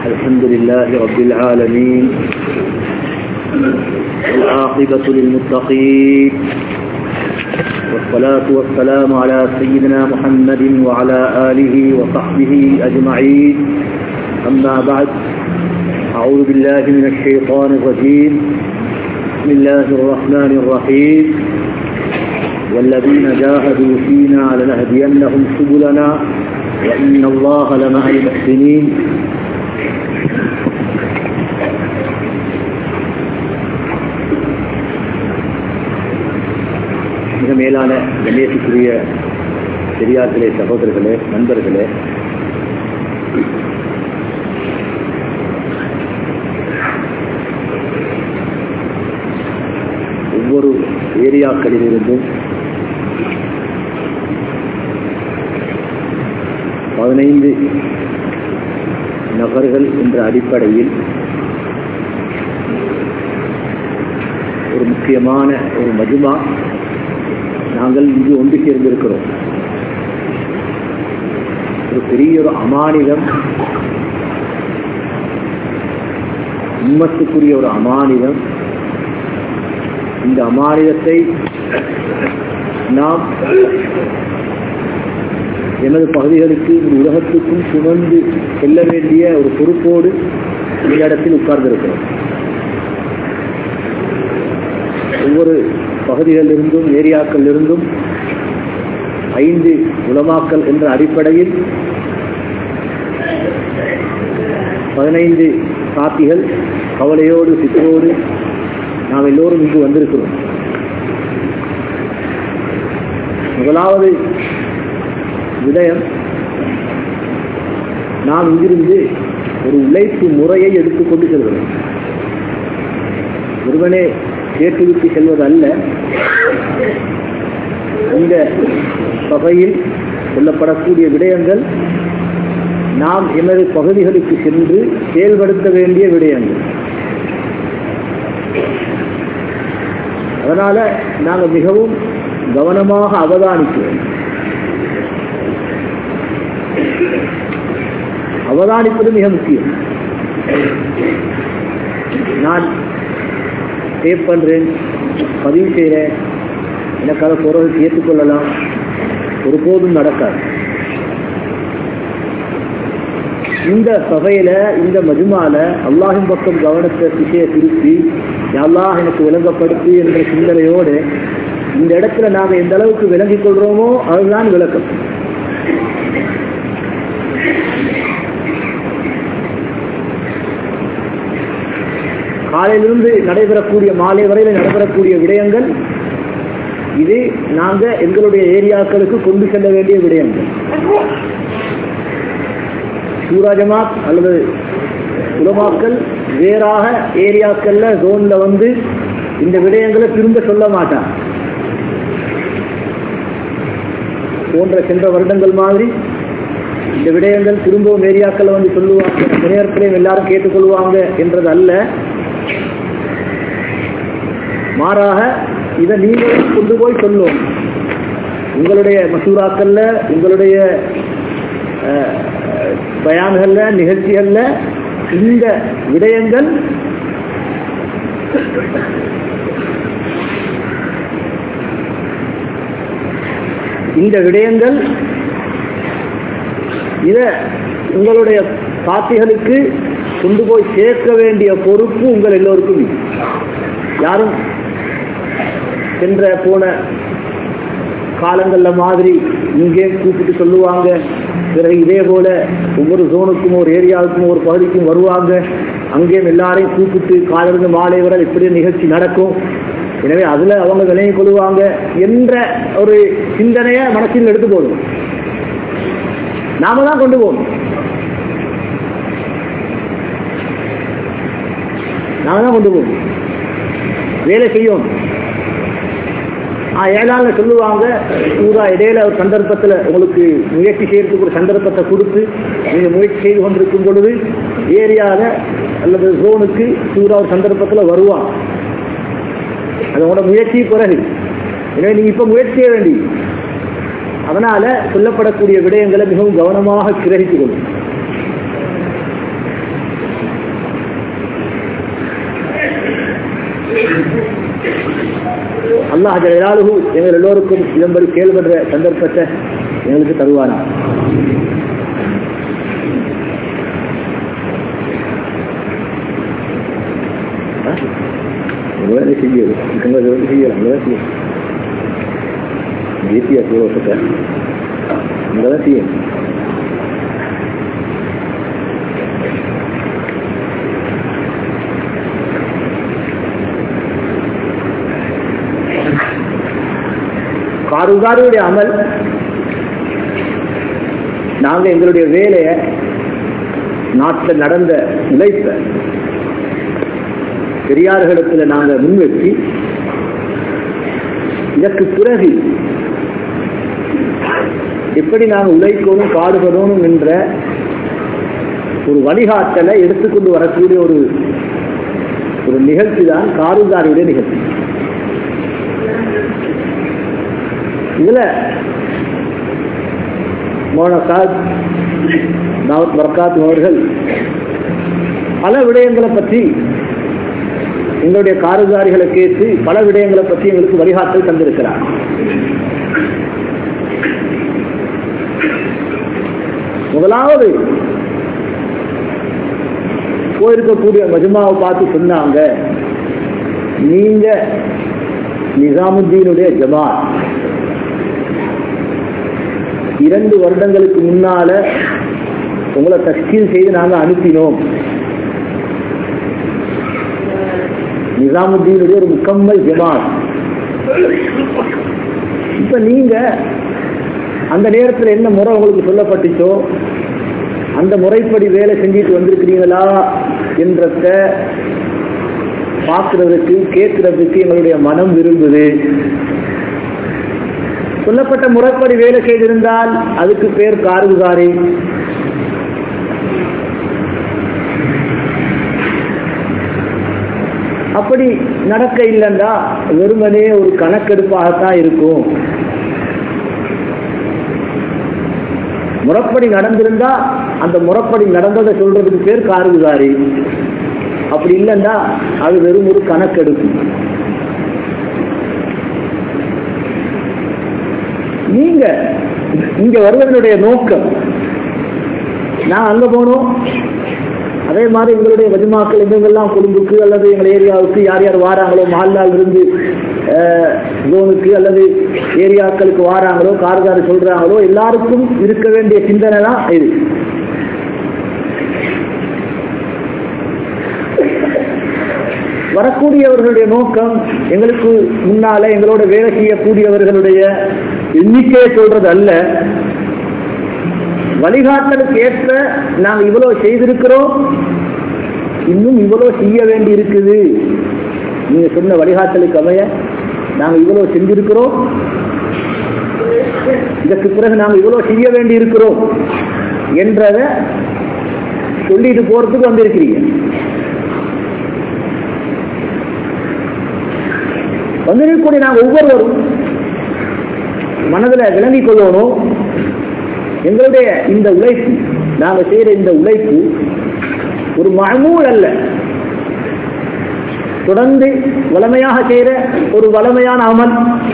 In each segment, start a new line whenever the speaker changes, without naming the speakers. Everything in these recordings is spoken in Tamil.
الحمد لله رب العالمين والعاقبة للمتقين والصلاة والسلام على سيدنا محمد وعلى آله وصحبه أجمعين أما بعد أعوذ بالله من الشيطان الرجيم بسم الله الرحمن الرحيم والذين جاهدوا فينا لنهدينهم سبلنا وإن الله لمع المحسنين மிக மேலான கண்ணியத்துக்குரிய பெரியார்களே, சகோதரர்களே, நண்பர்களே, ஒவ்வொரு ஏரியாக்களிலிருந்தும் 15 நபர்கள் என்ற அடிப்படையில் ஒரு முக்கியமான ஒரு மஜ்மா நாங்கள் இங்கு ஒன்று சேர்ந்திருக்கிறோம். ஒரு பெரிய ஒரு அமானிதம், உம்மத்துக்குரிய ஒரு அமானிதம். இந்த அமானிதத்தை நாம் எனது பகுதிகளுக்கு, உலகத்துக்கும் சுமந்து செல்ல வேண்டிய ஒரு பொறுப்போடு இந்த இடத்தில் உட்கார்ந்திருக்கிறோம். ஒவ்வொரு பகுதிகளிலிருந்தும் ஏரியாக்களிலிருந்தும் 5 உலமாக்கள் என்ற அடிப்படையில் 15 சாத்திகள் கவலையோடு சித்தரோடு நாம் எல்லோரும் இங்கு வந்திருக்கிறோம். முதலாவது விடயம், நாம் இங்கிருந்து ஒரு உழைப்பு முறையை எடுத்துக்கொண்டு செல்கிறோம். ஒருவனே கேட்டுவிட்டு செல்வது அல்ல. இந்த சபையில் சொல்லப்படக்கூடிய விடயங்கள் நாம் எமது பகுதிகளுக்கு சென்று செயல்படுத்த வேண்டிய விடயங்கள். அதனால நாங்கள் மிகவும் கவனமாக அவதானிக்கிறோம். அவதானிப்பது மிக முக்கியம். நான் டேப் பண்றேன், பதிவு செய்கிறேன், எனக்கு அதை பொருள் ஏற்றுக்கொள்ளலாம், ஒருபோதும் நடக்காது. இந்த சபையில, இந்த மஜ்மால அல்லாஹின் பக்கம் கவனத்தை திசையை திருப்பி அல்லாஹ் எனக்கு விளங்கப்படுத்தி என்ற சிந்தனையோடு இந்த இடத்துல நாங்கள் எந்த அளவுக்கு விளங்கிக் கொள்றோமோ அதுதான் விளக்கம். காலையிலிருந்து நடைபெறக்கூடிய மாலை வரையில் நடைபெறக்கூடிய விடயங்கள் இது நாங்கள் எங்களுடைய ஏரியாக்களுக்கு கொண்டு செல்ல வேண்டிய விடயங்கள். சூரா ஜமாத் அல்லது உலமாக்கள் வேறாக ஏரியாக்கள்ல ஜோன்ல வந்து இந்த விடயங்களை திரும்ப சொல்ல மாட்டாங்க. போன்ற சென்ற வருடங்கள் மாதிரி இந்த விடயங்கள் திரும்பவும் ஏரியாக்கள் வந்து சொல்லுவாங்க, நேரத்திலையும் எல்லாரும் கேட்டுக்கொள்வாங்க என்றது அல்ல. மாறாக இதை நீங்கள் கொண்டு போய் சொல்லும். உங்களுடைய மசூராக்கள்ல, உங்களுடைய பயான்கள்ல, நிகழ்ச்சிகள்ல இந்த விடயங்கள் இத உங்களுடைய சாத்திகளுக்கு கொண்டு போய் சேர்க்க வேண்டிய பொறுப்பு உங்கள் எல்லோருக்கும். யாரும் சென்ற போன காலங்கள்ல மாதிரி இங்கே கூப்பிட்டு சொல்லுவாங்க, பிறகு இதே போல ஒவ்வொரு ஜோனுக்கும், ஒரு ஏரியாவுக்கும், ஒரு பகுதிக்கும் வருவாங்க, அங்கேயும் எல்லாரையும் கூப்பிட்டு காலிலிருந்து மாலை வரை இப்படி நிகழ்ச்சி நடக்கும், எனவே அதுல அவங்க விலையை கொள்வாங்க என்ற ஒரு சிந்தனையை மனசில் எடுத்து போடும். நாம தான் கொண்டு போகணும். நாம தான் கொண்டு போகணும். வேலை செய்யும். 7 நாள்ல சொல்லுவாங்க, பூரா இடையில ஒரு சந்தர்ப்பத்தில் உங்களுக்கு முயற்சி செய்யறதுக்கு ஒரு சந்தர்ப்பத்தை கொடுத்து நீங்க முயற்சி செய்து கொண்டிருக்கும் பொழுது ஏரியால அல்லது ஜோனுக்கு பூரா ஒரு சந்தர்ப்பத்தில் வருவான். அதோட முயற்சி பிறகு. எனவே நீங்க இப்ப முயற்சி செய்ய வேண்டி. அதனால சொல்லப்படக்கூடிய விடயங்களை மிகவும் கவனமாக கிரகித்துக் கொள்ளும். அல்லாஹ் ஜலாலுஹு எங்கள் எல்லோருக்கும் இதன்படி செயல்படுற சந்தர்ப்பத்தை எங்களுக்கு தருவானா. வேலை செய்யலாம் செய்யலாம் தேசிய பூர்வத்தை அங்கதான் செய்யணும். காருகாருடைய அமல் நாங்க எங்களுடைய வேலையை நாட்டில் நடந்த உழைப்ப பெரியார்களுக்கு நாங்க முன்வச்சு இதற்கு பிறகு எப்படி நாங்கள் உழைக்கணும் பாடுபடணும் என்ற ஒரு வழிகாட்டலை எடுத்துக்கொண்டு வரக்கூடிய ஒரு நிகழ்ச்சி தான் காருகாரியுடைய நிகழ்ச்சி. இதுல மௌனசாத் தாவத் பரக்காத் அவர்கள் பல விடயங்களை பற்றி எங்களுடைய காருகாரிகளை கேட்டு பல விடயங்களை பற்றி எங்களுக்கு வழிகாட்டல் தந்திருக்கிறார். முதலாவது போயிருக்கக்கூடிய மஜ்மாவை பார்த்து சொன்னாங்க, நீங்க நிசாமுத்தீனுடைய ஜமாத் 2 வருடங்களுக்கு முன்னால உங்களை தஸ்கீல் செய்து நாங்க அனுப்பினோம். நிசாமுத்தீனுடைய ஒரு முக்கம்மல் ஜமாத். இப்ப நீங்க அந்த நேரத்தில் என்ன முறை உங்களுக்கு சொல்லப்பட்டுச்சோ அந்த முறைப்படி வேலை செஞ்சுட்டு வந்திருக்கிறீங்களா என்றத பார்க்கறதுக்கு கேட்கறதுக்கு எங்களுடைய மனம் விரும்புது. சொல்லப்பட்ட முறைப்படி வேலை செய்திருந்தால் அதுக்கு பேர் காருகாரி. அப்படி நடக்க இல்லைன்னா வெறுமனே ஒரு கணக்கெடுப்பாகத்தான் இருக்கும். முறைப்படி நடந்திருந்தா அந்த முறைப்படி நடந்ததை சொல்றதுக்கு பேர் காருகாரி. அப்படி இல்லைன்னா அது வெறும் ஒரு கணக்கெடுப்பு. நீங்க இங்க வருவதனுடைய நோக்கம், நான் அங்க போனோம், அதே மாதிரி எங்களுடைய மஜ்மாக்கள் எங்கெங்கெல்லாம் கொழும்புக்கு அல்லது எங்கள் ஏரியாவுக்கு யார் யார் வாராங்களோ, மஹல்லால் இருந்து ஜோனுக்கு அல்லது ஏரியாக்களுக்கு வாராங்களோ, கார்காரி சொல்றாங்களோ, எல்லாருக்கும் இருக்க வேண்டிய சிந்தனை தான் இது. வரக்கூடியவர்களுடைய நோக்கம் எங்களுக்கு முன்னால எங்களோட வேலை செய்யக்கூடியவர்களுடைய எண்ணிக்கையை சொல்றது அல்ல, வழிகாட்டலுக்கு ஏற்ப நாங்கள் இவ்வளவு செய்திருக்கிறோம், இன்னும் இவ்வளவு செய்ய வேண்டி இருக்குது. நீங்க சொன்ன வழிகாட்டலுக்கு அமைய நாங்கள் இவ்வளவு செஞ்சிருக்கிறோம், இதற்கு பிறகு நாங்கள் இவ்வளவு செய்ய வேண்டி இருக்கிறோம் என்றத சொல்லிட்டு போறதுக்கு வந்திருக்கிறீங்க. வந்திருக்கக்கூடிய நாங்கள் ஒவ்வொருவரும் மனதில் விளங்கிக் கொள்ளணும், எங்களுடைய இந்த உழைப்பு, நாங்கள் செய்யற இந்த உழைப்பு ஒரு மஅமூல் அல்ல, தொடர்ந்து வளமையாக செய்யற ஒரு வளமையான அமல்.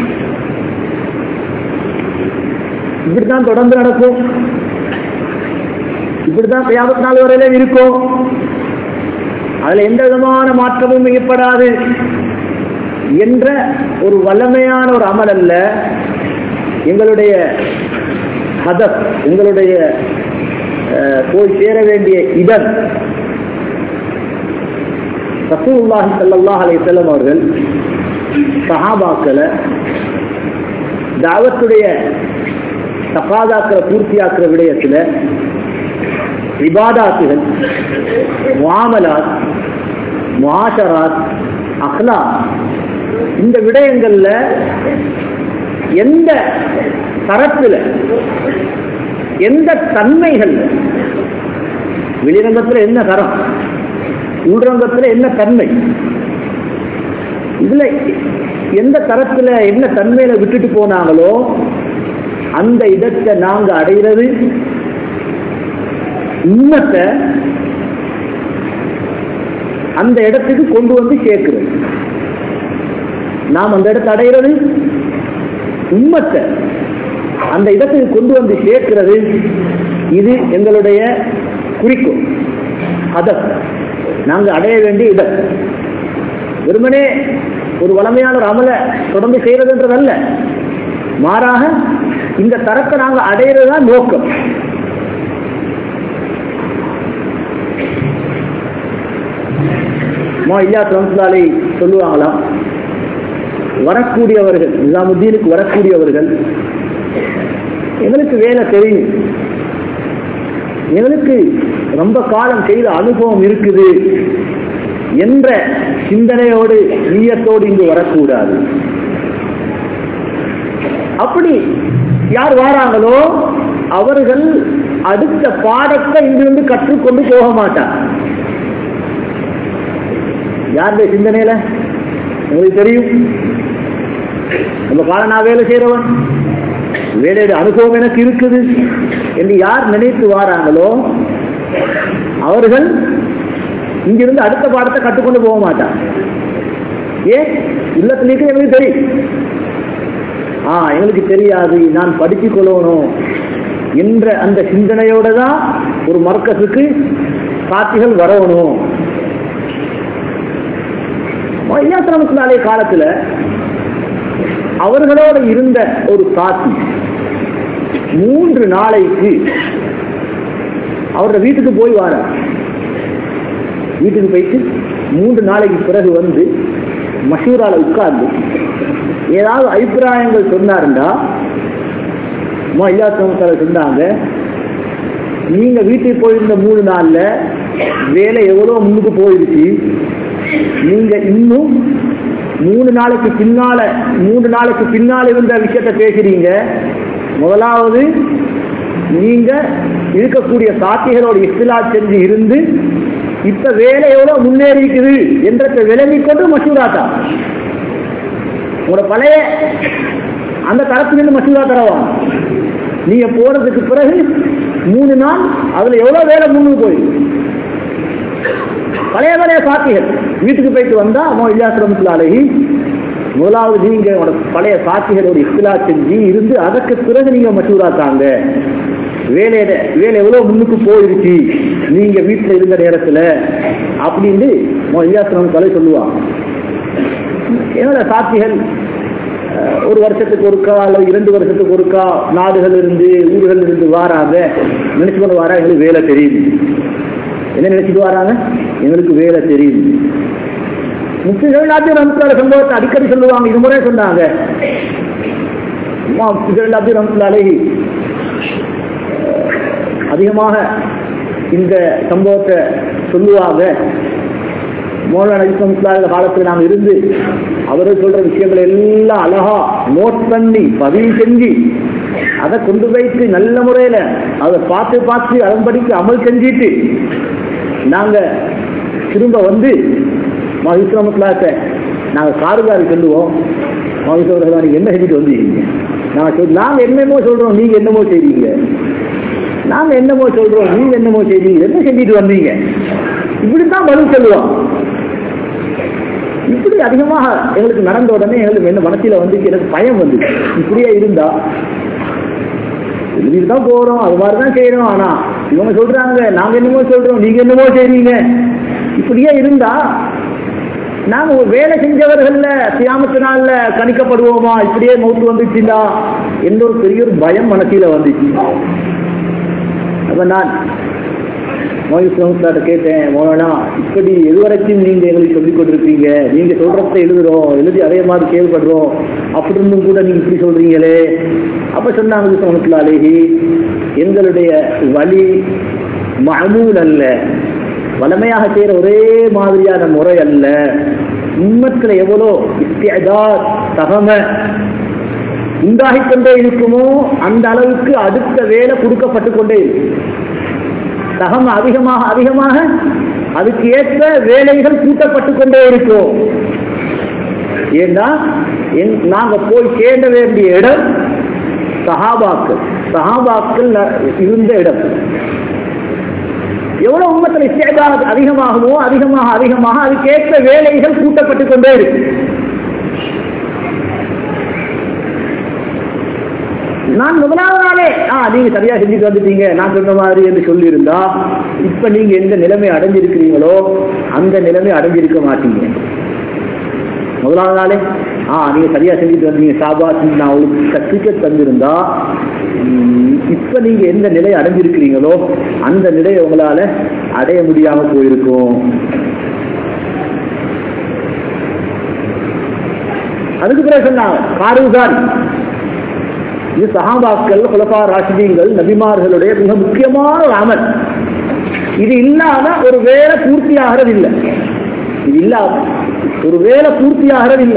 இப்படித்தான் தொடர்ந்து நடக்கும், இப்படித்தான் கியாமத் நாள் வரையில இருக்கும், அதுல எந்த விதமான மாற்றமும் ஏற்படாது என்ற ஒரு வல்லமையான ஒரு அமல் அல்ல. எங்களுடைய ஹதப், எங்களுடைய போய் சேர வேண்டிய இடம், ரசூலுல்லாஹி ஸல்லல்லாஹு அலைஹி வஸல்லம் அவர்கள் சஹாபாக்களை தாவத்துடைய தகாதாக்களை பூர்த்தியாக்குற விடயத்தில் இபாதாத்துகள், முஆமலாத், முஆஷராத், அக்லாக், இந்த விடயங்கள்ல எந்த தரத்துல, எந்த தன்மைகள், வெளிரங்கத்துல என்ன தரம், உள்ரங்கத்துல என்ன தன்மை, இதுல எந்த தரத்துல என்ன தன்மையில விட்டுட்டு போனாங்களோ அந்த இடத்தை நாங்க அடைகிறது, உண்மத்தை அந்த இடத்துக்கு கொண்டு வந்து சேர்க்கிறது. நாம் அந்த இடத்தை அடைகிறது உம்மத்தை அந்த இடத்துக்கு கொண்டு வந்து சேர்க்கிறது. இது எங்களுடைய குறிக்கோள். அதற்கு நாங்கள் அடைய வேண்டிய இடம் வெறுமனே ஒரு வளமையான ஒரு அமலை தொடர்ந்து செய்யறதுன்றதல்ல, மாறாக இந்த தரத்தை நாங்கள் அடையிறதுதான் நோக்கம். இலியாஸ் ரஹ்மத்துல்லாஹி அலைஹி சொல்லுவாங்களாம், வரக்கூடியவர்கள் நிசாமுத்தீனுக்கு வரக்கூடியவர்கள் எங்களுக்கு வேலை தெரியும், எங்களுக்கு ரொம்ப காலம் செய்த அனுபவம் இருக்குது என்ற சிந்தனையோடு நீயத்தோடு இங்கு வரக்கூடாது. அப்படி யார் வாராங்களோ அவர்கள் அடுத்த பாடத்தை இங்கிருந்து கற்றுக்கொண்டு போக மாட்டார். யாருடைய சிந்தனையில உங்களுக்கு தெரியும், நம்ம காலம் நான் வேலை செய்யறவன், வேலையுடைய அனுபவம் எனக்கு இருக்குது என்று யார் நினைத்து வாராங்களோ அவர்கள் இங்கிருந்து அடுத்த பாடத்தை கற்றுக்கொண்டு போக மாட்டார். ஏன்? இல்லத்திலேயே எங்களுக்கு தெரியும், எங்களுக்கு தெரியாது, நான் படித்துக் கொள்ளணும் என்ற அந்த சிந்தனையோட தான் ஒரு மர்க்கஸுக்கு சாட்சிகள் வரணும். இலியாஸ் ரஹ்மத்துல்லாஹி அலைஹி காலத்துல அவர்களோடு இருந்த ஒரு சாட்சி 3 நாளைக்கு அவரோட வீட்டுக்கு போய் வாரார். வீட்டுக்கு போயிட்டு 3 நாளைக்கு பிறகு வந்து மஷூரால உட்கார்ந்து ஏதாவது அபிப்பிராயங்கள் சொன்னாருண்டா இலியாஸ் ரஹ்மத்துல்லாஹி சொன்னாங்க, நீங்க வீட்டுக்கு போயிருந்த 3 நாள்ல வேலை எவ்வளவு முன்னுக்கு போயிடுச்சு, நீங்க இன்னும் 3 நாளைக்கு பின்னால இருந்த விஷயத்தை பேசுறீங்க. முதலாவது நீங்க இருக்கக்கூடிய சாட்சிகளோட இஸ்திலாத் செஞ்சு இருந்து இப்ப வேலை எவ்வளவு முன்னேறி இருக்குது என்ற விளங்கிக் கொண்டு மசூராத்தா உங்களோட பழைய அந்த தரத்திலிருந்து மசூரா தரவாங்க. நீங்க போறதுக்கு பிறகு 3 நாள் அதுல எவ்வளவு வேலை முன்னுக்கு போயிருக்கு. பழைய சாட்சிகள் வீட்டுக்கு போயிட்டு வந்தா இலியாஸ் ரஹ்மத்துல்லாஹி அலைஹி முதலாவது நீங்க பழைய சாட்சிகளோட இஸ்திலாத் செஞ்சு இருந்து அதற்கு பிறகு நீங்க மசூரா தாங்க. வேலை எவ்வளவு முன்னுக்கு போயிருச்சு நீங்க வீட்டுல இருந்த நேரத்துல அப்படின்னு இலியாஸ் ரஹ்மத்துல்லாஹி அலைஹி சொல்லுவாங்க. என்னோட சாட்சிகள் 1 வருஷத்துக்கு ஒருக்கா அல்லது 2 வருஷத்துக்கு ஒருக்கா நாடுகள் இருந்து ஊர்கள் இருந்து வாராங்க, நினைச்சு கொண்டு வாரா எங்களுக்கு வேலை தெரியுது. என்ன நினைச்சிட்டு வராங்க? எங்களுக்கு வேலை தெரியுது. முஃப்தி ஜைனுல் சம்பவத்தை அடிக்கடி சொல்லுவாங்க. இது முறை சொன்னாங்க, முஃப்தி ஜைனுல் ரஹ்மத்துல்லாஹி அலைஹி அதிகமாக இந்த சம்பவத்தை சொல்லுவாங்க. மௌலானா ரஹ்மத்துல்லாஹி காலத்தில் நாம் இருந்து அவர்கள் சொல்ற விஷயங்கள் எல்லாம் அழகா நோட் பண்ணி பதிவு செஞ்சு அதை கொண்டு போயிட்டு நல்ல முறையில அதை பார்த்து அதன்படிக்கு அமல் செஞ்சிட்டு நாங்க திரும்ப வந்து இலியாஸ் ரஹ்மத்துல்லாஹி நாங்கள் காருகாரி சொல்லுவோம், நீங்க என்ன செஞ்சுட்டு வந்தீங்க? நாங்க என்னமோ சொல்றோம், நீங்க என்னமோ செய்றீங்க. நாங்க என்னமோ சொல்றோம், நீங்க என்னமோ செய்றீங்க. என்ன செஞ்சுட்டு வந்தீங்க? இப்படித்தான் பதில் சொல்லுவோம். இப்படி அதிகமாக எங்களுக்கு நடந்த உடனே எங்களுக்கு என்ன மனசில வந்து எனக்கு பயம் வந்து, இப்படியே இருந்தா எழுதிட்டுதான் போறோம், அது மாதிரிதான் செய்யறோம். ஆனா இவங்க சொல்றாங்க நாங்க என்னமோ சொல்றோம், நீங்க என்னமோ செய்றீங்க. இப்படியே இருந்தா நாங்க ஒரு வேலை செஞ்சவர்கள்ல கியாமத் நாள்ல கணிக்கப்படுவோமா? இப்படியே மௌத்து வந்துச்சுண்டா எந்த ஒரு பெரிய ஒரு பயம் மனசில வந்துச்சு. அப்ப நான் கேட்டேன், மௌலானா இப்படி எதுவரைக்கும் நீங்க எங்களுக்கு சொல்லிக் கொண்டிருப்பீங்க, நீங்க சொல்றத எழுதி அதே மாதிரி செயல்படுறோம், அப்படி இருந்தும் கூட நீங்க இப்படி சொல்றீங்களே. அப்ப சொன்னாங்க ரஹ்மத்துல்லாஹி அலைஹி, எங்களுடைய வழி மஅமூல் அல்ல, வளமையாக செய்யற ஒரே மாதிரியான முறை அல்ல. உம்மத்துல எவ்வளோ இஸ்திஅதாத் தகம உண்டாகிக் கொண்டே இருக்குமோ அந்த அளவுக்கு அடுத்த வேலை கொடுக்கப்பட்டு கொண்டே இருக்கும். தகம் அதிகமாக அதுக்கு ஏற்ற வேலைகள் கூட்டப்பட்டு கொண்டே இருக்கும். ஏன்னா நாங்க போய் சேர்ந்த வேண்டிய இடம் சஹாபாக்கள் இருந்த இடம். எவ்வளவு உம்மத்தில் இஸ்திஅதாத் அதிகமாகவோ அதிகமாக அதுக்கேற்ற வேலைகள் கூட்டப்பட்டு கொண்டே இருக்கு. நான் முதலாவது நாளே நீங்க சரியா செஞ்சுட்டு வந்துட்டீங்க நான் சொன்ன மாதிரி என்று சொல்லியிருந்தா இப்ப நீங்க எந்த நிலைமை அடைஞ்சிருக்கிறீங்களோ அந்த நிலைமை அடைஞ்சிருக்க மாட்டீங்க. முதலாவது நாளே நீங்க சரியா செஞ்சுட்டு வந்தீங்க சாபாஸ் நான் உங்களுக்கு சர்டிபிகேட் தந்திருந்தா இப்ப நீங்க எந்த நிலையை அடைஞ்சிருக்கிறீங்களோ அந்த நிலையை உங்களால அடைய முடியாம போயிருக்கும். அதுக்கு பிறகு சொன்னாங்க காரூசாரி. இது சஹாபாக்கள் குலஃபா ராஷிதீன்கள் நபிமார்களுடைய மிக முக்கியமான ஒரு அமல். இது இல்லாம ஒரு வேலை பூர்த்தி ஆகிறதில்லை. இது இல்லாம ஒரு வேலை பூர்த்தி ஆகிறதில்லை.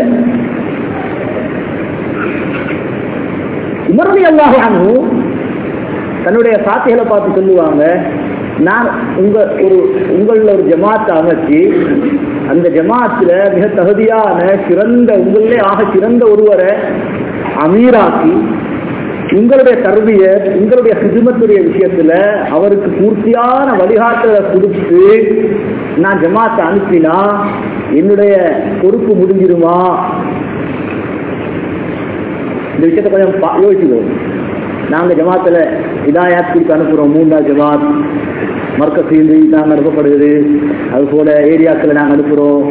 உமர் ரலியல்லாஹு அன்ஹு தன்னுடைய சாத்திகளை பார்த்து சொல்லுவாங்க, நான் உங்கள ஒரு ஜமாத்தை அமைச்சு அந்த ஜமாத்துல மிக தகுதியான சிறந்த உங்களிலே ஆக சிறந்த ஒருவரை அமீராக்கி உங்களுடைய தர்பிய உங்களுடைய ஹிதுமத்துடைய விஷயத்துல அவருக்கு பூர்த்தியான வழிகாட்டலை கொடுத்து நான் ஜமாத்தை அனுப்பினா என்னுடைய பொறுப்பு முடிஞ்சிருமா? இந்த விஷயத்தை கொஞ்சம் யோசிச்சுக்கோம். நாங்க ஜமாத்துல ஹிதாயத் கொடுத்து அனுப்புறோம். 3 நாள் ஜமாத் மர்க்கஸில் நாங்கள் அனுப்பப்படுகிறது. அது போல ஏரியாக்களை நாங்கள் அனுப்புறோம்.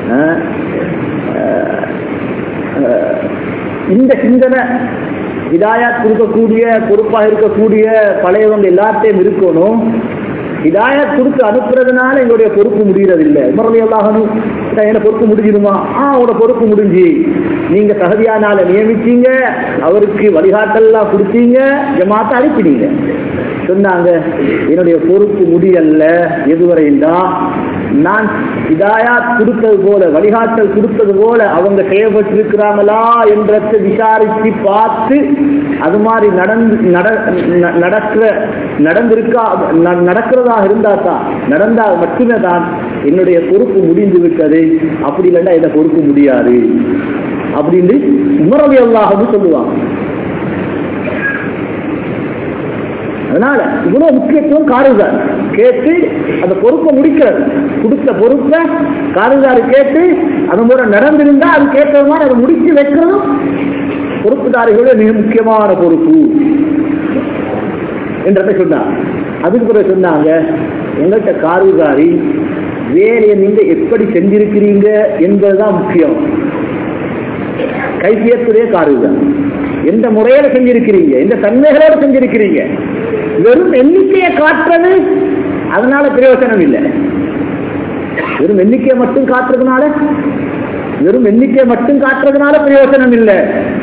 இந்த சிந்தனை ஹிதாயத் கொடுக்கக்கூடிய பொறுப்பாக இருக்கக்கூடிய பழையவங்க எல்லாத்தையும் இருக்கணும். ஹிதாயத் கொடுத்து அனுப்புறதுனால எங்களுடைய பொறுப்பு முடிகிறதில்லை. உமர் ரலியல்லாஹு அன்ஹு என்ன பொறுப்பு முடிஞ்சிருமா? அவரோட பொறுப்பு முடிஞ்சு நீங்க தகுதியானால நியமிச்சீங்க, அவருக்கு வழிகாட்டெல்லாம் கொடுத்தீங்க, ஜமாத்தை அனுப்பினீங்க. சொன்னாங்க என்னுடைய பொறுப்பு முடியல்ல எதுவரைண்டா நான் ஹிதாயத் கொடுத்தது போல வழிகாட்டல் கொடுத்தது போல அவங்க செயல்பட்டிருக்கிறாங்களா என்றதை விசாரித்து பார்த்து அது மாதிரி நடக்கிறதா நடந்தால் மட்டுமே தான் என்னுடைய பொறுப்பு முடிந்து விட்டது. அப்படி இல்லைன்னா என்ன பொறுப்பு முடியாது அப்படின்னு உமர் ரலியல்லாஹு அன்ஹு சொல்லுவாங்க. அதனால இவ்வளவு முக்கியத்துவம் காரூசார் கேட்டு அந்த பொறுப்பை முடிக்கிறது. கொடுத்த பொறுப்பை காரூசார் கேட்டு அது மூல நடந்திருந்தா அது கேட்டது மாதிரி அதை முடிச்சு வைக்கிறதும் பொறுப்புதாரிகளோட மிக முக்கியமான பொறுப்பு என்றதை சொன்னாங்க. அதுக்கு பிறகு சொன்னாங்க எங்கள்கிட்ட காரூசாரி வேலையை நீங்க எப்படி செஞ்சிருக்கிறீங்க என்பதுதான் முக்கியம். கைசியத்துடைய காரூசார் எந்த முறையில செஞ்சிருக்கிறீங்க, எந்த தன்மைகளோட செஞ்சிருக்கிறீங்க. வெறும் எண்ணிக்கையை காட்டுறது அதனால பிரயோஜனம் இல்லை. வெறும் எண்ணிக்கையை மட்டும் காட்டுறதுனால பிரயோஜனம் இல்லை.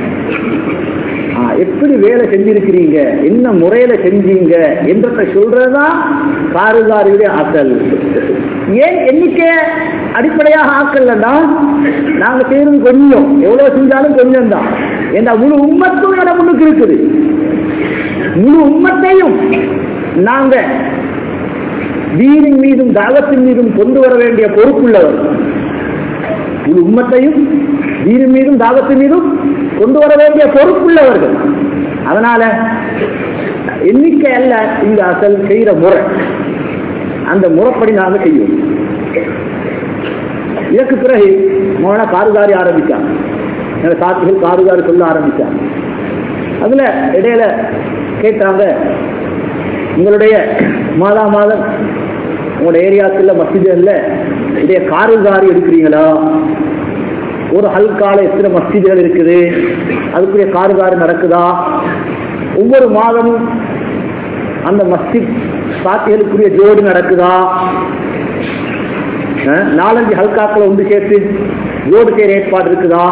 எப்படி வேலை செஞ்சிருக்கிறீங்க, என்ன முறையில செஞ்சீங்க என்றதை சொல்றதுதான் காரூசாரியுடைய ஆக்கல். ஏன் எண்ணிக்கைய அடிப்படையாக ஆக்கல்னா நாங்க செய்யறது கொஞ்சம், எவ்வளவு செஞ்சாலும் கொஞ்சம் தான். ஏன்னா முழு உம்மத்தும் இடம் முன்னுக்கு இருக்குது. முழு உம்மத்தையும் நாங்க தீனின் மீதும் தாவத்தின் மீதும் கொண்டு வர வேண்டிய பொறுப்புள்ளவர். முழு உம்மத்தையும் தீனின் மீதும் தாவத்தின் மீதும் கொண்டு வர வேண்டிய பொறுப்புள்ளவர்கள். அதனால எண்ணிக்கை அல்ல இந்த அசல் செய்யற முறை, அந்த முறைப்படி நாங்க செய்வோம். இதற்கு பிறகு மௌன காரூசாரி ஆரம்பிச்சாங்க. சாத்திகள் காரூசாரி சொல்ல ஆரம்பிச்சாங்க. அதுல இடையில கேட்டாங்க உங்களுடைய மாதம் உங்களோட ஏரியாக்குள்ள மஸ்ஜிதுல இதே காரூசாரி எடுக்கிறீங்களா? ஒரு ஹல்கால எத்தனை மஸ்ஜிதுகள் இருக்குது, அதுக்குரிய காரூசாரி நடக்குதா? ஒவ்வொரு மாதமும் அந்த மஸ்ஜித் சாத்திகளுக்குரிய ஜோடு நடக்குதா? 4-5 ஹல்காக்களை ஒன்று சேர்த்து ஜோடு செய்ய ஏற்பாடு இருக்குதா?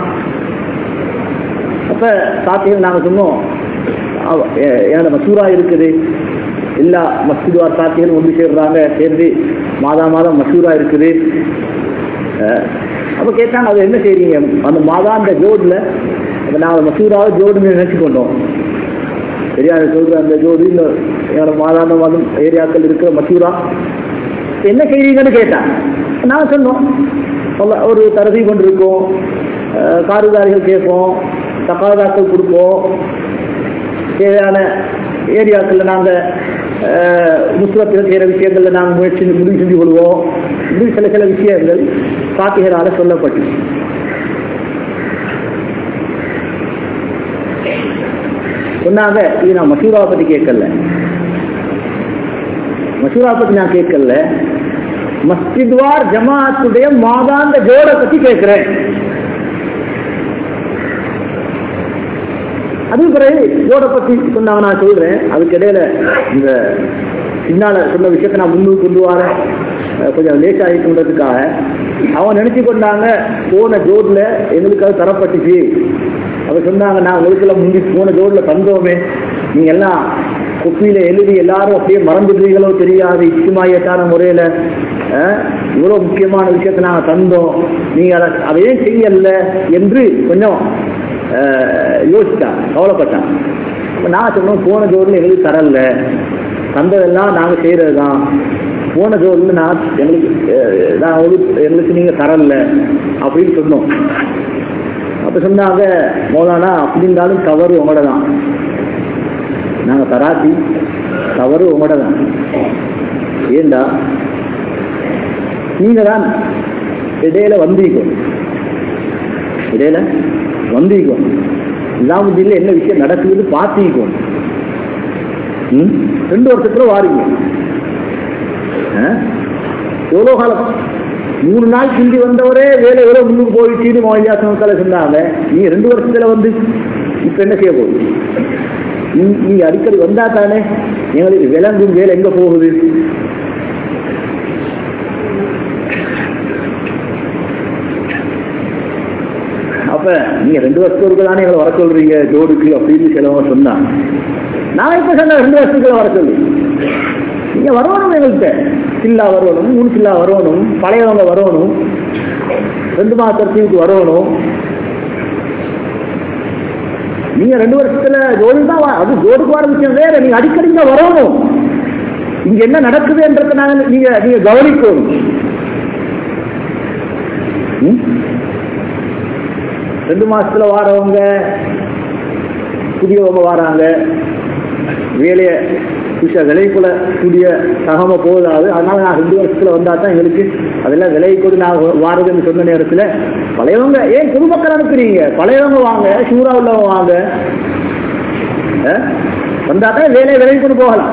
அப்ப சாத்திகள் நாங்க சொன்னோம் என்னோட மசூரா இருக்குது, எல்லா மஸ்ஜித்வார் சாத்திகளும் ஒன்று சேர்றாங்க, சேர்ந்து மாதம் மசூரா இருக்குது. அப்ப கேட்டாங்க அது என்ன செய்றீங்க? அந்த மாதாந்த ஜோடுல நாங்கள் மசூராவை ஜோடு நினைச்சு கொண்டோம். சரியா சொல்ற அந்த ஜோடு இந்த என்னோட மாதம் ஏரியாக்கள் இருக்கிற மசூரா என்ன செய்றீங்கன்னு கேட்டாங்க. நாங்கள் சொன்னோம் ஒரு தரதி கொண்டிருக்கோம், காரூசாரிகள் கேட்போம், தகாதாக்கள் கொடுப்போம், தேவையான ஏரியாக்களில் நாங்கள் முஸ்லத்தில் செய்கிற விஷயங்களில் நாங்கள் முடிவு செஞ்சு கொள்வோம். இப்படி சில விஷயங்கள் சாத்திகளால சொல்லப்பட்டு சொன்னாங்க, இது நான் மசூராவை பத்தி கேட்கல, மசூராவை பத்தி நான் கேட்கல, மஸ்ஜித்வார் ஜமாத்துடைய மாதாந்த ஜோட பத்தி கேட்கிறேன். அது பிறகு ஜோட பத்தி சொன்னாங்க, நான் சொல்றேன். அதுக்கு இடையில இந்த பின்னால சொன்ன விஷயத்தை நான் முன்னுக்கு கொண்டு வரேன், கொஞ்சம் லேட் ஆகிட்டுன்றதுக்காக. அவன் நினைச்சு கொண்டாங்க போன ஜோட்ல எங்களுக்கு அது தரப்பட்டுச்சு. அவர் சொன்னாங்க, நான் உங்களுக்கெல்லாம் முந்தி போன ஜோட்ல தந்தோமே, நீங்க எல்லாம் குப்பியில எழுதி எல்லாரும் அப்படியே மறந்துடுறீங்களோ தெரியாது, இச்சுமாயத்தான முறையில இவ்வளவு முக்கியமான விஷயத்தை நாங்கள் தந்தோம், நீங்க அதையே செய்யல என்று கொஞ்சம் யோசிச்சான், கவலைப்பட்டான். நான் சொன்னோம், போன ஜோட்ல எங்களுக்கு தரல, தந்ததெல்லாம் நாங்கள் செய்யறது தான், போன ஜோட்ல எங்களுக்கு நீங்க தரல அப்படின்னு சொன்னோம். அப்ப சொன்னாங்க, மௌலானா அப்படி இருந்தாலும் தவறு உங்களோட தான், நாங்க தராசி தவறு உங்களோட தான். ஏண்டா நீங்க தான் இடையில வந்தீங்க, இடையில வந்தீங்க, இல்லாமதில்ல என்ன விஷயம் நடக்குது பார்த்தீங்க, 2 வருஷத்துல வாரீங்க. எவ்வளவு காலம், 3 நாள் கிண்டி வந்தவரே வேலை எவ்வளவு முன்னுக்கு போயிட்டு மொழியாசனத்தால சொன்னாங்க. நீங்க 2 வருஷத்துல வந்து இப்ப என்ன செய்ய போகுது? நீங்க அடிக்கடி வந்தா தானே எங்களுக்கு விளங்கும் வேலை எங்க போகுது. அப்ப நீங்க 2 வருஷத்துக்கு தானே எங்களை வர சொல்றீங்க ஜோடுக்கு அப்படின்னு சிலவங்க சொன்னா, நான் இப்ப சொன்ன 2 வருஷத்துக்குள்ள வர சொல்லி நீங்க வரணும், எங்கள்கிட்ட சில்லா வரணும், 3 சில்லா வரணும், பழையவங்க வரணும், 2 மாசத்துக்கு வரணும். நீங்க 2 வருஷத்துல ஜோடு தான், அது ஜோடுக்கு வர விஷயம் வேற, நீங்க அடிக்கடி வரணும். இங்க என்ன நடக்குதுன்றத நீங்க நீங்க கவனிக்கணும். 2 மாசத்துல வாரவங்க புதியவங்க வாராங்க, வேலைய விலைக்குள்ள கூடிய சகம போதாது, அதனால நான் 2 வருஷத்துல வந்தா தான் எங்களுக்கு அதெல்லாம் விலையை கொண்டு நான் வாருதுன்னு சொன்ன நேரத்துல பழையவங்க ஏன் பொதுமக்கள் அனுப்புறீங்க, பழையவங்க வாங்க, சூறா உள்ளவங்க வாங்க, வந்தா தான் வேலையை விலை கொண்டு போகலாம்.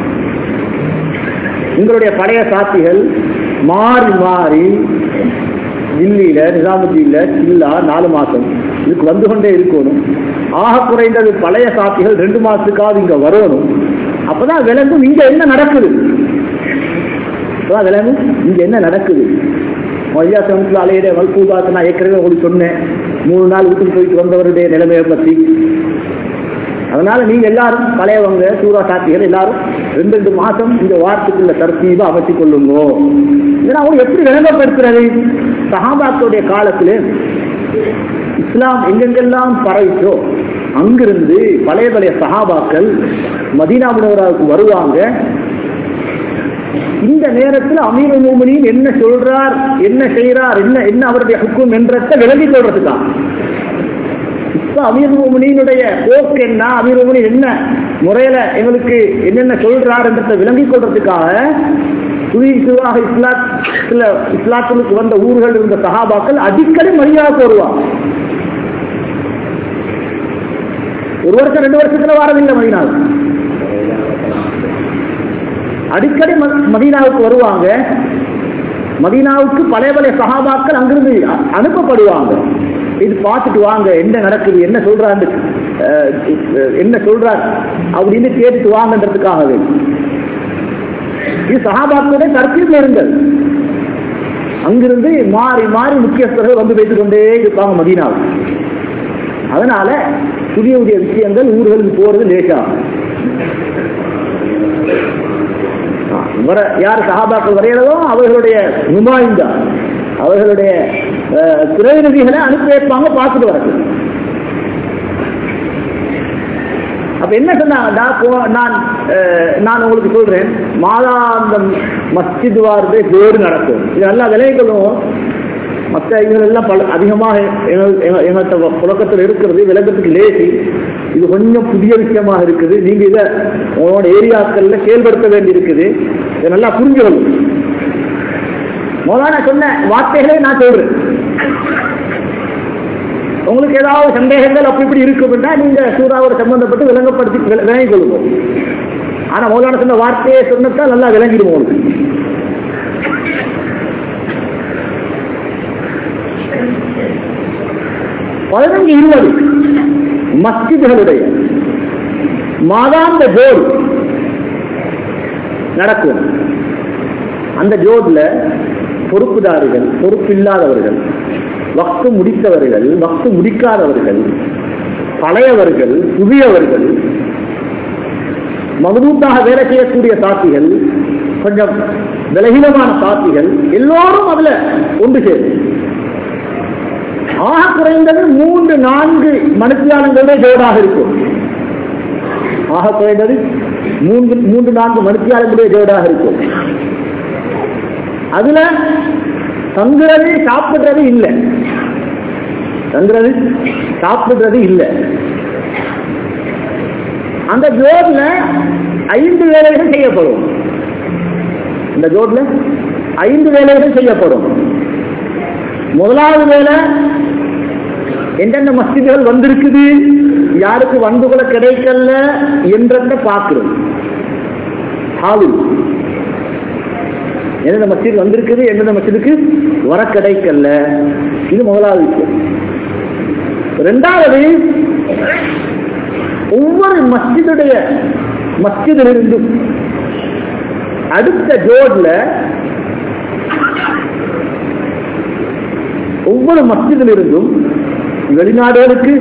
உங்களுடைய பழைய சாட்சிகள் மாறி மாறி தில்லியில நிசாமுத்தீன்ல சில்லா 4 மாசம் இதுக்கு வந்து கொண்டே இருக்கணும். ஆக குறைந்தது பழைய சாட்சிகள் 2 மாசத்துக்காவது இங்க வரணும். அப்பதான் விளங்கும் இங்க என்ன நடக்குது, விளங்கும் இங்க என்ன நடக்குது. மொழியாசனத்துல அலையிட வல்பூதாக்கு நான் ஏற்கனவே உங்களுக்கு சொன்னேன், 3 நாள் வீட்டுக்கு போயிட்டு வந்தவருடைய நிலைமையை பற்றி. அதனால நீங்க எல்லாரும் பழையவங்க சூறா சாட்சிகள் எல்லாரும் 2 மாசம் இந்த வாரத்துக்குள்ள தர்த்தீபா அமைத்துக் கொள்ளுங்க. இதெல்லாம் அவங்க எப்படி விளங்கப்படுத்துறது? சஹாபாக்களுடைய காலத்திலே இஸ்லாம் எங்கெங்கெல்லாம் பரவிச்சோ அங்கிருந்து பழைய பழைய சஹாபாக்கள் மதீனா முனவராவுக்கு வருவாங்க. இந்த நேரத்தில் அமீருல் முஃமினீன் என்ன சொல்றார், என்ன செய்யறார், என்ன அவருடைய ஹுக்கும் என்றதை விளங்கி சொல்றதுதான். இப்ப அமீருல் முஃமினீனுடைய போக்கு என்ன, அமீருல் முஃமினீன் என்ன முறையில எங்களுக்கு என்னென்ன சொல்றார் என்றதை விளங்கி கொள்றதுக்காக புதிதாக இஸ்லாத்துக்கு வந்த ஊர்கள் இருந்த சஹாபாக்கள் அடிக்கடி மதீனாவுக்கு வருவாங்க. 1 வருஷம் 2 வருஷத்துல வரதில்லை, மதீனாவுக்கு அடிக்கடி மதீனாவுக்கு வருவாங்க. மதீனாவுக்கு பழைய பழைய சஹாபாக்கள் அங்கிருந்து அனுப்பப்படுவாங்க. இது பார்த்துட்டு வாங்க என்ன நடக்குது, என்ன சொல்றாரு, என்ன சொல்றார் அப்படின்னு கேட்டுட்டு வாங்கன்றதுக்காகவே. இது சஹாபாக்களுடைய தர்த்தீப்ல இருந்தது. அங்கிருந்து மாறி மாறி முக்கியஸ்தர்கள் வந்து வைத்துக் கொண்டே இருப்பாங்க மதீனாவுக்கு. அதனால புதிய புதிய விஷயங்கள் ஊர்களுக்கு போறது லேட்டாகும். யார் சஹாபாக்கள் வரையிறதோ அவர்களுடைய நுமாயிந்தா, அவர்களுடைய பிரதிநிதிகளை அனுப்பி வைப்பாங்க பார்த்துட்டு வரது. அப்ப என்ன சொன்னாங்க, நான் உங்களுக்கு சொல்றேன், மாதாந்தம் மஸ்ஜித் வாரதே ஜோடு நடக்கும். இது நல்லா விளைவிக்கணும். மற்ற இதெல்லாம் அதிகமாக எங்கள்கிட்ட புழக்கத்தில் இருக்கிறது, விளக்கத்துக்கு லேசி. இது கொஞ்சம் புதிய விஷயமாக இருக்குது. நீங்க இதை உங்களோட ஏரியாக்கள்ல செயல்படுத்த வேண்டி இருக்குது. இதை நல்லா புரிஞ்சுக்கணும். முதல்ல நான் சொன்ன வார்த்தைகளே நான் சொல்றேன். உங்களுக்கு ஏதாவது சந்தேகங்கள் அப்படி இப்படி இருக்குன்னா நீங்க சூறாவோட சம்பந்தப்பட்டு விளங்கப்படுத்தி விளங்கிக் கொள்ளுவோம். ஆனா மௌலானா சொன்ன வார்த்தையை சொன்னதான் நல்லா விளங்கிடுவோம் உங்களுக்கு. பதினஞ்சு 20 மஸ்ஜிதுகளுடைய மாதாந்த ஜோடு நடக்கும். அந்த ஜோட்ல பொறுப்புதாரிகள், பொறுப்பில்லாதவர்கள், வக்து முடித்தவர்கள், வக்து முடிக்காதவர்கள், பழையவர்கள், புதியவர்கள், மகதூத்தாக வேலை செய்யக்கூடிய சாத்திகள், கொஞ்சம் விலகினமான சாத்திகள் எல்லோரும் அதுல ஒன்று சேரும். ஆக குறைந்தது 3-4 மணித்தியாலங்களுடைய ஜோடாக இருக்கும். ஆக குறைந்தது 3-4 மணித்தியாலங்களுடைய ஜோடாக இருக்கும். அதுல தங்குறது சாப்பிடுறது இல்லை, தங்குறது சாப்பிடுறது இல்லை. அந்த ஜோட்ல 5 வேலைகள் செய்யப்படும். இந்த ஜோட்ல 5 வேலைகள் செய்யப்படும். முதலாவது வேலை, எந்தெந்த மஸ்ஜிதுகள் வந்திருக்குது, யாருக்கு வந்து கூட கிடைக்கல என்றத பார்க்கிறோம். எந்தெந்த மஸ்ஜித் வந்திருக்குது, எந்தெந்த மஸ்ஜிதுக்கு வர கிடைக்கல, இது முதலாவது விஷயம். இரண்டாவது, ஒவ்வொரு மஸ்ஜிதிலிருந்தும் அடுத்த ஜோட்ல ஒவ்வொரு மஸ்ஜிதிலிருந்தும் வெளிநாடுகளுக்கு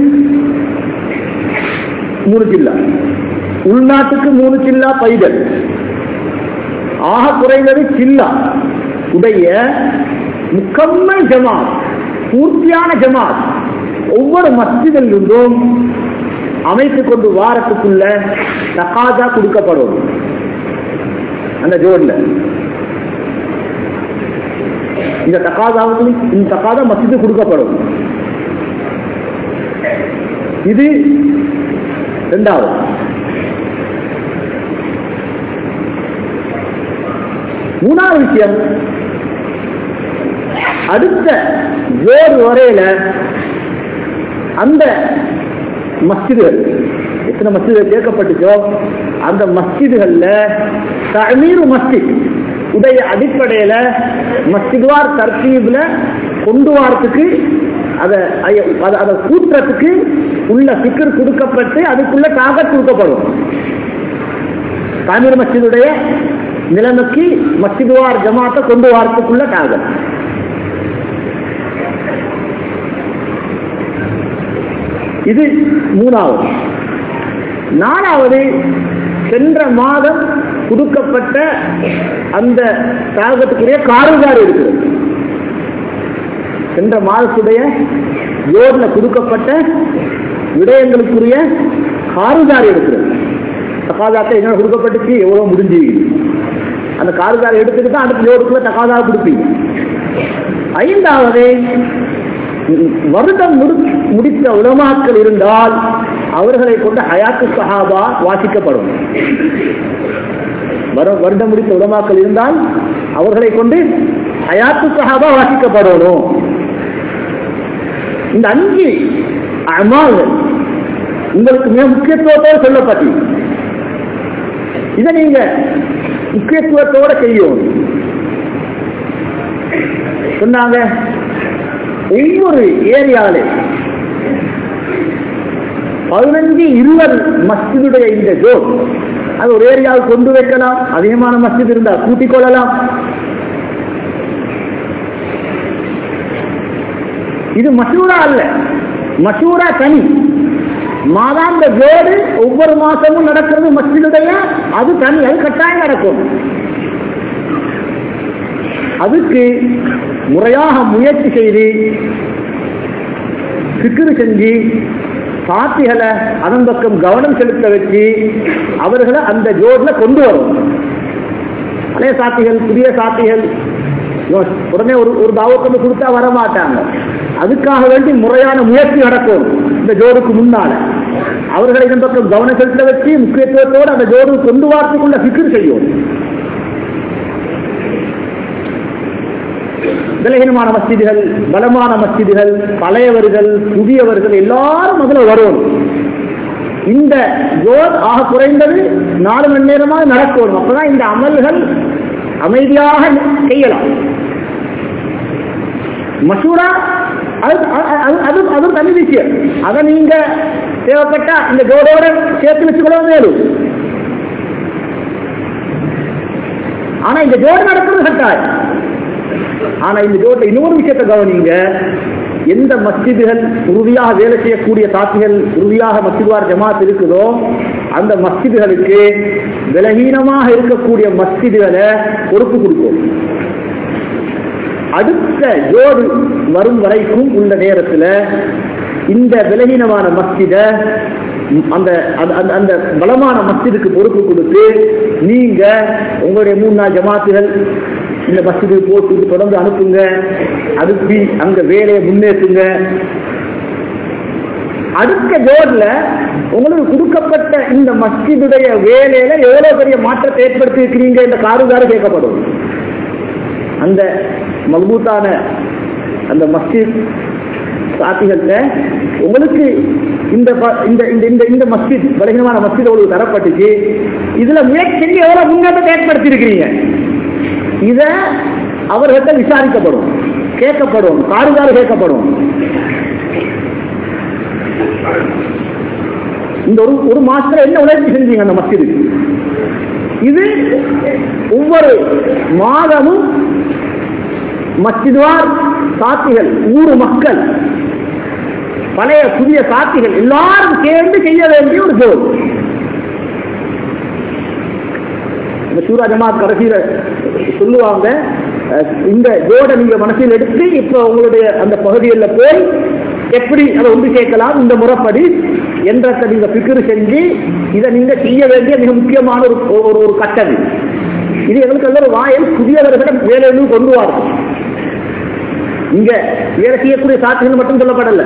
3 ஜில்லா, உள்நாட்டுக்கு 3 ஜில்லா பைதல், ஆக குறைந்தது ஜில்லா உடைய முக்கம்மல் ஜமாத், பூர்த்தியான ஜமாத் ஒவ்வொரு மஸ்ஜிதிலிருந்தும் அமைத்துக் கொண்டு வாரத்துக்குள்ள தகாதா கொடுக்கப்படும். அந்த ஜோட்ல இந்த தகாதாவுக்கு இந்த தகாதா மஸ்ஜிது கொடுக்கப்படும். இது இரண்டாவது. மூணாவது விஷயம், அடுத்த ஜோர் வரையில அந்த மஸ்ஜிதுகள், எத்தனை மஸ்ஜிதுகள் கேட்கப்பட்டுச்சோ அந்த மஸ்ஜிதுகள்ல தமீரு மஸ்ஜித் உடைய அடிப்படையில மஸ்ஜித்வார் தர்த்தீப்ல கொண்டு வரத்துக்கு அதை கூட்டுறதுக்கு உள்ள ஃபிக்ர் கொடுக்கப்பட்டு அதுக்குள்ள தாகத் கொடுக்கப்படும். தமீர் மஸ்ஜிதுடைய நிலைமைக்கு மஸ்ஜித்வார் ஜமாத்தை கொண்டு வரத்துக்குள்ள தாகத். இது மூணாவது. நாலாவது, சென்ற மாதம் கொடுக்கப்பட்ட அந்த தாகத்துக்குரிய காருதாரி இருக்கிறது. சென்ற மாதத்துடைய யோர்ல கொடுக்கப்பட்ட விடயங்களுக்குரிய காருதாரி இருக்கிறது. தகாதாத்தை என்ன கொடுக்கப்பட்டுச்சு, எவ்வளவு முடிஞ்சு, அந்த காருதாரி எடுத்துக்கிட்டு தான் அடுத்த யோருக்குள்ள தகாதா கொடுப்பீங்க. ஐந்தாவது, வருடம் முடித்த உலமாக்கள் இருந்தால் அவர்களை கொண்டு ஹயாத்து சஹாபா வாசிக்கப்படும். வருடம் முடித்த உலமாக்கள் இருந்தால் அவர்களை கொண்டு ஹயாத்து சஹாபா வாசிக்கப்படணும். இந்த 5 அமால்கள் உங்களுக்கு மிக முக்கியத்துவத்தோடு சொல்லப்பட்டு இதை நீங்க முக்கியத்துவத்தோட செய்யணும் சொன்னாங்க. ஒவ்வொரு ஏரியாவிலே 15-20 மஸ்ஜிதுடைய இந்த ஜோர் அது ஒரு ஏரியாவுக்கு கொண்டு வைக்கலாம். அதிகமான மஸ்ஜித் இருந்தால் கூட்டிக் கொள்ளலாம். இது மசூரா அல்ல, மசூரா தனி. மாதாந்த ஜோடு ஒவ்வொரு மாசமும் நடக்கிறது மஸ்ஜிதுடைய, அது தனி, அது கட்டாயம் நடக்கும். அதுக்கு முறையாக முயற்சி செய்து சிக்கிரு செஞ்சு சாத்திகளை அதன் பக்கம் கவனம் செலுத்த வச்சு அவர்களை அந்த ஜோட்ல கொண்டு வரும். பழைய சாத்திகள், புதிய சாத்திகள் உடனே ஒரு தாவத்தை கொடுத்தா வரமாட்டாங்க. அதுக்காக வேண்டி முறையான முயற்சி நடக்கும். இந்த ஜோடுக்கு முன்னால அவர்களை இதன் பக்கம் கவனம் செலுத்த வச்சு முக்கியத்துவத்தோடு அந்த ஜோடு கொண்டு வாரத்துக்குள்ள சிக்கிரு செய்யும். பலகீனமான மஸ்ஜிதுகள், பலமான மஸ்ஜிதுகள், பழையவர்கள், புதியவர்கள் எல்லாரும் முதல்ல வரும். இந்த ஜோர் ஆக குறைந்தது 4 மணி நேரமாக நடக்கணும். அப்பதான் இந்த அமல்கள் அமைதியாக செய்யலாம். மசூரா அது தனி விஷயம். அதை நீங்க தேவைப்பட்டா இந்த ஜோரோட சேர்த்து வச்சுக்கொள்ள வேணும். ஆனா இந்த ஜோர் நடக்கிறது கட்டாயம். ஆனா இந்த ஜோர்ல இன்னொரு விஷயத்தை கவனிங்க. எந்த மஸ்ஜிதுகள் உறுதியாக வேலை செய்யக்கூடிய சாத்திகள் உறுதியாக மஸ்ஜித்வார் ஜமாத் இருக்குதோ அந்த மஸ்ஜிதுகளுக்கு பலகீனமாக இருக்கக்கூடிய மஸ்ஜிதுகளை பொறுப்பு கொடுக்கும். அடுத்த ஜோடு வரும் வரைக்கும் உள்ள நேரத்தில் இந்த பலகீனமான மஸ்ஜித அந்த அந்த பலமான மஸ்ஜிதுக்கு பொறுப்பு கொடுத்து நீங்க உங்களுடைய 3-4 ஜமாத்துகள் இந்த மஸ்ஜிதுக்கு போட்டு தொடர்ந்து அனுப்புங்க, அனுப்பி அங்க வேலையை முன்னேற்றுங்க. அடுத்த ஜோர்ல உங்களுக்கு கொடுக்கப்பட்ட இந்த மஸ்ஜிதுடைய வேலையில எவ்வளவு பெரிய மாற்றத்தை ஏற்படுத்தி இருக்கிறீங்க இந்த காருகாரு கேட்கப்படும். அந்த மல்பூத்தான அந்த மஸ்ஜித் சாத்திகள்ல உங்களுக்கு இந்த இந்த மஸ்ஜித் பலகீனமான மஸ்ஜித் உங்களுக்கு தரப்பட்டுச்சு. இதுல முயற்சி செஞ்சு எவ்வளவு முன்னேற்றத்தை ஏற்படுத்தி இருக்கிறீங்க இத அவர்கிட்ட விசாரிக்கப்படும், கேட்கப்படும், காருகாரு கேட்கப்படும். இந்த ஒரு மாசத்துல என்ன உழைப்பு செஞ்சீங்க அந்த மஸ்ஜிதுக்கு? இது ஒவ்வொரு மாதமும் மஸ்ஜித்வார் சாத்திகள், ஊர் மக்கள், பழைய புதிய சாத்திகள் எல்லாரும் சேர்ந்து செய்ய வேண்டிய ஒரு ஜோர். சூரா ஜமாத் கடைசியில சொல்லுவாங்க, இந்த ஜோட நீங்க மனசில் எடுத்து இப்ப உங்களுடைய அந்த பகுதியில் போய் எப்படி அதை ஒன்று சேர்க்கலாம் இந்த முறைப்படி என்ற நீங்க பிக்ரு செஞ்சு இதை நீங்க செய்ய வேண்டிய மிக முக்கியமான ஒரு கட்டளை. இது எங்களுக்கு ஒரு வாயில் புதியவர்களிடம் வேலையும் கொண்டு வாருங்கள். இங்க வேலை செய்யக்கூடிய சாட்சிகள் மட்டும் சொல்லப்படல.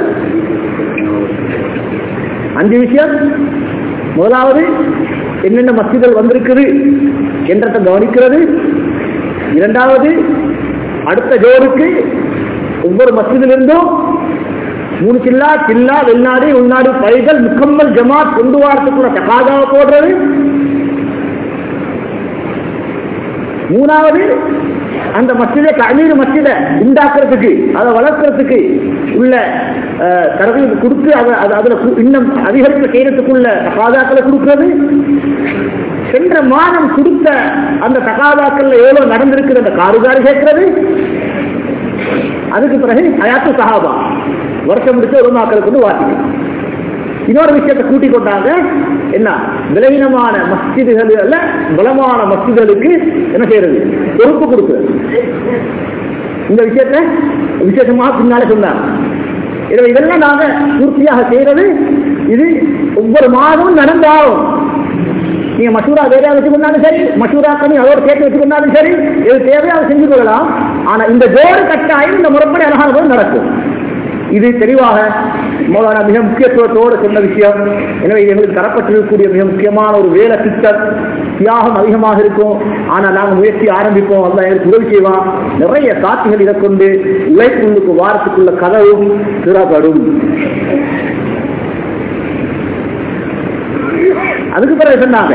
5 விஷயம். முதலாவது என்னென்ன மஸ்ஜிதுகள் வந்திருக்குது என்றதை கவனிக்கிறது. இரண்டாவது அடுத்த ஜோருக்கு ஒவ்வொரு மஸ்ஜிதிலிருந்தும் 3 சில்லா வெளிநாடு உள்நாடு பைகள் முக்கம்மல் ஜமாத் கொண்டு வரத்துக்குள்ள தகாதாவை போடுறது. மூணாவது அந்த மஸ்ஜிதை தண்ணீர் மஸ்ஜிதை உண்டாக்குறதுக்கு அதை வளர்க்கறதுக்கு உள்ள தரவுகளை கொடுத்து அதுல இன்னும் அதிகரிப்பு செய்யறதுக்குள்ள தகாதாக்களை கொடுக்கிறது. சென்ற மாதம் கொடுத்த அந்த தகாதாக்கள் எவ்வளவு நடந்திருக்கிற அந்த காருகாரு கேட்கிறது. அதுக்கு பிறகு ஹயாத்து சஹாபா வருஷம் முடிச்ச ஒரு நாட்களுக்கு வந்து வாசிக்கும். இன்னொரு விஷயத்தை கூட்டிக் கொண்டாங்க. என்ன விலகினமான மஸ்ஜிதுகள் அல்ல பலமான மஸ்ஜிதுகளுக்கு என்ன செய்யறது? பொறுப்பு கொடுக்கிறது. இந்த விஷயத்தை விசேஷமாக பின்னாலே சொன்னாங்க. இதெல்லாம் நாங்க பூர்த்தியாக செய்யறது. இது ஒவ்வொரு மாதமும் நடந்தாலும் நீங்க மசூரா வேறையா வச்சுக்கொண்டாலும் சரி, மசூரா பண்ணி அதோட சேர்த்து வச்சுக்கொண்டாலும் சரி, எது தேவையோ அதை செஞ்சு கொள்ளலாம். ஆனா இந்த ஜோடு கட்டாயம் இந்த முறைப்படி அழகான போது நடக்கும். இது தெளிவாக மிக முக்கியத்துவத்தோடு சொன்ன விஷயம். எனவே எங்களுக்கு தரப்பட்டிருக்கக்கூடிய மிக முக்கியமான ஒரு வேலை திட்டம். தியாகம் அதிகமாக இருக்கும். ஆனால் நாங்கள் முயற்சி ஆரம்பிப்போம். அதான் எங்களுக்கு உதவி செய்வான். நிறைய சாட்சிகள் இதை கொண்டு உழைப்புள்ளுக்கு வாரத்துக்குள்ள கதவும் திறப்படும். அதுக்கு பிறகு சொன்னாங்க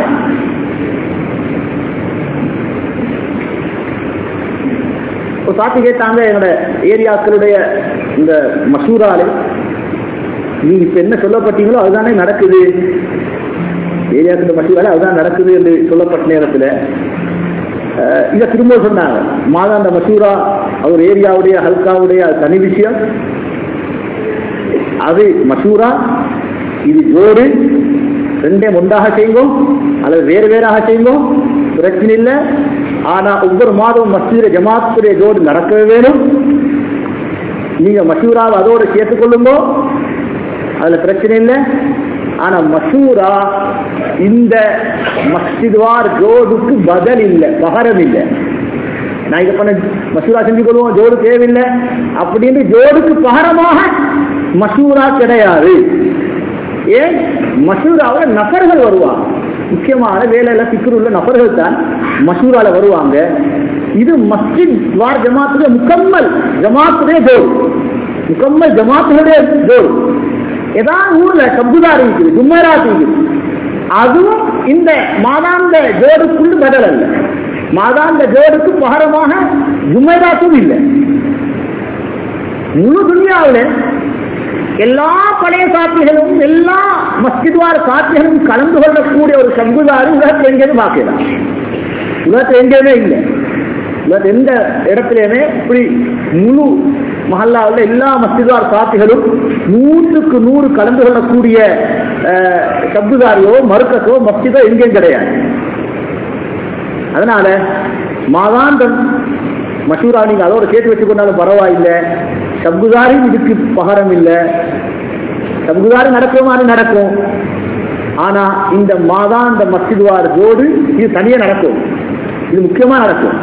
சாத்தி கேட்டாங்க, என்னோட ஏரியாக்களுடைய இந்த மசூரால நீங்க இப்ப என்ன சொல்லப்பட்டீங்களோ அதுதானே நடக்குது, ஏரியாக்கள் மசூரால அதுதான் நடக்குது என்று சொல்லப்பட்ட நேரத்தில் இதை திரும்ப சொன்னாங்க. மாதாந்த மசூரா அவர் ஏரியாவுடைய ஹல்காவுடைய தனி விஷயம். அது மசூரா, இது ஜோடு, ரெண்டே ஒன்றாக செய்வோம் அல்லது வேறு வேறாக செய்வோம், பிரச்சனை இல்லை. ஆனா ஒவ்வொரு மாதம் மஸ்ஜித் ஜமாத்துடைய ஜோடு நடக்கவே வேணும். நீங்க மசூராவை அதோடு சேர்த்துக் கொள்ளும்போ அதுல பிரச்சனை இல்லை. ஆனா மசூரா இந்த மஸ்ஜித்வார் ஜோடுக்கு பதில் இல்லை, பகரம் இல்லை. நான் இதை பண்ண மசூரா செஞ்சு கொள்வோம், ஜோடு தேவையில்லை அப்படின்னு ஜோடுக்கு பகரமாக மசூரா கிடையாது. ஏன்? மசூராவில் நபர்கள் வருவாங்க. முக்கியமான வேலையில சிக்கருள்ள நபர்கள் தான் மசூரால வருவாங்க. இது மஸ்ஜித் வார் ஜமாத்துடைய முக்கம்மல் ஜமாத்துடைய ஜோடு, முக்கம்மல் ஜமாத்துடைய ஜோடு. ஏதாவது ஊர்ல சம்புதாரி இருக்குது, ஜும்மராத் இருக்குது, அதுவும் இந்த மாதாந்த ஜோடுக்குள்ள பதில் அல்ல. மாதாந்த ஜோடுக்கு பகரமாக ஜும்மராத்தும் இல்லை. முழு துனியாவில் எல்லா பழைய சாட்சிகளும் எல்லா மஸ்ஜித்வார் சாட்சிகளும் கலந்து கொள்ளக்கூடிய ஒரு சம்புதாரி உலகத்தில் எங்கேயும் பார்க்கலாம். உலகத்தில் எங்கேயுமே இல்லை. உலகத்தில் எந்த இடத்துலையுமே இப்படி முழு மஹல்லாவில் எல்லா மஸ்ஜித்வார் சாட்சிகளும் 100க்கு 100 கலந்து கொள்ளக்கூடிய சம்புதாரியோ மறுக்கத்தோ மஸ்ஜிதோ எங்கேயும் கிடையாது. அதனால மாதாந்தம் மஷூரா நீங்க அதோட சேர்த்து வச்சுக்கொண்டாலும் பரவாயில்லை. சம்புதாரி இதுக்கு பகரம் இல்லை. சம்புதாரி நடக்குமாறு நடக்கும். ஆனா இந்த மாதாந்த மஸ்ஜித்வார் ஜோடு இது தனியா நடக்கும். இது முக்கியமா நடக்கும்.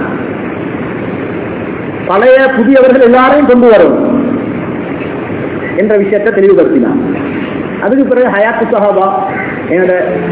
பழைய புதியவர்கள் எல்லாரையும் கொண்டு வரும் என்ற விஷயத்தை தெளிவுபடுத்தினார். அதுக்கு பிறகு ஹயாத்து சஹாபா என்னோட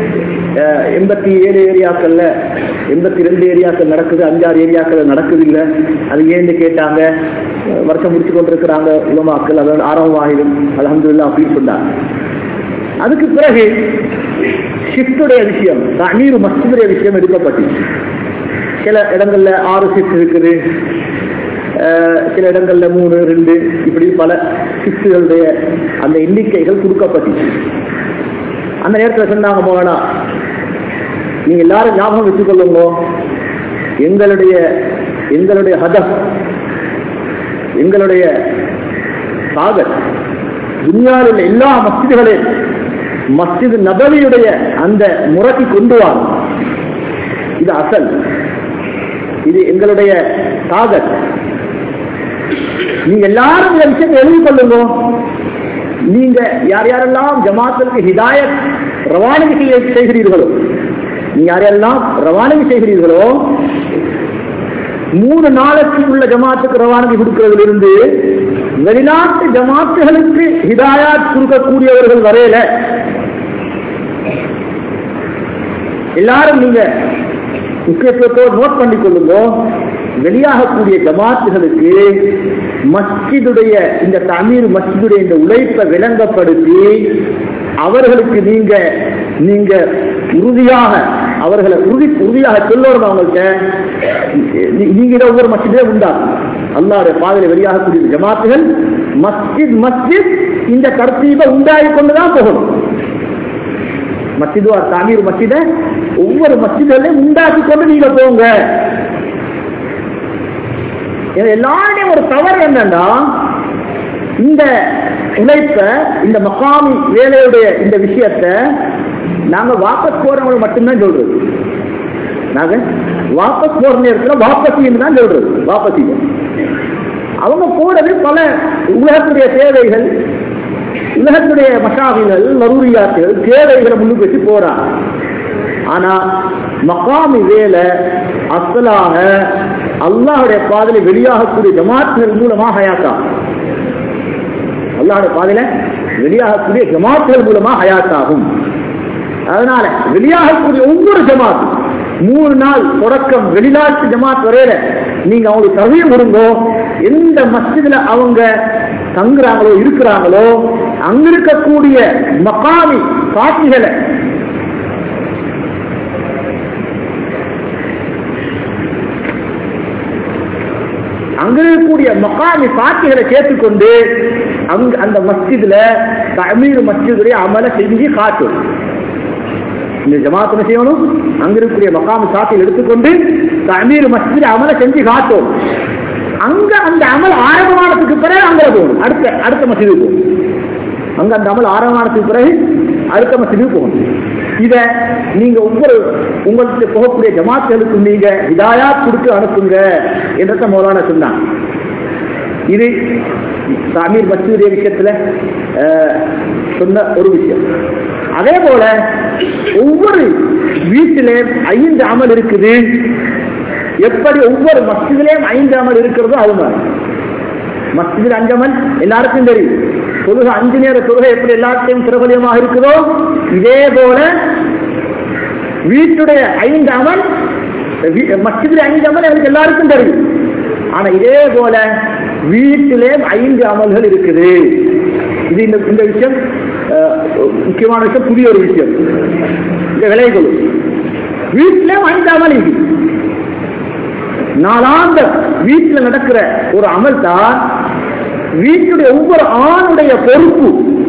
87 ஏரியாக்கள்ல 82 ஏரியாக்கள் நடக்குது, 5-6 ஏரியாக்கள் நடக்குது இல்லை. அது ஏன்னு கேட்டாங்க. வருஷம் முடிச்சு கொண்டிருக்கிறாங்க உலமாக்கள், அதாவது ஆரம்பமாகிடும் அல்ஹம்துலில்லாஹ் அப்படின்னு சொன்னாங்க. அதுக்கு பிறகு ஷிஃப்டுடைய விஷயம், தமீர் மஸ்ஜிதுடைய விஷயம் எடுக்கப்பட்டு சில இடங்கள்ல 6 ஷிஃப்ட் இருக்குது, சில இடங்கள்ல 3, 2 இப்படி பல ஷிஃப்டுகளுடைய அந்த எண்ணிக்கைகள் கொடுக்கப்பட்டு அந்த நேரத்தில் சொன்னாங்க, போனா நீங்க எல்லாரும் ஞாபகம் வச்சுக்கொள்ளுங்க, எங்களுடைய ஹதப், எங்களுடைய சாகர் துன்யாவில் உள்ள எல்லா மஸ்ஜிதுகளையும் மஸ்ஜித் நபவியுடைய அந்த முறைக்கு கொண்டு வாங்க. இது அசல், இது எங்களுடைய சாகர். நீங்க எல்லாரும் இந்த விஷயத்தை எழுதி கொள்ளுங்க. நீங்க யார் யாரெல்லாம் ஜமாத்துக்கு ஹிதாயத் ரவானகி செய்கிறீர்களோ, நீங்க யாரெல்லாம் ரவானகி செய்கிறீர்களோ 3 நாளைக்கு உள்ள ஜமாத்துக்கு ரவானகி கொடுக்கிறதிலிருந்து வெளிநாட்டு ஜமாத்துகளுக்கு ஹிதாயத் கொடுக்கக்கூடியவர்கள் வரையில எல்லாரும் நீங்க முக்கியத்துவத்தோடு நோட் பண்ணிக் கொள்ளுங்க. வெளியாகக்கூடிய ஜமாத்துகளுக்கு மஸ்ஜிதுடைய இந்த தமீர் மஸ்ஜிதுடைய இந்த உழைப்பை விளங்கப்படுத்தி அவர்களுக்கு நீங்க உறுதியாக அவர்களை உறுதியாக சொல்லணும். அவங்கள்ட்ட நீங்க இதை ஒவ்வொரு மஸ்ஜிதே உண்டாகும். அல்லாஹ்வுடைய பாதையில வெளியாகக்கூடிய ஜமாத்துகள் மஸ்ஜித் இந்த தர்த்தீபை உண்டாகி கொண்டுதான் போகணும். மஸ்ஜித் தமீர் மஸ்ஜிதை ஒவ்வொரு மஸ்ஜிதையும் உண்டாக்கி கொண்டு நீங்க போங்க. எல்லாருடைய ஒரு தவறு என்னன்னா, இந்த உழைப்ப இந்த மகாமி வேலையுடைய இந்த விஷயத்தை நாங்க வாபஸ் போறவங்க மட்டும்தான் சொல்றது. நாங்க வாபஸ் போற நேரத்தில் வாபசின்னு தான் சொல்றது. வாபசி அவங்க போறது பல உலகத்துடைய தேவைகள், உலகத்துடைய மஷாவிகள், லரூரியாத்துகள், தேவைகளை முன்னுக்கு வச்சு போறாங்க. ஆனா மகாமி வேலை அசலாக அல்லாஹுடைய பாதையில வெளியாகக்கூடிய ஜமாத்துகள் மூலமாக ஹயாத்தா, அல்லாஹுடைய பாதையில வெளியாகக்கூடிய ஜமாத்துகள் மூலமாக ஹயாத்தாகும். அதனால வெளியாகக்கூடிய ஒவ்வொரு ஜமாத் 3 நாள் தொடக்கம் வெளிநாட்டு ஜமாத் வரையில நீங்க அவங்களுக்கு தரவே கொடுங்கோ. எந்த மஸ்ஜிதுல அவங்க தங்குறாங்களோ இருக்கிறாங்களோ அங்க இருக்கக்கூடிய மகாமி காட்சிகளை அங்க இருக்கக்கூடிய மகாமி சாட்சிகளை கேட்டுக்கொண்டு அந்த மஸ்ஜிதுல தமீர் மஸ்ஜிதுடைய அமலை செஞ்சு காட்டும். இந்த ஜமாத் என்ன செய்யணும், அங்க இருக்கக்கூடிய மகாமி சாட்சிகள் எடுத்துக்கொண்டு தமீர் மஸ்ஜிதுல அமலை செஞ்சு காட்டும். அங்க அந்த அமல் ஆரம்பமானதுக்கு பிறகு அங்க போகணும், அடுத்த மஸ்ஜிதுக்கு போகணும். அங்க அந்த அமல் ஆரம்பமானதுக்கு பிறகு அடுத்த மஸ்ஜிதுக்கு போகணும். இத நீங்க உங்களுக்கு போகக்கூடிய ஜமாத்துகளுக்கு நீங்க ஹிதாயத் கொடுத்து அனுப்புங்க என்ற மௌலானா சொன்னாங்க. இது தமீர் மஸ்ஜிதுடைய விஷயத்துல சொன்ன ஒரு விஷயம். அதே போல ஒவ்வொரு வீட்டிலே 5 அமல் இருக்குது. எப்படி ஒவ்வொரு மஸ்ஜிதிலேயும் 5 அமல் இருக்கிறதோ அது மாதிரி மஸ்ஜிதில் 5 அமல் எல்லாருக்கும் தெரியும். தொழுகை 5 நேர தொழுகை எப்படி எல்லாத்தையும் பிரபலியமாக இருக்குதோ இதே போல வீட்டுடைய 5 அமல் மஸ்ஜிதில் 5 அமல் எனக்கு எல்லாருக்கும் தெரியும். ஆனா இதே போல வீட்டிலே 5 அமல்கள் இருக்குது. இது இந்த விஷயம் முக்கியமான விஷயம், புதிய ஒரு விஷயம். இந்த விளைவுகள் வீட்டிலே 5 அமல் இருக்கு. நாளாந்த வீட்டில் நடக்கிற ஒரு அமல் தான் வீட்டுடைய ஒவ்வொரு ஆணுடைய பொறுப்பு.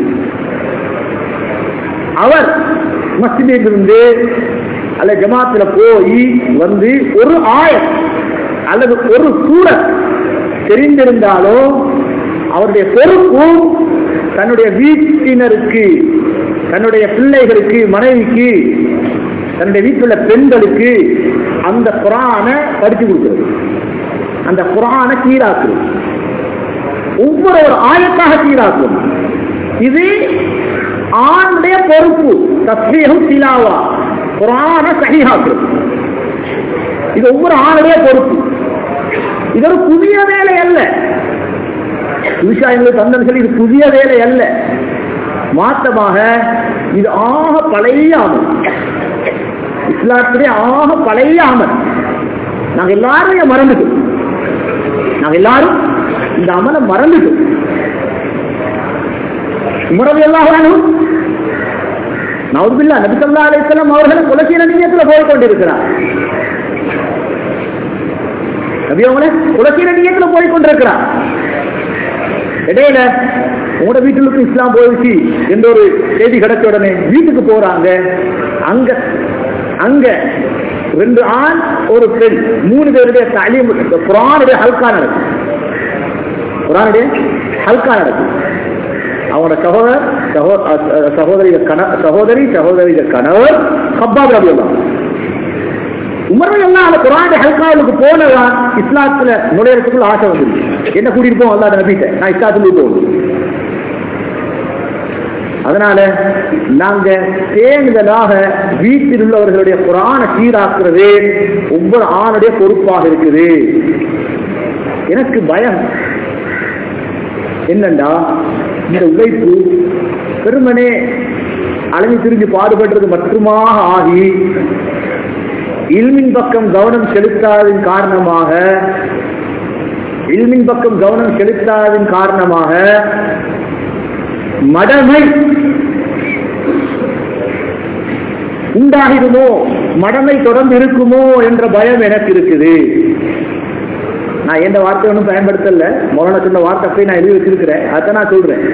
அவர் மஸ்ஜிதில் இருந்து அல்ல ஜமாத்துல போய் வந்து ஒரு ஆயத் அல்லது ஒரு சூரத் தெரிந்திருந்தாலோ அவருடைய பொறுப்பு தன்னுடைய வீட்டினருக்கு, தன்னுடைய பிள்ளைகளுக்கு, மனைவிக்கு, தன்னுடைய வீட்டில் உள்ள பெண்களுக்கு அந்த குர்ஆனை படித்து கொடுக்கிறது, அந்த குர்ஆனை சீராக்குறது, ஒவ்வொரு ஒரு ஆயத்தாக சீராக்கும். இது ஆணுடைய பொறுப்பு. தஸ்பீஹும் திலாவா, குர்ஆனை சஹீஹாக்குறது, இது ஒவ்வொரு ஆணுடைய பொறுப்பு. இது ஒரு புதிய வேலை அல்ல. விஷயங்களுக்கு தந்தன் இது புதிய வேலை அல்ல. மாற்றமாக இது ஆக பழைய அமல், இஸ்லாத்திலே ஆக பழைய அமல். நாங்க எல்லாரும் மறந்துட்டோம். நாங்க எல்லாரும் இந்த அமலை மறந்துட்டோம். உமர் ரலியல்லாஹு நவுதுபில்லா நபி ஸல்லல்லாஹு அலைஹி வஸல்லம் அவர்கள் கொலை செய்ய நியத்துல போய் கொண்டிருக்கிறார். நபி அவங்களே கொலை செய்ய நியத்துல போய் கொண்டிருக்கிறார். இடையில உங்களோட வீட்டுக்கு இஸ்லாம் போயிடுச்சு என்ற ஒரு செய்தி கிடைச்ச உடனே வீட்டுக்கு போறாங்க. அங்க அங்க 2 ஆண் ஒரு பெண் 3 பேருடைய தலீம் குர்ஆனுடைய ஹல்கா நடக்கும். குர்ஆனுடைய ஹல்கா நடக்கும். அவனோட சகோதரி கணவர் கப்பாப் ரலியல்லாஹு உமர் எல்லாம் அந்த குர்ஆனுடைய ஹல்காவுக்கு போனதா இஸ்லாத்துல நுழையறதுக்குள்ள ஆசை வந்துருச்சு. என்ன கூட்டிட்டு போவோம் அல்லாஹ் நபிட்ட, நான் இஸ்லாத்துக்கு போகணும். அதனால நாங்க தேர்ந்தலாக வீட்டில் உள்ளவர்களுடைய குர்ஆனை சீராக்குறது ஒவ்வொரு ஆணுடைய பொறுப்பாக இருக்குது. எனக்கு பயம் என்னண்டா, இந்த உழைப்பு பெருமனே அலைஞ்சு திரிஞ்சு பாடுபடுறது மட்டுமாக ஆகி இல்மின் பக்கம் கவனம் செலுத்தாததின் காரணமாக மடமை உண்டாகிடுமோ, மடமை தொடர்ந்து இருக்குமோ என்ற பயம் எனக்கு இருக்குது. நான் எந்த வார்த்தை ஒன்றும் பயன்படுத்தல, மௌலானா சொன்ன வார்த்தை போய் நான் எழுதி வச்சிருக்கிறேன், அதை நான் சொல்றேன்.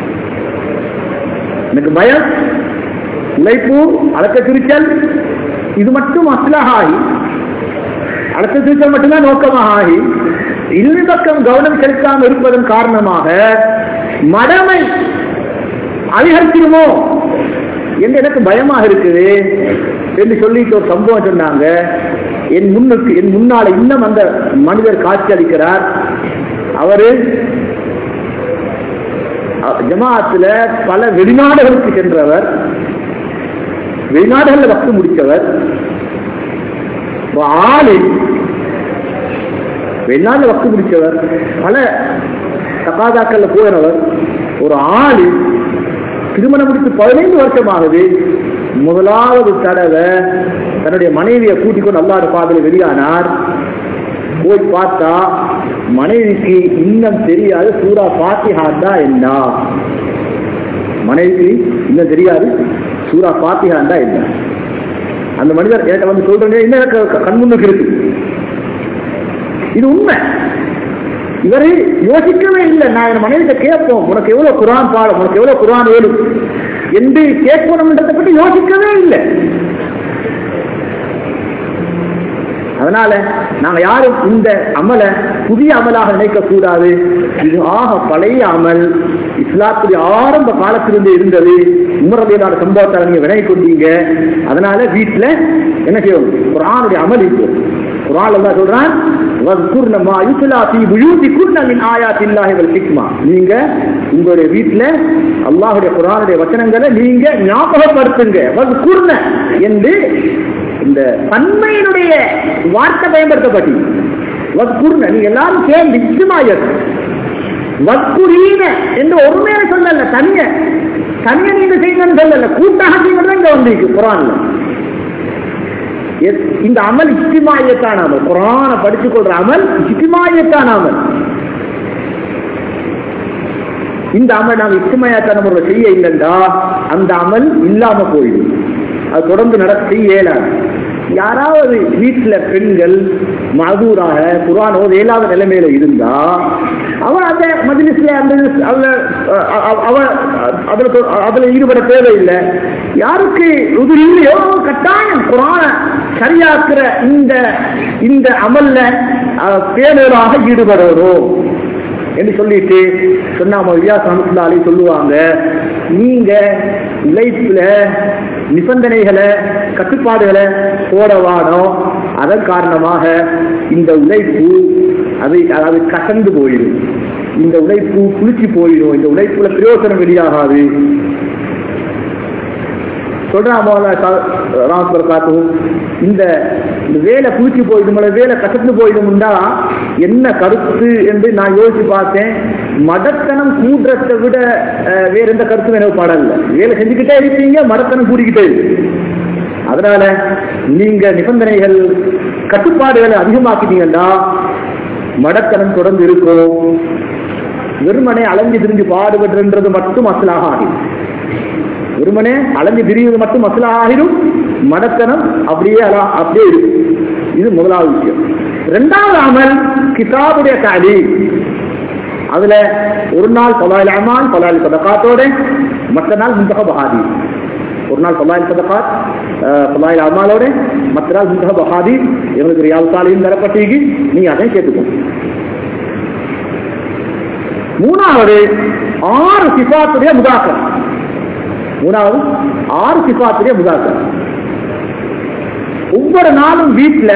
எனக்கு பயம் உழைப்பு அழக்க திருச்சல் இது மட்டும் அஸ்லாக ஆகி, அழக்க திருச்சல் மட்டும்தான் நோக்கமாக ஆகி இல்மி பக்கம் கவனம் செலுத்தாமல் இருப்பதன் காரணமாக மடமை அதிகரிச்சிருமோ என்று எனக்கு பயமாக இருக்குது என்று சொல்லிட்டு ஒரு சம்பவம் சொன்னாங்க. என் முன்னால இன்னும் அந்த மனிதர் காட்சி அளிக்கிறார். அவரு ஜமாத்துல பல வெளிநாடுகளுக்கு சென்றவர், வெளிநாடுகளில் வக்து முடித்தவர், வெளிநாடு வக்து முடித்தவர், பல தகாதாக்கள்ல போகிறவர். ஒரு ஆளு திருமணம் முடித்து 15 வருஷம் ஆகுது. முதலாவது தடவை தன்னுடைய மனைவியை கூட்டிக் கொண்டு அல்லாஹ்வுடைய பாதையில் வெளியானார். போய் பார்த்தா மனைவிக்கு இன்னும் தெரியாது சூரா ஃபாத்திஹா என்ன. மனைவிக்கு இன்னும் தெரியாது சூரா ஃபாத்திஹா என்ன. அந்த மனிதர் என்கிட்ட வந்து சொல்றேன், இன்னும் கண்முன்னுக்கு இருக்கு. இது உண்மை. இவரு யோசிக்கவே இல்லை. நான் என் மனைவிட்ட கேட்போம், உனக்கு எவ்வளவு குர்ஆன் பாடம், உனக்கு எவ்வளவு குர்ஆன் வேணும் என்று கேட்கணும்ன்றதை பற்றி யோசிக்கவே இல்லை. அதனால நாங்க யாரும் இந்த அமலை புதிய அமலாக நினைக்க கூடாது. இது ஆக பழைய அமல், இஸ்லாத்துடைய ஆரம்ப காலத்திலிருந்து இருந்தது. உமர் ரலியல்லாஹு சம்பவத்தை நீங்க வினை கொண்டீங்க. அதனால வீட்டுல என்ன செய்யும், குர்ஆனுடைய அமல் இருக்கும். குர்ஆன் அல்லாஹ் சொல்றான், வஸ்குர்ன மா யுத்லா ஃபீ புயூதிகுன்ன மின் ஆயாத்தில்லாஹி வல் ஹிக்மா. நீங்க உங்களுடைய வீட்டுல அல்லாஹ்வுடைய குர்ஆனுடைய வசனங்களை நீங்க ஞாபகப்படுத்துங்க. வஸ்குர்ன என்று இந்த பன்மையினுடைய வார்த்தை பயன்படுத்தப்பட்டு, வஸ்குர்ன நீங்க எல்லாரும் சேர்ந்து இஜ்மாயத் வஸ்குரீன என்று ஒருமையில சொல்லல, தனிய நீங்க செய்யுங்கன்னு சொல்லல, கூட்டாக செய்யுங்க இங்க வந்திருக்கு குர்ஆன்ல. இந்த அமல் இஜ்திமாயியத்தான அமல், குர்ஆனை படித்துக் கொள்ற அமல் இஜ்திமாயியத்தான அமல். இந்த அமல் நாம் இஜ்திமாயியத்தான முறையில் செய்ய இல்லைண்டா அந்த அமல் இல்லாம போயிடும். அது தொடர்ந்து செய்ய இயலாது. யாராவது வீட்டுல பெண்கள் மதூராக குர்ஆன் ஓத இயலாத நிலைமையில இருந்தா அவன் அந்த மஜ்லிஸ்ல அதுல ஈடுபட தேவையில்லை. யாருக்கு இது இல்லையோ கட்டாயம் குர்ஆனை சரியாக்குற இந்த அமல்ல பேரலாக ஈடுபடணும் என்று சொல்லிட்டு சொன்னாம வியாஸ் ரஹ்மத்துல்லாஹி அலைஹி சொல்லுவாங்க, நீங்க உழைப்புல நிபந்தனைகளை கட்டுப்பாடுகளை போடவானோ அதன் காரணமாக இந்த உழைப்பு அது கசந்து போயிடும், இந்த உழைப்பு குளிச்சு போயிடும், இந்த உழைப்புல பிரயோசனம் வெளியாகாது சொல்றாங்க. இந்த வேலை பூச்சி போயிடும், வேலை கசந்து போயிடும்டா என்ன கருத்து என்று நான் யோசிச்சு பார்த்தேன். மடத்தனம் கூடுறதை விட வேற எந்த கருத்தும் எனக்கு பாடல. வேலை செஞ்சுக்கிட்டே இருப்பீங்க, மடத்தனம் கூடிக்கிட்டே இருக்கு. அதனால நீங்க நிபந்தனைகள் கட்டுப்பாடுகளை அதிகமாக்கிட்டீங்கன்னா மடத்தனம் தொடர்ந்து இருக்கும். வெறுமனே அலைஞ்சு திரிஞ்சு பாடுபடுறது மட்டும் அசலாக ஆகிடும். வெறுமனே அலைஞ்சு திரிவது மட்டும் அசலாக ஆகிடும். மடத்தனம் அப்படியே இருக்கும். இது முதலாவது விஷயம். இரண்டாவது அமல் கிதாபுடைய தாலீம். அதுல ஒரு நாள் ஃபலாயில் அமால் ஃபலாயில் சதகாத்தோட, மற்ற நாள் முன்தஹப் அஹாதீஸ். ஒரு நாள் ஃபலாயில் சதகாத் ஃபலாயில் அமாலோட, மற்ற நாள் முன்தஹப் அஹாதீஸ். எங்களுக்கு ரியாத் சாலிஹீன் தரப்பட்டிருக்கு, நீங்க அதை கேட்டுக்கோங்க. மூணாவது 6 சிஃபாத்துடைய முதாக்கரா. மூணாவது 6 சிஃபாத்துடைய முதாக்கரா. ஒவ்வொரு நாளும் வீட்டுல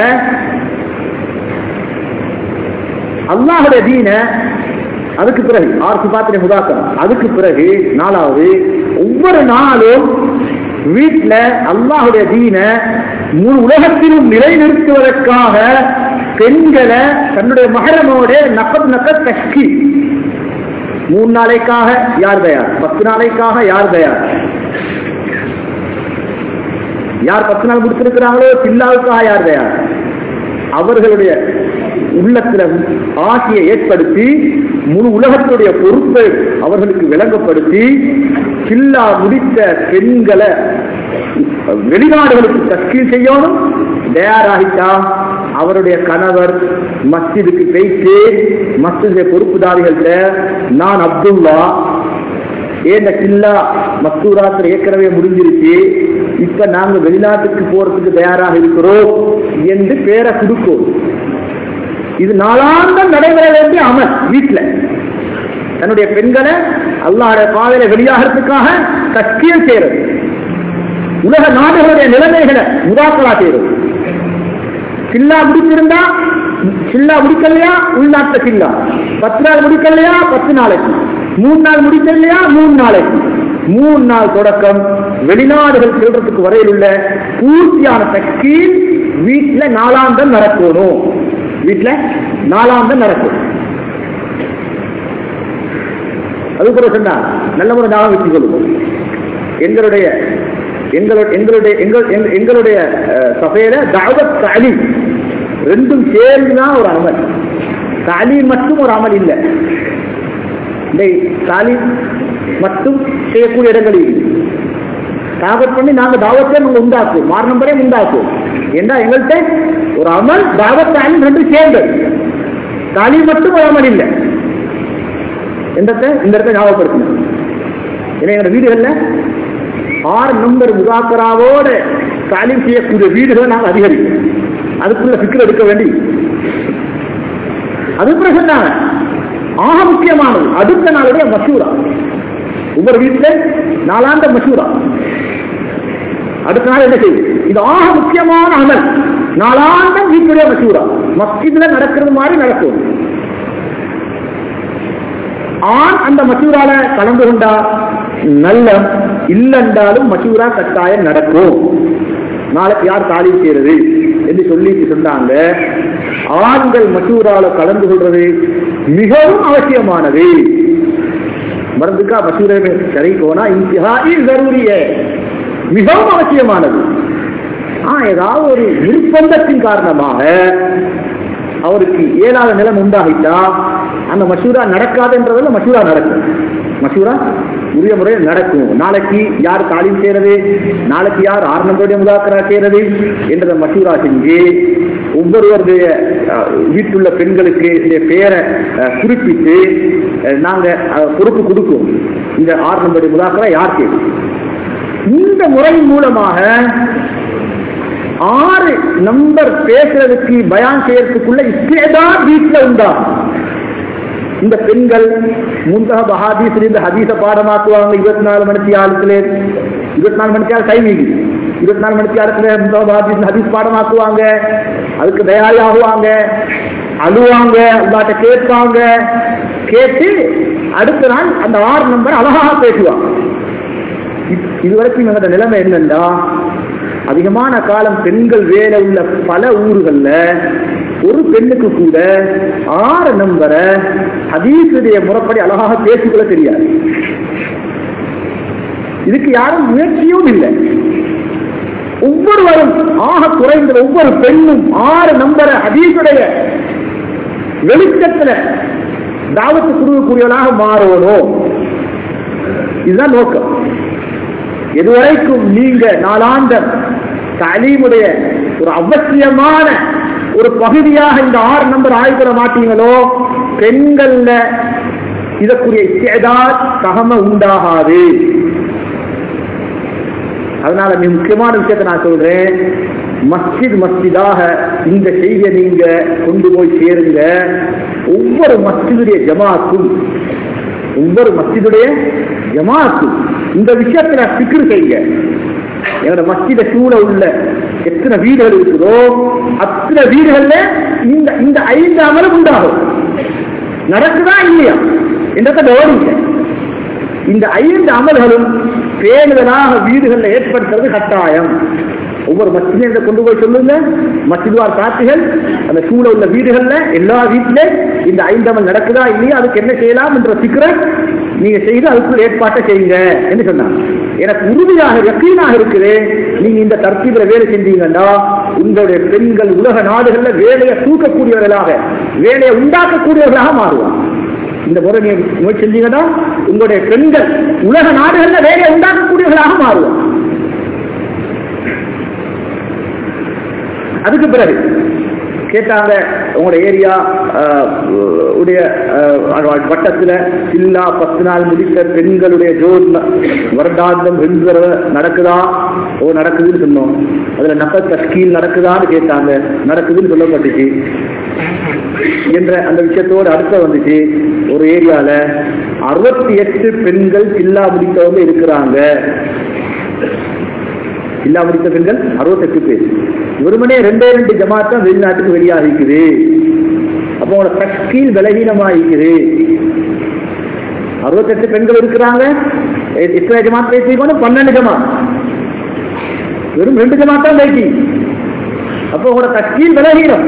அல்லாஹுடைய தீன, அதுக்கு பிறகு 6 சிஃபாத்துடைய முதாக்கரா, அதுக்கு பிறகு நாலாவது ஒவ்வொரு நாளும் வீட்டுல அல்லாஹுடைய தீன முழு உலகத்திலும் நிலைநிறுத்துவதற்காக பெண்களை தன்னுடைய மஹரமோட நக்கத் தஷ்கி. 3 நாளைக்காக யார் தயார், 10 நாளைக்காக யார் தயார், யார் 10 நாள் முடித்திருக்கிறாங்களோ சில்லாவுக்காக யார் தயார், அவர்களுடைய உள்ளத்துல ஆசையை ஏற்படுத்தி முழு உலகத்துடைய பொறுப்பை அவர்களுக்கு விளங்கப்படுத்தி சில்லா முடித்த பெண்களை வெளிநாடுகளுக்கு தஸ்கீல் செய்யணும். தயாராகிட்டா அவருடைய கணவர் மஸ்ஜிதுக்கு போயிட்டு மஸ்ஜிதுடைய பொறுப்புதாரிகள்கிட்ட, நான் அப்துல்லா, ஏன் கில்லா மஸ்தூராத்தில் ஏற்கனவே முடிஞ்சிருச்சு, இப்ப நாங்க வெளிநாட்டுக்கு போறதுக்கு தயாராக இருக்கிறோம் என்று பேரை கொடுக்கும். இது நாளாந்தம் நடைபெற வேண்டிய அமல். வீட்டுல தன்னுடைய பெண்களை அல்லாஹ்வுடைய பாதையில வெளியாகிறதுக்காக தஸ்கீல் செய்யறது, உலக நாடுகளுடைய நிலைமைகளை முதாக்கலா செய்யறது. சில்லா முடிச்சிருந்தா சில்லா முடிக்கலையா உள்நாட்டு சில்லா, 10 நாள் முடிக்கலையா 10 நாளைக்கு, 3 நாள் முடிக்கலையா 3 நாளைக்கு, 3 நாள் தொடக்கம் வெளிநாடுகள் செல்றதுக்கு வரையில் உள்ள பூர்த்தியான தஸ்கீல் வீட்டுல நாளாந்தம் நடக்கணும். வீட்டுல நாளாந்தம் நடக்கும். அது கூட சொன்னா நல்ல முறை ஞாபகம் வச்சுக் கொள்வோம். எங்களுடைய சபையில தாவத் தலீம் ரெண்டும் சேர்ந்துதான் ஒரு அமல். தலீம் மட்டும் ஒரு அமல் இல்லை. தாலீம் மட்டும் செய்யக்கூடிய இடங்களில் தாவத் பண்ணி நாங்க தாவத்தை நாங்க உண்டாக்குவோம், மாறு நம்பரே உண்டாக்குவோம். ஏன்னா எங்கள்கிட்ட ஒரு அமல் தாவத் தாலீம் ரெண்டும் சேர்ந்தது. தாலீம் மட்டும் ஒரு அமல் இல்லை. இந்த இடத்தை ஞாபகப்படுத்தணும். ஏன்னா எங்களோட வீடுகள்ல 6 நம்பர் முதாக்கராவோட தாலீம் செய்யக்கூடிய வீடுகளை நாங்கள் அதிகரிக்கும். அதுக்குள்ள சிக்கல் எடுக்க வேண்டி அதுக்குள்ள சொன்னாங்க. ஆக முக்கியமானது அடுத்த நாளுடைய மசூரா. ஒவ்வொரு வீட்டுல நாளாந்த மசூரா. அடுத்த நாள் என்ன செய்யுது? இது ஆக முக்கியமான அமல். நாளாந்த வீட்டுடைய மசூரா மஸ்ஜித்ல நடக்கிறது மாதிரி நடக்கும். ஆண் அந்த மசூரால கலந்து கொண்டா நல்ல, இல்லைன்றாலும் மசூரா கட்டாயம் நடக்கும். நாளைக்கு யார் தாலீம் செய்யறது என்று சொல்லிட்டு சொன்னாங்க. ஆண்கள் மசூரால கலந்து கொள்றது மிகவும் அவசியமானது. மறந்துக்கா மசூரே சரி போனா இன்திஹாஇ ஜரூரிய, மிகவும் அவசியமானது. ஏதாவது ஒரு நிர்பந்தத்தின் காரணமாக அவருக்கு ஏழாத நிலம் உண்டாகிட்டா அந்த மசூரா நடக்காதுன்றதுல மசூரா நடக்கும். மசூரா உரிய முறையில் நடக்கும். நாளைக்கு யார் தாலீம் செய்யறது, நாளைக்கு யார் 6 நம்பருடைய முதாக்கரா செய்யறது என்ற மசூரா செஞ்சு ஒவ்வொருவருடைய வீட்டுள்ள பெண்களுக்கு இந்த பெயரை குறிப்பிட்டு நாங்க பொறுப்பு கொடுக்கும். இந்த 6 நம்பருடைய முதாக்கரா யார் செய்யும். இந்த முறை மூலமாக 6 நம்பர் பேசுறதுக்கு பயான் செய்யறதுக்குள்ள இஸ்திஅதாத் வீட்டில் உண்டா. இந்த பெண்கள் முன்தஹப் ஹதீஸ் இந்த ஹதீஸை பாடமாக்குவாங்க. 24 மணித்தியாலத்துல 24 மணித்தியால டைமிங் 24 மணித்தியாலத்துல முன்தஹப் ஹதீஸ் ஹதீஸ் பாடமாக்குவாங்க. அதுக்கு தயாரி ஆகுவாங்க, அழுவாங்க, அல்லாட்ட கேட்பாங்க. கேட்டு அடுத்த நாள் அந்த 6 நம்பர் அழகாக பேசுவாங்க. இதுவரைக்கும் எங்களோட நிலைமை என்னன்னா, அதிகமான காலம் பெண்கள் வேலை உள்ள பல ஊர்கள்ல ஒரு பெண்ணுக்கு கூட 6 நம்பரை ஹதீஸுடைய முறைப்படி அழகாக பேசிக்கொள்ள தெரியாது. இதுக்கு யாரும் முயற்சியும் இல்லை. ஒவ்வொருவரும் ஆக குறைந்த ஒவ்வொரு பெண்ணும் 6 நம்பரை ஹதீஸுடைய வெளிச்சத்துல தாவத்து கொடுக்கக்கூடியவர்களாக மாறணும். இதுதான் நோக்கம். எதுவரைக்கும் நீங்க நாளாந்த தலீமுடைய ஒரு அவசியமான ஒரு பகுதியாக இந்த 6 நம்பர் ஆய்வுற மாட்டீங்களோ பெண்கள்ல இதற்குரிய இஸ்திஅதாத் தகம உண்டாகாது. அதனால மிக முக்கியமான விஷயத்தை நான் சொல்றேன். மஸ்ஜிதாக இந்த செய்தியை நீங்க கொண்டு போய் சேருங்க. ஒவ்வொரு மஸ்ஜிதுடைய ஜமாத்தும் இந்த விஷயத்துல சிக்கர் செய்யுங்க. எங்களோட மஸ்ஜித சூழ உள்ள எத்தனை வீடுகள் இருக்குதோ அத்தனை வீடுகள்ல இந்த 5 அமலும் உண்டாகும். நடக்குதா இல்லையா என்றதை ஓடுங்க. இந்த 5 அமல்களும் பேணுதலாக வீடுகளில் ஏற்படுத்துறது கட்டாயம். ஒவ்வொரு மஸ்ஜிதை கொண்டு போய் சொல்லுங்க. மஸ்ஜித்வார் காட்சிகள் அந்த சூழ உள்ள வீடுகள்ல எல்லா வீட்டில இந்த 5 அமல் நடக்குதா இல்லையா, அதுக்கு என்ன செய்யலாம் என்ற சிக்கரை நீங்க செய்து அதுக்குள்ள ஏற்பாட்டை செய்யுங்க என்று சொன்னாங்க. எனக்கு உறுதியாக யக்கீனாக இருக்குது, நீங்க இந்த தர்த்தீபில வேலை செஞ்சீங்கன்னா உங்களுடைய பெண்கள் உலக நாடுகள்ல வேலையை தூக்கக்கூடியவர்களாக, வேலையை உண்டாக்கக்கூடியவர்களாக மாறுவாங்க. இந்த முறை நீங்க முயற்சி செஞ்சீங்கன்னா உங்களுடைய பெண்கள் உலக நாடுகள்ல வேலையை உண்டாக்கக்கூடியவர்களாக மாறுவாங்க. அதுக்கு பிறகு கேட்டாங்க, உங்களோட ஏரியா உடைய வட்டத்தில் சில்லா 10 நாள் முடித்த பெண்களுடைய வருடாந்தம் 2 தடவை நடக்குதா? நடக்குதுன்னு சொன்னோம். அதுல நபர் தஸ்கீல் நடக்குதான்னு கேட்டாங்க. நடக்குதுன்னு சொல்லப்பட்டுச்சு என்ற அந்த விஷயத்தோடு அடுத்த வந்துச்சு. ஒரு ஏரியால 68 பெண்கள் சில்லா முடித்தவங்க இருக்கிறாங்க. சில்லா முடித்த பெண்கள் 68 பேர். வெறுமனே 2 ஜமாத்தான் வெளிநாட்டுக்கு வெளியாகிக்குது. அப்போ உங்களோட தஸ்கீல் பலகீனமாகிக்குது. 68 பெண்கள் இருக்கிறாங்க. எத்தனை ஜமாத் பேசிக்கணும்? 12 ஜமாத். வெறும் 2 ஜமாத் தான் பேசி. அப்போ உங்களோட தஸ்கீல் பலகீனம்.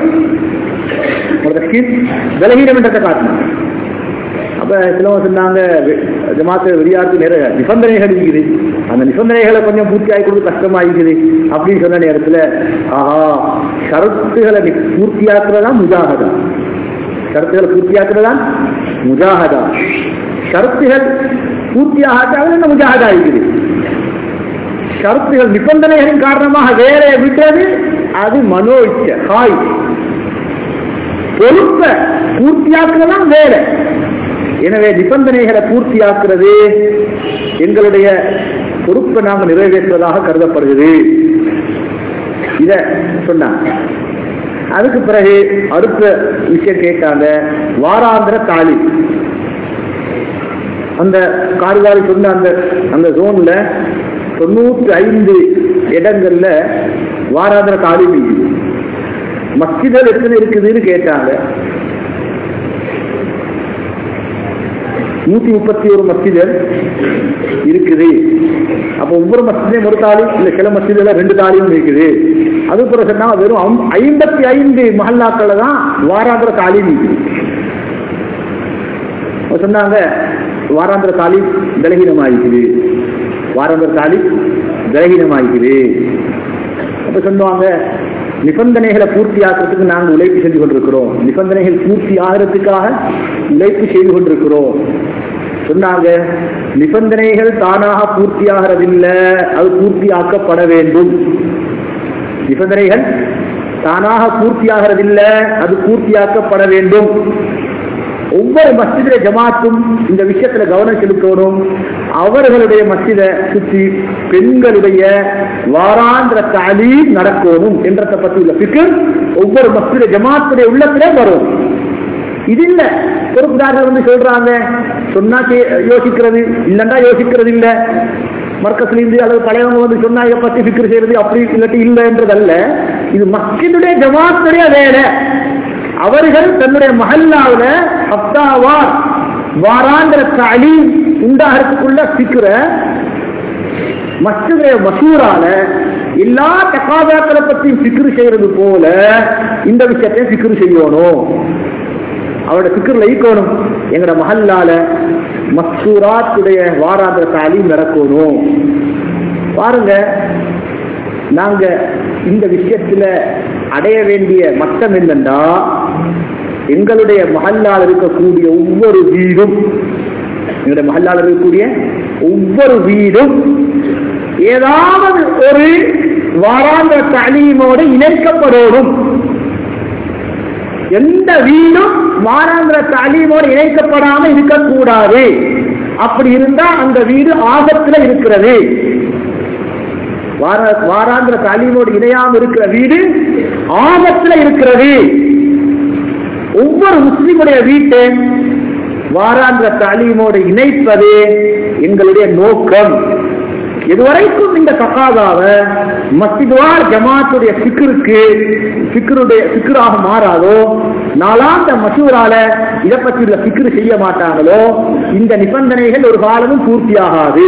என்றதை காட்டணும். அப்ப சிலவங்க சொன்னாங்க, ஜமாத்து வெளியாட்டு நிறைய நிபந்தனைகள் இருக்குது, அந்த நிபந்தனைகளை கொஞ்சம் பூர்த்தி ஆகி கொடுத்து கஷ்டமாகிக்குது அப்படின்னு சொன்ன நேரத்தில் ஷரத்துகளை பூர்த்தியாக்குறதா முஜாஹதா. ஷரத்துகளை பூர்த்தியாக்குறதா முஜாஹதா. ஷரத்துகள் பூர்த்தியாகாத என்ன முஜாஹதா இருக்குது. ஷரத்துகள் நிபந்தனைகளின் காரணமாக வேற விட்டது அது மனோ இச்சை, ஹாய். பொறுப்பை பூர்த்தியாக்குறதான் வேற. எனவே நிபந்தனைகளை பூர்த்தியாக்குறது எங்களுடைய பொறுப்பை நாங்கள் நிறைவேற்றுவதாக கருதப்படுகிறது. இத சொன்னாங்க. அதுக்கு பிறகு அடுத்த விஷயம் கேட்டாங்க, வாராந்திர தாலி. அந்த காரிவாரி சொன்ன அந்த ஜோன்ல 95 இடங்கள்ல வாராந்திர தாலி இருக்குது. மஸ்ஜிதுகள் எத்தனை இருக்குதுன்னு கேட்டாங்க. 131 மஸ்ஜிதுகள் இருக்குது. அப்போ ஒவ்வொரு மஸ்ஜிதையும் ஒரு தாலி, இல்ல சில மஸ்ஜிதுல 2 தாலியும் இருக்குது. அது பிறகு சொன்னா வெறும் 55 மஹல்லாக்கள் தான் வாராந்திர தாலி இருக்குது. சொன்னாங்க வாராந்திர தாலி பலகீனமாகிக்குது, வாராந்திர தாலி பலகீனமாகிக்குது. அப்ப சொன்னாங்க, நிபந்தனைகளை பூர்த்தி ஆகிறதுக்கு நாங்கள் உழைப்பு செஞ்சு கொண்டிருக்கிறோம், நிபந்தனைகள் பூர்த்தி ஆகிறதுக்காக உழைப்பு செய்து கொண்டிருக்கிறோம். சொன்னாங்க, நிபந்தனைகள் தானாக பூர்த்தி ஆகிறதில்லை, அது பூர்த்தி ஆக்கப்பட வேண்டும். நிபந்தனைகள் தானாக பூர்த்தி ஆகிறதில்லை, அது பூர்த்தியாக்கப்பட வேண்டும். ஒவ்வொரு மஸ்ஜிதிலே ஜமாத்தும் இந்த விஷயத்துல கவனம் செலுத்தணும். அவர்களுடைய மஸ்ஜிதை சுற்றி பெண்களுடைய வாராந்திர தாலீம் நடக்கணும் என்றதை பற்றி உள்ள ஃபிக்ர் ஒவ்வொரு மஸ்ஜிதிலே ஜமாத்துடைய உள்ளத்திலே வரும். இது இல்ல பொறுப்புதாரர்கள் வந்து சொல்றாங்க, சொன்னா யோசிக்கிறது இல்லைன்னா யோசிக்கிறது இல்லை. மர்க்கஸ்லேருந்து அல்லது பழையவங்க வந்து சொன்னா இதை பத்தி ஃபிக்ர் செய்யறது அப்படி இல்லாட்டி இல்லை என்றதல்ல. இது மஸ்ஜிதுடைய ஜமாத்துடைய வேலை. அவர்கள் தன்னுடைய மஹல்லாவுல ஹப்தாவார் வாராந்திர தாலீம் உண்டாகிறதுக்குள்ள ஃபிக்ர மஸ்ஜிதுடைய மசூரால எல்லா தகாதாக்களை பற்றியும் ஃபிக்ர் செய்யறது போல இந்த விஷயத்தை ஃபிக்ர் செய்யணும். அவரோட ஃபிக்ர்ல ஈக்கணும். எங்கட மஹல்லால மஸ்தூராத்துடைய வாராந்திர தாலீம் நடக்கணும். பாருங்க, நாங்க இந்த விஷயத்துல அடைய வேண்டிய மட்டம் என்னன்னா, எங்களுடைய மஹல்லால் இருக்கக்கூடிய ஒவ்வொரு வீடும், எங்களுடைய மஹல்லால் இருக்கக்கூடிய ஒவ்வொரு வீடும் ஏதாவது ஒரு வாராந்திர தாலீமோடு இணைக்கப்படணும். எந்த வீடும் வாராந்திர தாலீமோடு இணைக்கப்படாம இருக்கக்கூடாது. அப்படி இருந்தா அந்த வீடு ஆபத்துல இருக்கிறது. வாராந்திர தாலீமோடு இணையாம இருக்கிற வீடு ஆபத்துல இருக்கிறது. ஒவ்வொரு முஸ்லிமுடைய வீட்டை வாராந்திர தாலீமோடு இணைப்பது எங்களுடைய நோக்கம். இதுவரைக்கும் இந்த தகாதாவை மஸ்ஜித்வார் ஜமாத்துடைய ஃபிக்ராக மாறாதோ, நாளாந்த மசூரால இதை பற்றி உள்ள ஃபிக்ர் செய்ய மாட்டாங்களோ, இந்த நிபந்தனைகள் ஒரு காலமும் பூர்த்தியாகாது.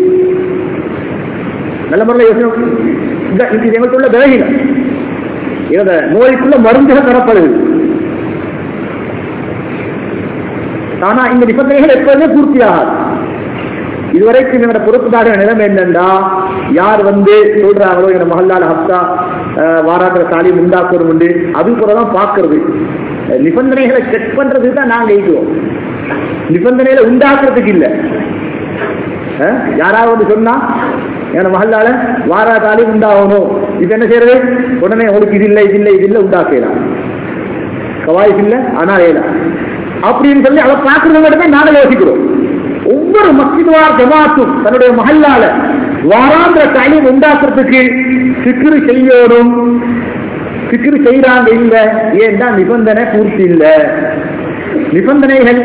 நல்ல முறையில் யோசனை. இது எங்களுக்குள்ள விலகின இந்த நோய்க்குள்ள மருந்துகள் தரப்படுது. ஆனா இந்த நிபந்தனைகள் எப்போதுமே பூர்த்தியாகாது. இதுவரைக்கும் எங்களோட பொறுப்புதார நிலைமை என்னன்னா, யார் வந்து சொல்றாங்களோ எங்க மஹல்லால ஹப்தா வாராந்திர தாலீம் உண்டாக்கணும் உண்டு, அது போலதான் பாக்குறது. நிபந்தனைகளை செக் பண்றதுக்கு தான் நாங்க இருக்கிறோம், நிபந்தனைகளை உண்டாக்குறதுக்கு இல்லை. யாராவது வந்து சொன்னா எங்க மஹல்லால வாரா தாலீம் உண்டாகணும், இது என்ன செய்யறது, உடனே உங்களுக்கு இது இல்லை இது இல்லை இது இல்லை உண்டாக்கலாம், கவாய்ஸ் இல்லை ஆனால் ஏலாம் அப்படின்னு சொல்லி அதை பார்க்கறது மட்டுமே நாங்கள் யோசிக்கிறோம். ஒவ்வொரு மஸ்ஜித்வார் ஜமாத்தும் தன்னுடைய மஹல்லால வாராந்திர தாலீம் உண்டாக்குறதுக்கு ஃபிக்ர் செய்யணும். ஃபிக்ர் செய்யறாங்க இல்லை, ஏன்னா நிபந்தனை பூர்த்தி இல்லை. நிபந்தனைகள்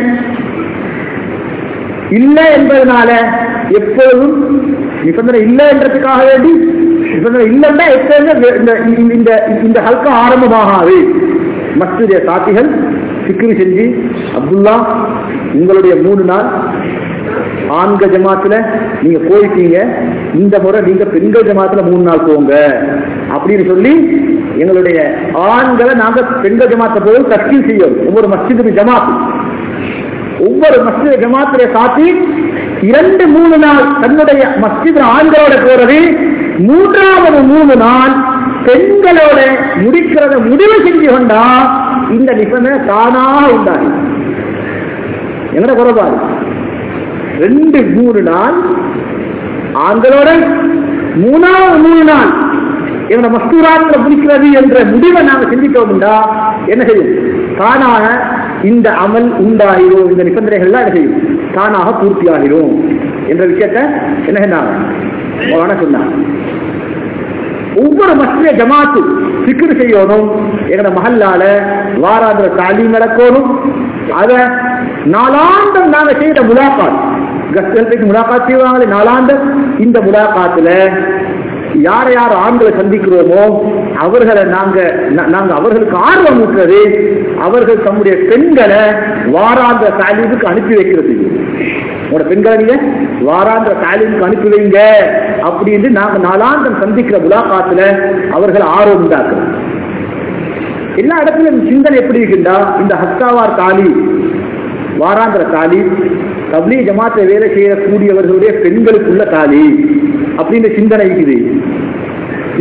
இல்லை என்பதனால எப்போதும் நிபந்தனை இல்லை என்றதுக்காக வேண்டி நிபந்தனை இல்லைன்னா எப்போதும் இந்த ஹல்கா ஆரம்பமாகாது. மஸ்ஜிதுடைய சாத்திகள் ஃபிக்ர் செஞ்சு, அப்துல்லா உங்களுடைய 3 நாள் ஆண்கள் ஜமாத்துல நீங்க போயிட்டீங்க, இந்த முறை நீங்க பெண்கள் ஜமாத்துல 3 நாள் போங்க அப்படின்னு சொல்லி எங்களுடைய ஆண்களை நாங்க பெண்கள் ஜமாத்த போய் தஸ்கீல் செய்யும். ஒவ்வொரு மஸ்ஜிது ஜமாத்து ஒவ்வொரு மஸ்ஜிது ஜமாத்துடைய சாத்தி 2-3 நாள் தன்னுடைய மஸ்ஜிது ஆண்களோட போறது, 3வது 3 நாள் பெண்களோட முடிக்கிறத முடிவு செஞ்சு கொண்டா இந்த நிபந்தனை தானாக உண்டாகி எங்கட குறைபாடு. 2-3 நாள் ஆண்களோட, 3வது 3 நாள் எங்களை மஸ்தூராத்துல முடிக்கிறது என்ற முடிவை நாங்கள் செஞ்சிட்டோம்டா என்ன செய்யும், தானாக இந்த அமல் உண்டாகிரும். இந்த நிபந்தனைகள்லாம் என்ன செய்யும், தானாக பூர்த்தி ஆகிரும் என்ற விஷயத்தை என்ன சொன்னாங்க. ஒவ்வொரு மஸ்ஜித் ஜமாத்து ஃபிக்ர் செய்யணும். எங்கட மஹல்லால வாராந்திர தாலீம் நடக்கணும். அத நாளாந்தம் நாங்க செய்த முலாகாத், கஸ்தல்பைக்கு முலாகாத் செய்வாங்களே நாளாந்தம், இந்த முலாகாத்துல யார் யார் ஆண்களை சந்திக்கிறோமோ அவர்களை நாங்க அவர்களுக்கு ஆர்வம் ஊட்டுறது, அவர்கள் தம்முடைய பெண்களை வாராந்திர தாலீமுக்கு அனுப்பி வைக்கிறது. உங்களோட பெண்களை நீங்க வாராந்திர தாலீமுக்கு அனுப்பி வைங்க அப்படின்னு நாங்க நாளாந்தம் சந்திக்கிற முலாகாத்துல அவர்கள் ஆர்வம் உண்டாக்குறோம். எல்லா இடத்துலயும் சிந்தனை எப்படி இருக்குண்டா, இந்த ஹஸ்தாவார் தாலீம் வாராந்திர தாலீம் தப்லீக் ஜமாத்தை வேலை செய்யக்கூடியவர்களுடைய பெண்களுக்குள்ள தாலீம் அப்படின்னு சிந்தனை இருக்குது.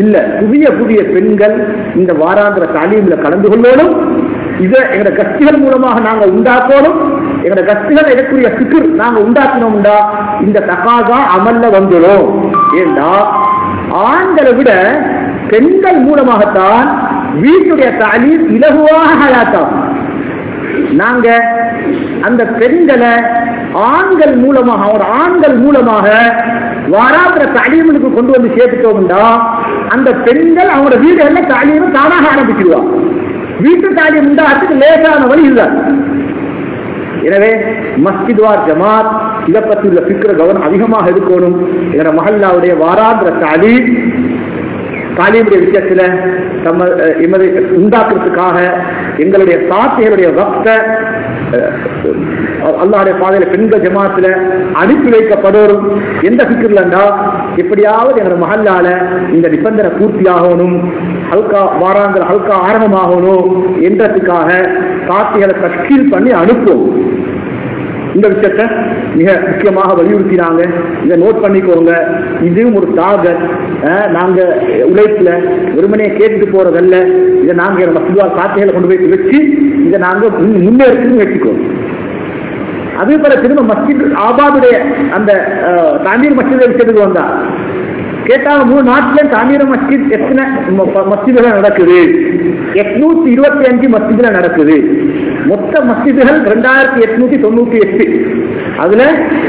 இல்ல, புதிய புதிய பெண்கள் இந்த வாராந்திர தாலீம்ல கலந்து கொள்ளணும். இதை எங்க கட்சிகள் மூலமாக நாங்க உண்டாக்கணும். எங்க கட்சிகள் எனக்குரிய சிக்கர் நாங்க உண்டாக்கணும்டா இந்த தகாதா அமல்ல வந்துடும். ஏண்டா ஆண்களை விட பெண்கள் மூலமாகத்தான் வீட்டுடைய தாலீம் இலகுவாக ஹயாத்தாகும். நாங்க அந்த பெண்களை ஆண்கள் மூலமாக வாராந்திர தாலீமுக்கு கொண்டு வந்து சேர்த்துட்டோம்டா அந்த பெண்கள் அவங்களோட வீடுகள்ல தாலீமும் தானாக ஆரம்பிச்சிருவாங்க. வீட்டு தாலீம் உண்டாகிறதுக்கு லேசான வழி இல்லை. எனவே மஸ்ஜித் வார் ஜமாத் இதை பற்றி உள்ள ஃபிக்ர கவனம் அதிகமாக இருக்கணும். எங்களோட மஹல்லாவுடைய வாராந்திர தாலீமுடைய விஷயத்துல எமது உண்டாக்குறதுக்காக எங்களுடைய சாட்சிகளுடைய வக்த அல்லாஹ்வுடைய பாதையில பெண்கள் ஜமாத்துல அனுப்பி வைக்கப்படும். எந்த ஃபிக்ர்லண்டா எப்படியாவது எங்களோட மஹல்லால இந்த நிபந்தனை பூர்த்தியாகணும், வாராந்திர ஹல்கா ஆரம்பமாகணும் என்றதுக்காக சாட்சிகளை தஸ்கீல் பண்ணி அனுப்புவோம். இந்த விஷயத்தை மிக முக்கியமாக வலியுறுத்தினாங்க. இதை நோட் பண்ணிக்கோங்க. இதுவும் ஒரு டார்கெட். நாங்க உழைப்புல வெறுமனே கேட்டுட்டு போறதல்ல. இதை நாங்க மஸ்ஜித் சாட்சிகளை கொண்டு போய் வச்சு இதை நாங்க முன்னேற்று வச்சுக்கோம். அதே போல திரும்ப மஸ்ஜித் ஆபாதுடைய அந்த தாமீர் மஸ்ஜித் விஷயத்துக்கு வந்தா கேட்டாங்க, 3 நாட்டில தாமீர் மஸ்ஜித் எத்தனை மஸ்ஜிதுகள் நடக்குது? 825 மஸ்ஜிதுல நடக்குது. மொத்த மஸ்ஜிதுகள் 2898. அதுல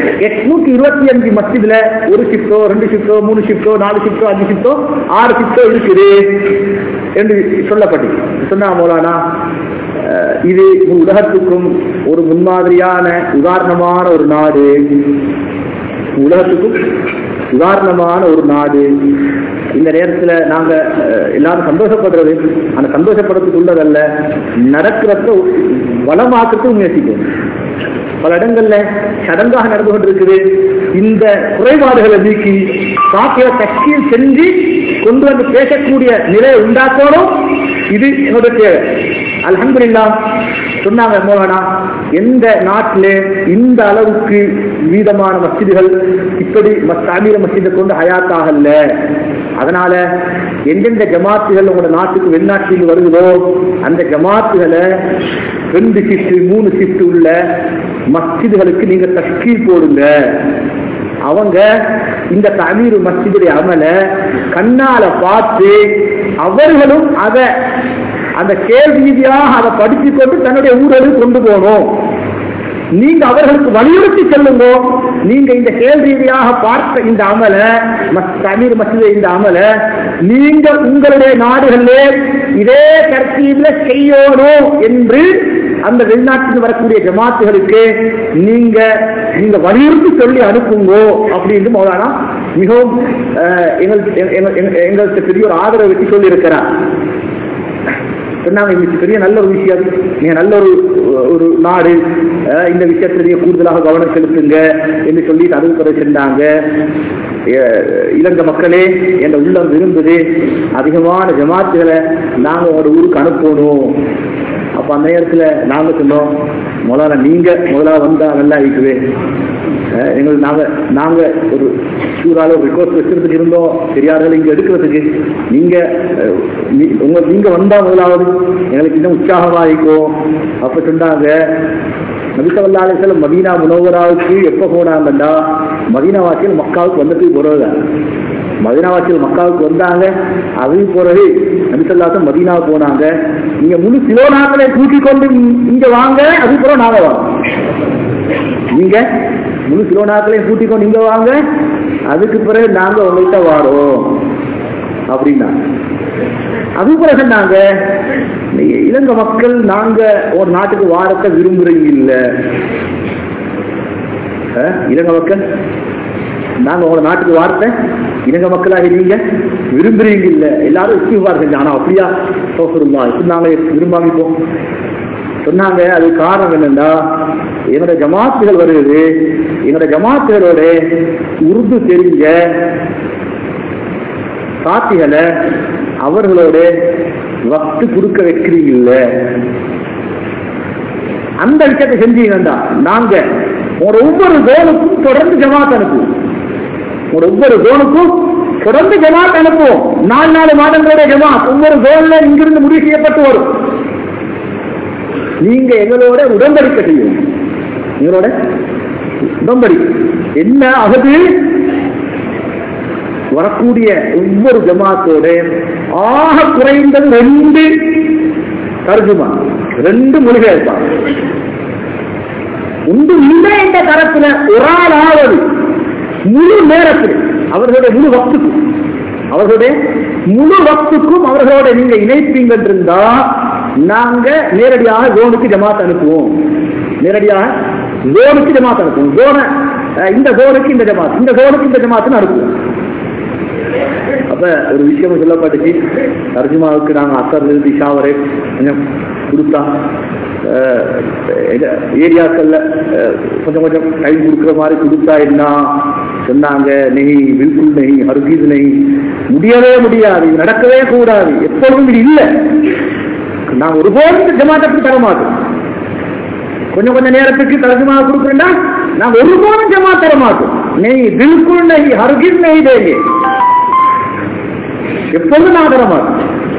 825 மஸ்ஜிதுல 1 ஷிப்டோ 2 ஷிப்டோ 3 ஷிப்டோ 4 ஷிப்டோ 5 ஷிப்டோ 6 ஷிப்டோ இருக்குது என்று சொல்லப்பட்டு சொன்னா மௌலானா, இது உலகத்துக்கும் ஒரு முன்மாதிரியான உதாரணமான ஒரு நாடு. உலகத்துக்கும் உதாரணமான ஒரு நாடு. இந்த நேரத்தில் நாங்க எல்லாரும் சந்தோஷப்படுறது, அந்த சந்தோஷப்படுறதுக்கு உள்ளதல்ல, நடக்கிறத வளமாக்கிறதுக்கு முயற்சிக்கும். பல இடங்கள்ல சடங்காக நடந்து கொண்டிருக்குது. இந்த குறைபாடுகளை நீக்கி சாப்பிய தஸ்கீல் செஞ்சு கொண்டு வந்து பேசக்கூடிய நிலையை உண்டாக்கணும். இது என்னுடைய தேவை. அல்ஹம்துலில்லாஹ் சொன்னாங்க மௌலானா, எந்த நாட்டிலே இந்த அளவுக்கு வீதமான மஸ்ஜிதுகள் இப்படி தாமீர மஸ்ஜிதை கொண்டு ஹயாத்தாகல. அதனால எந்தெந்த ஜமாத்துகள் உங்களோட நாட்டுக்கு வெளிநாட்டில் வருகிறோ அந்த ஜமாத்துகளை 2 ஷிஃப்ட் 3 ஷிஃப்ட் உள்ள மஸ்ஜிதுகளுக்கு நீங்க தஸ்கீல் போடுங்க. அவங்க இந்த தாமீர் மஸ்ஜிதுடைய அமல கண்ணால பார்த்து அவர்களும் அதை அந்த கேள்வி ரீதியாக அதை படித்துக் கொண்டு தன்னுடைய ஊர்களுக்கு கொண்டு போகணும். நீங்க அவர்களுக்கு வலியுறுத்தி செல்லுங்க. நீங்க இந்த கேள்வி ரீதியாக பார்த்த இந்த அமல தாமீர் மஸ்ஜித் இந்த அமல நீங்க உங்களுடைய நாடுகளிலே இதே தர்த்தீப்ல செய்யணும் என்று அந்த வெளிநாட்டுக்கு வரக்கூடிய ஜமாத்துகளுக்கு நீங்க நீங்க வலியுறுத்தி சொல்லி அனுப்புங்கோ அப்படின்னு மௌலானா மிகவும் எங்களுக்கு பெரிய ஒரு ஆதரவு வச்சு சொல்லி இருக்கிறார். சொன்னாங்க, இன்னைக்கு பெரிய நல்ல ஒரு விஷயம், நீங்க நல்ல ஒரு நாடு, இந்த விஷயத்துல நீங்க கூடுதலாக கவனம் செலுத்துங்க என்று சொல்லி அதுக்கு சென்றாங்க. இலங்கை மக்களே, என்ற உள்ளம் விரும்புது அதிகமான ஜமாத்துகளை நாங்க ஒரு ஊருக்கு அனுப்பணும். அப்ப அந்த நேரத்துல நாங்க சொன்னோம், முதல்ல நீங்க முதல்ல வந்தா நல்லா இருக்குது. நாங்க ஒரு சூறால ஒரு ரிக்வஸ்ட் வச்சிருந்துட்டு இருந்தோம் பெரியார்கள் இங்க எடுக்கிறதுக்கு. நீங்க வந்தா முதலாவது எங்களுக்கு இன்னும் உற்சாகமா இருக்கும். அப்ப சொன்னாங்க, நபி ஸல்லல்லாஹு அலைஹி வஸல்லம் மதீனா முனவ்வராவுக்கு எப்ப போனாங்கன்னா மதீனா வாசியில் மக்காவுக்கு வந்ததுக்கு போறது. மதீனா வாசியில் மக்காவுக்கு வந்தாங்க. அதுக்கு பிறகு நபி ஸல்லல்லாஹு அலைஹி வஸல்லம் மதீனாவுக்கு போனாங்க. நீங்க முழு கிலோநாக்களை கூட்டிக் கொண்டு இங்க வாங்க, அதுக்கு பிறகு நாங்க வாங்க. நீங்க முழு கிலோநாக்களையும் கூட்டிக் கொண்டு இங்க வாங்க, அதுக்கு பிறகு நாங்க உங்கள்கிட்ட வாரோம் அப்படின்னா. அது பிறகு நாங்க இலங்கை மக்கள் நாங்க ஒரு நாட்டுக்கு வாரத்தை விரும்புறீங்க இல்ல. இலங்கை மக்கள் நாங்க உங்க நாட்டுக்கு வார்த்தை இலங்கை மக்களாக நீங்க விரும்புறீங்க இல்ல. எல்லாரும் இஸ்திக்பார் செஞ்சாங்க. ஆனா அப்படியா சோசருமா இப்படி நாங்க விரும்பாமிப்போம் சொன்னாங்க. அது காரணம் என்னன்னா, என்னோட ஜமாத்துகள் வருது, என்னோட ஜமாத்துகளோட உருது தெரிஞ்ச சாத்திகளை அவர்களோட வக்து கொடுக்க வைக்கிறீங்கல்ல. அந்த விஷயத்தை செஞ்சீங்கன்னா நாங்க ஒவ்வொரு ஜோனுக்கும் தொடர்ந்து ஜமாத் அனுப்புவோம். ஒவ்வொரு ஜோனுக்கும் தொடர்ந்து ஜமாத் அனுப்புவோம். 4 மாதங்களுடைய ஜமாத் ஒவ்வொரு ஜோன்ல இங்கிருந்து முடிவு செய்யப்பட்டு வரும். நீங்க எங்களோட உடன்படிக்கை செய்யும். எங்களோட உடன்படிக்கை என்ன அகது? வரக்கூடிய ஒவ்வொரு ஜமாத்தோட ஆக குறைந்தது 2 தர்ஜுமா, 2 மொழிபெயர்ப்பாங்க. ஒன்று இல்லை என்ற தரத்தில் ஒரு ஆளாவது முழு நேரத்தில் அவர்களுடைய முழு வக்துக்கும் அவர்களோட நீங்க இணைப்பீங்க இருந்தா நாங்க நேரடியாக ஜோனுக்கு ஜமாத் அனுப்புவோம். இந்த ஜோனுக்கு இந்த ஜமாத், இந்த ஜோனுக்கு இந்த ஜமாத்னு அனுப்புவோம். அப்ப ஒரு விஷயம் சொல்லப்பட்டுச்சு, தர்ஜுமாவுக்கு நாங்க அசர்ல இருந்து இஷா வரை கொஞ்சம் கொடுத்தா ஏரியாக்கள்ல கொஞ்சம் கொஞ்சம் டைம் கொடுக்குற மாதிரி கொடுத்தா என்ன சொன்னாங்க, நெய் பில்குல் நெய், ஹர்கீஸ் நெய், முடியவே முடியாது, நடக்கவே கூடாது, எப்பொழுதும் இது இல்லை. நான் ஒருபோதும் ஜமாத்துக்கு தர மாட்டோம். கொஞ்சம் நேரத்துக்கு தர்ஜுமா கொடுக்குறேன்னா நான் ஒருபோதும் ஜமாத் தர மாட்டோம். நெய் பில்குல் நெய், ஹர்கீஸ் நெய் தேங்க, எப்பொழுதும் நான் தர மாட்டோம்.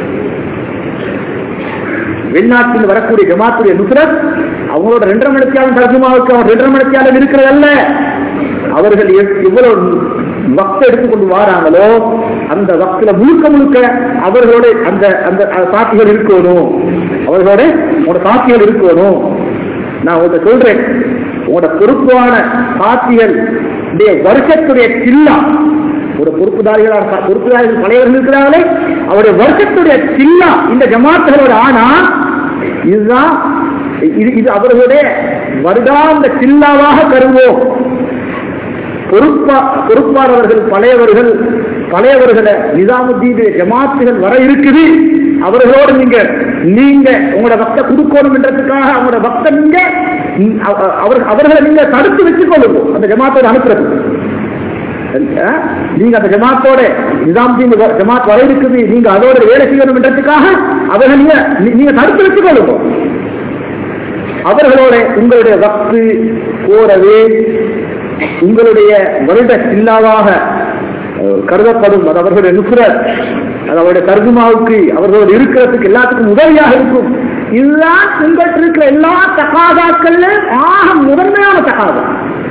வெளிநாட்டில் வரக்கூடிய ஜமாத்துடைய நுஸ்ரத் அவங்களோட 2.5 மணித்தியாலும் தர்ஜுமாவுக்கு அவர் 2.5 மணித்தியாலும் இருக்கிறதல்ல. அவர்கள் எவ்வளவு வக்த் எடுத்துக்கொண்டு வாராங்களோ அந்த வக்தில முழுக்க அவர்களோட அந்த அந்த சாட்சிகள் இருக்கணும். உங்களோட சாட்சிகள் இருக்கணும். நான் உங்கள்கிட்ட சொல்றேன், உங்களோட பொறுப்பான சாட்சிகள் வருஷத்துடைய சில்லா, ஒரு பொறுப்புதாரிகள் பழையவர்கள் இருக்கிறார்களே அவருடைய வருஷத்துடைய சில்லா இந்த ஜமாத்துகளோட ஆனா இதுதான், இது அவர்களுடைய வருடாந்த சில்லாவாக கருவோம். பொறுப்பாளர்கள் பழையவர்களை நிசாமுத்தீன் ஜமாத்துகள் வர இருக்குது. அவர்களோடு நீங்க உங்களோட பக்த கொடுக்கணும் என்றதுக்காக அவங்களோட பக்த நீங்க அவர்களை நீங்க தடுத்து வச்சுக் கொள்ளுவோம். அந்த ஜமாத்தோட அனுப்புறது நீங்க அந்த ஜமாத்தோட நிசாமுத்தீன் ஜமாத் வர இருக்குது, நீங்க அதோட வேலை செய்யணும் என்றதுக்காக அவர்கள் நீங்க தடுத்து வச்சுக் கொள்ளுவோம். அவர்களோட உங்களுடைய வக்து போறவே உங்களுடைய வருட சில்லாவாக கருதப்படும். அது அவர்களுடைய நுஸ்ரத், அது அவருடைய தர்ஜுமாவுக்கு அவர்களோடு இருக்கிறதுக்கு எல்லாத்துக்கும் உதவியாக இருக்கும். இதுதான் உங்கள்கிட்ட இருக்கிற எல்லா தகாதாக்கள்ல ஆக முதன்மையான தகாதா.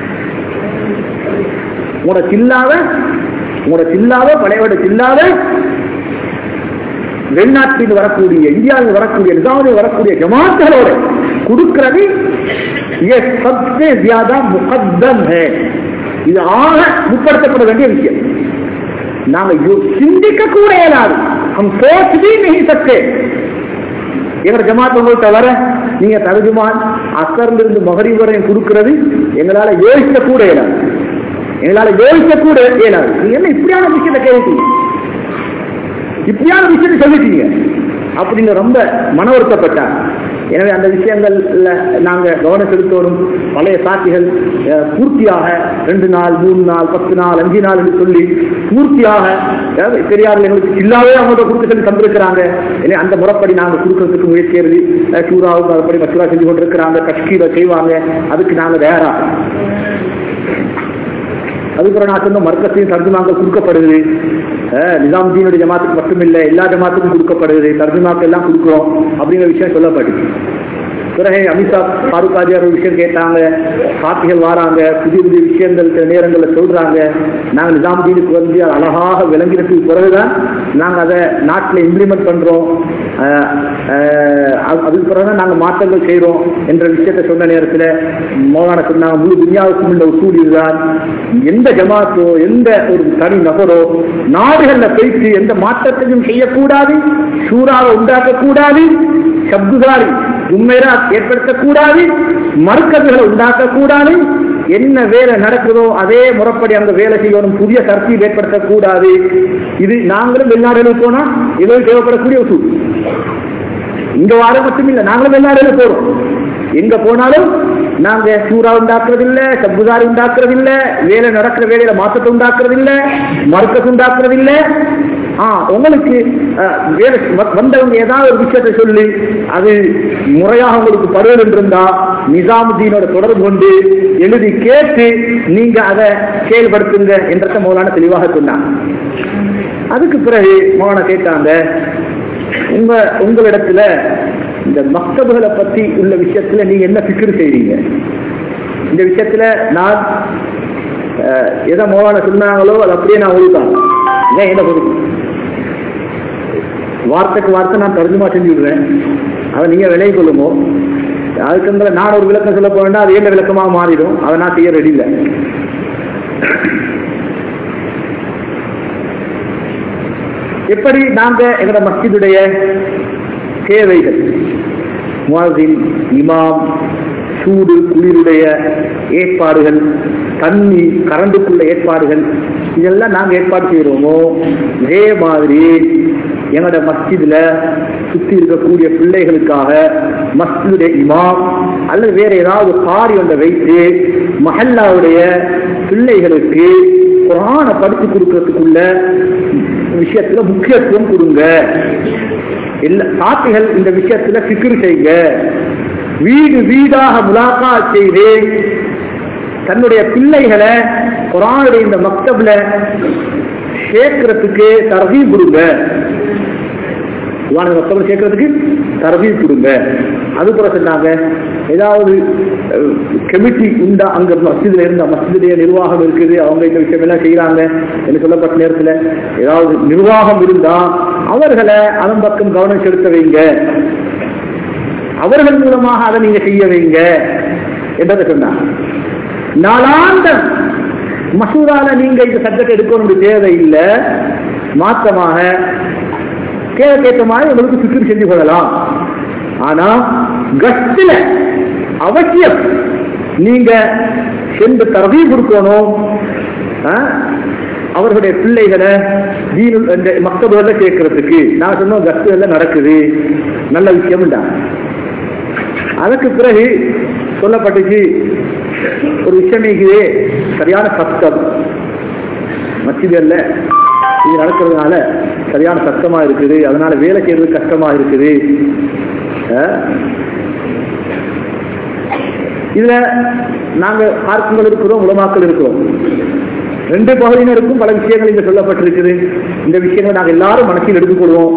உங்களோட சில்லாவ பழையோட சில்லாவ வெளிநாட்டில் வரக்கூடிய, இந்தியாவில் வரக்கூடிய, நிசாமில் வரக்கூடிய ஜமாத்துகளோட கொடுக்கிறது முகத்தம். இது ஆக முற்படுத்தப்பட வேண்டிய விஷயம். நாங்க சிந்திக்க கூட இயலாது. எங்க ஜமாத் உங்கள்கிட்ட வர நீங்க தர்ஜுமான் அசர்ல இருந்து மகரிப் வரை கொடுக்கிறது எங்களால யோசிக்க கூட இயலாது. நீங்க என்ன இப்படியான விஷயத்தை கேட்டீங்க, இப்படியான விஷயத்தை சொல்லிட்டீங்க அப்படின்னு ரொம்ப மன வருத்தப்பட்டாங்க. எனவே அந்த விஷயங்கள்ல நாங்க கவனம் செலுத்தோடும். பழைய சாட்சிகள் பூர்த்தியாக 2 நாள் 3 நாள் 10 நாள் 5 நாள் என்று சொல்லி பூர்த்தியாக பெரியார்கள் எங்களுக்கு இல்லாவே அவங்கள்ட்ட கொடுக்க சொல்லி தந்திருக்கிறாங்க. எனவே அந்த முறைப்படி நாங்கள் கொடுக்கறதுக்கு முயற்சியது. சூறாவுக்கு அதுபடி மசூரா செஞ்சு கொண்டிருக்கிறாங்க, கஷ்கீரை செய்வாங்க, அதுக்கு நாங்கள் தயாரா. அதுக்கப்புறம் நான் சொன்ன மர்க்கத்தையும் தர்ஜுமாக்கள் கொடுக்கப்படுது. நிசாமுத்தீனுடைய ஜமாத்துக்கு மட்டுமில்லை, எல்லா ஜமாத்துக்கும் கொடுக்கப்படுது, தர்ஜுமாக்கள் எல்லாம் கொடுக்குறோம் அப்படிங்கிற விஷயம் சொல்லப்படுது. பிறகு அமித்ஷா ஃபாரூக் ஆஜியார் ஒரு விஷயம் கேட்டாங்க, சாட்சிகள் வராங்க, புதிய விஷயங்கள் சில நேரங்களில் சொல்றாங்க. நாங்கள் நிசாமுத்தீனுக்கு வந்து அழகாக விளங்கினதுக்கு பிறகுதான் நாங்கள் அதை நாட்டில் இம்ப்ளிமெண்ட் பண்றோம், அதுக்கு பிறகுதான் நாங்கள் மாற்றங்கள் செய்கிறோம் என்ற விஷயத்தை சொன்ன நேரத்தில் மௌலானா சொன்னாங்க, முழு துன்யாவுக்கும் உள்ள உசூல் இதுதான். எந்த ஜமாத்தோ எந்த ஒரு தனி நபரோ நாடுகளில் போயிட்டு எந்த மாற்றத்தையும் செய்யக்கூடாது, சூறாவை உண்டாக்கக்கூடாது, சப்துதாரி உண்மையா ஏற்படுத்தக்கூடாது, மறுக்கதுகளை உண்டாக்கக்கூடாது. என்ன வேலை நடக்குதோ அதே முறைப்படி அந்த வேலை செய்யணும், புதிய கருத்தில் ஏற்படுத்தக்கூடாது. இது நாங்களும் வெளிநாடுகளுக்கு போனா எதுவும் தேவைப்படக்கூடிய ஒரு சூழ். இங்க வார மட்டும் இல்லை, நாங்களும் வெளிநாடுகளுக்கு போறோம். எங்க போனாலும் நாங்க சூறா உண்டாக்குறதில்லை, சப்புதாரி உண்டாக்குறதில்லை, வேலை நடக்கிற வேலையில மாற்றத்தை உண்டாக்குறதில்லை, மறுக்கத்தை உண்டாக்குறதில்லை. உங்களுக்கு வந்தவங்க ஏதாவது ஒரு விஷயத்தை சொல்லி அது முறையாக உங்களுக்கு பருவல் இருந்தா நிசாமுதீனோட தொடர்பு கொண்டு எழுதி கேட்டு நீங்க அதை செயல்படுத்துங்க என்றத மௌலானா தெளிவாக சொன்னாங்க. அதுக்கு பிறகு மௌலானா கேட்டாங்க, உங்களிடத்துல இந்த மக்தபுகளை பத்தி உள்ள விஷயத்துல நீங்க என்ன ஃபிக்ர் செய்றீங்க? இந்த விஷயத்துல நான் எதை மௌலானா சொன்னாங்களோ அது அப்படியே நான் ஒழுதான் என்ன கொடுக்கும் வார்த்தைக்கு வார்த்தை நான் தர்ஜுமா செஞ்சு விடுறேன், அதை நீங்க விலை கொள்ளுமோ. அதுக்கு நான் ஒரு விளக்கம் சொல்ல போனா அது என்ன விளக்கமாக மாறிடும், அதை நான் செய்ய ரெடி இல்லை. எப்படி நாங்க எங்களோட மஸ்ஜிதுடைய தேவைகள், முஅஸ்ஸின், இமாம், சூடு குளிருடைய ஏற்பாடுகள், தண்ணி கரண்டுக்குள்ள ஏற்பாடுகள், இதெல்லாம் நாங்க ஏற்பாடு செய்யறோமோ இதே மாதிரி எங்களோட மஸ்ஜிதுல சுத்தி இருக்கக்கூடிய பிள்ளைகளுக்காக மஸ்ஜிதுடைய இமாம் அல்லது வேற ஏதாவது காரி ஒன்றை வைத்து மஹல்லாவுடைய பிள்ளைகளுக்கு குர்ஆனை படித்து கொடுக்கறதுக்குள்ள விஷயத்துல முக்கியத்துவம் கொடுங்க. சாத்திகள் இந்த விஷயத்துல ஃபிக்ர் செய்யுங்க. வீடு வீடாக முலாக்கா செய்து தன்னுடைய பிள்ளைகளை குர்ஆனுடைய இந்த மக்தப்ல சேர்க்கிறதுக்கு தர்கீப் கொடுங்க. மக்தப்ல சேர்க்கிறதுக்கு தர்கீப் கொடுங்க. அதுபோல சொன்னாங்க, ஏதாவது கமிட்டி உண்டா அங்க மஸ்ஜிதுல இருந்த மஸ்ஜிதுடைய நிர்வாகம் இருக்குது, அவங்க இந்த விஷயம் எல்லாம் செய்யறாங்க என்று சொல்லப்பட்ட நேரத்தில் ஏதாவது நிர்வாகம் இருந்தா அவர்களை அதன் பக்கம் கவனம் செலுத்த வைங்க, அவர்கள் மூலமாக அதை நீங்க செய்ய வைங்க என்றதை சொன்னாங்க. நாளாந்த மசூதால நீங்க இந்த சப்ஜெக்ட் எடுக்கணும் தேவையில்லை, மாற்றமாக கேட்க மாதிரி உங்களுக்கு ஃபிக்ர் செஞ்சு கொள்ளலாம். ஆனா கஸ்ட்ல அவசியம் நீங்க சென்று தர்கீப் கொடுக்கணும். அவர்களுடைய பிள்ளைகளை மக்தபுல கேட்கறதுக்கு நான் சொன்னோம் கஸ்ட் எல்லாம் நடக்குது, நல்ல விஷயம். அதுக்கு பிறகு சொல்லப்பட்டுச்சு ஒரு விஷயம் இருக்குது, சரியான சத்தம் மஸ்ஜிதுல இது நடக்கிறதுனால சரியான சத்தமா இருக்குது, அதனால வேலை செய்யறது கஷ்டமா இருக்குது. இதுல நாங்க பார்க்குங்கள் இருக்கிறோம், உலமாக்கள் இருக்கிறோம், ரெண்டு பகுதியினருக்கும் பல விஷயங்கள் இங்க சொல்லப்பட்டிருக்குது. இந்த விஷயங்களை நாங்கள் எல்லாரும் மனசில் எடுத்துக்கொள்வோம்.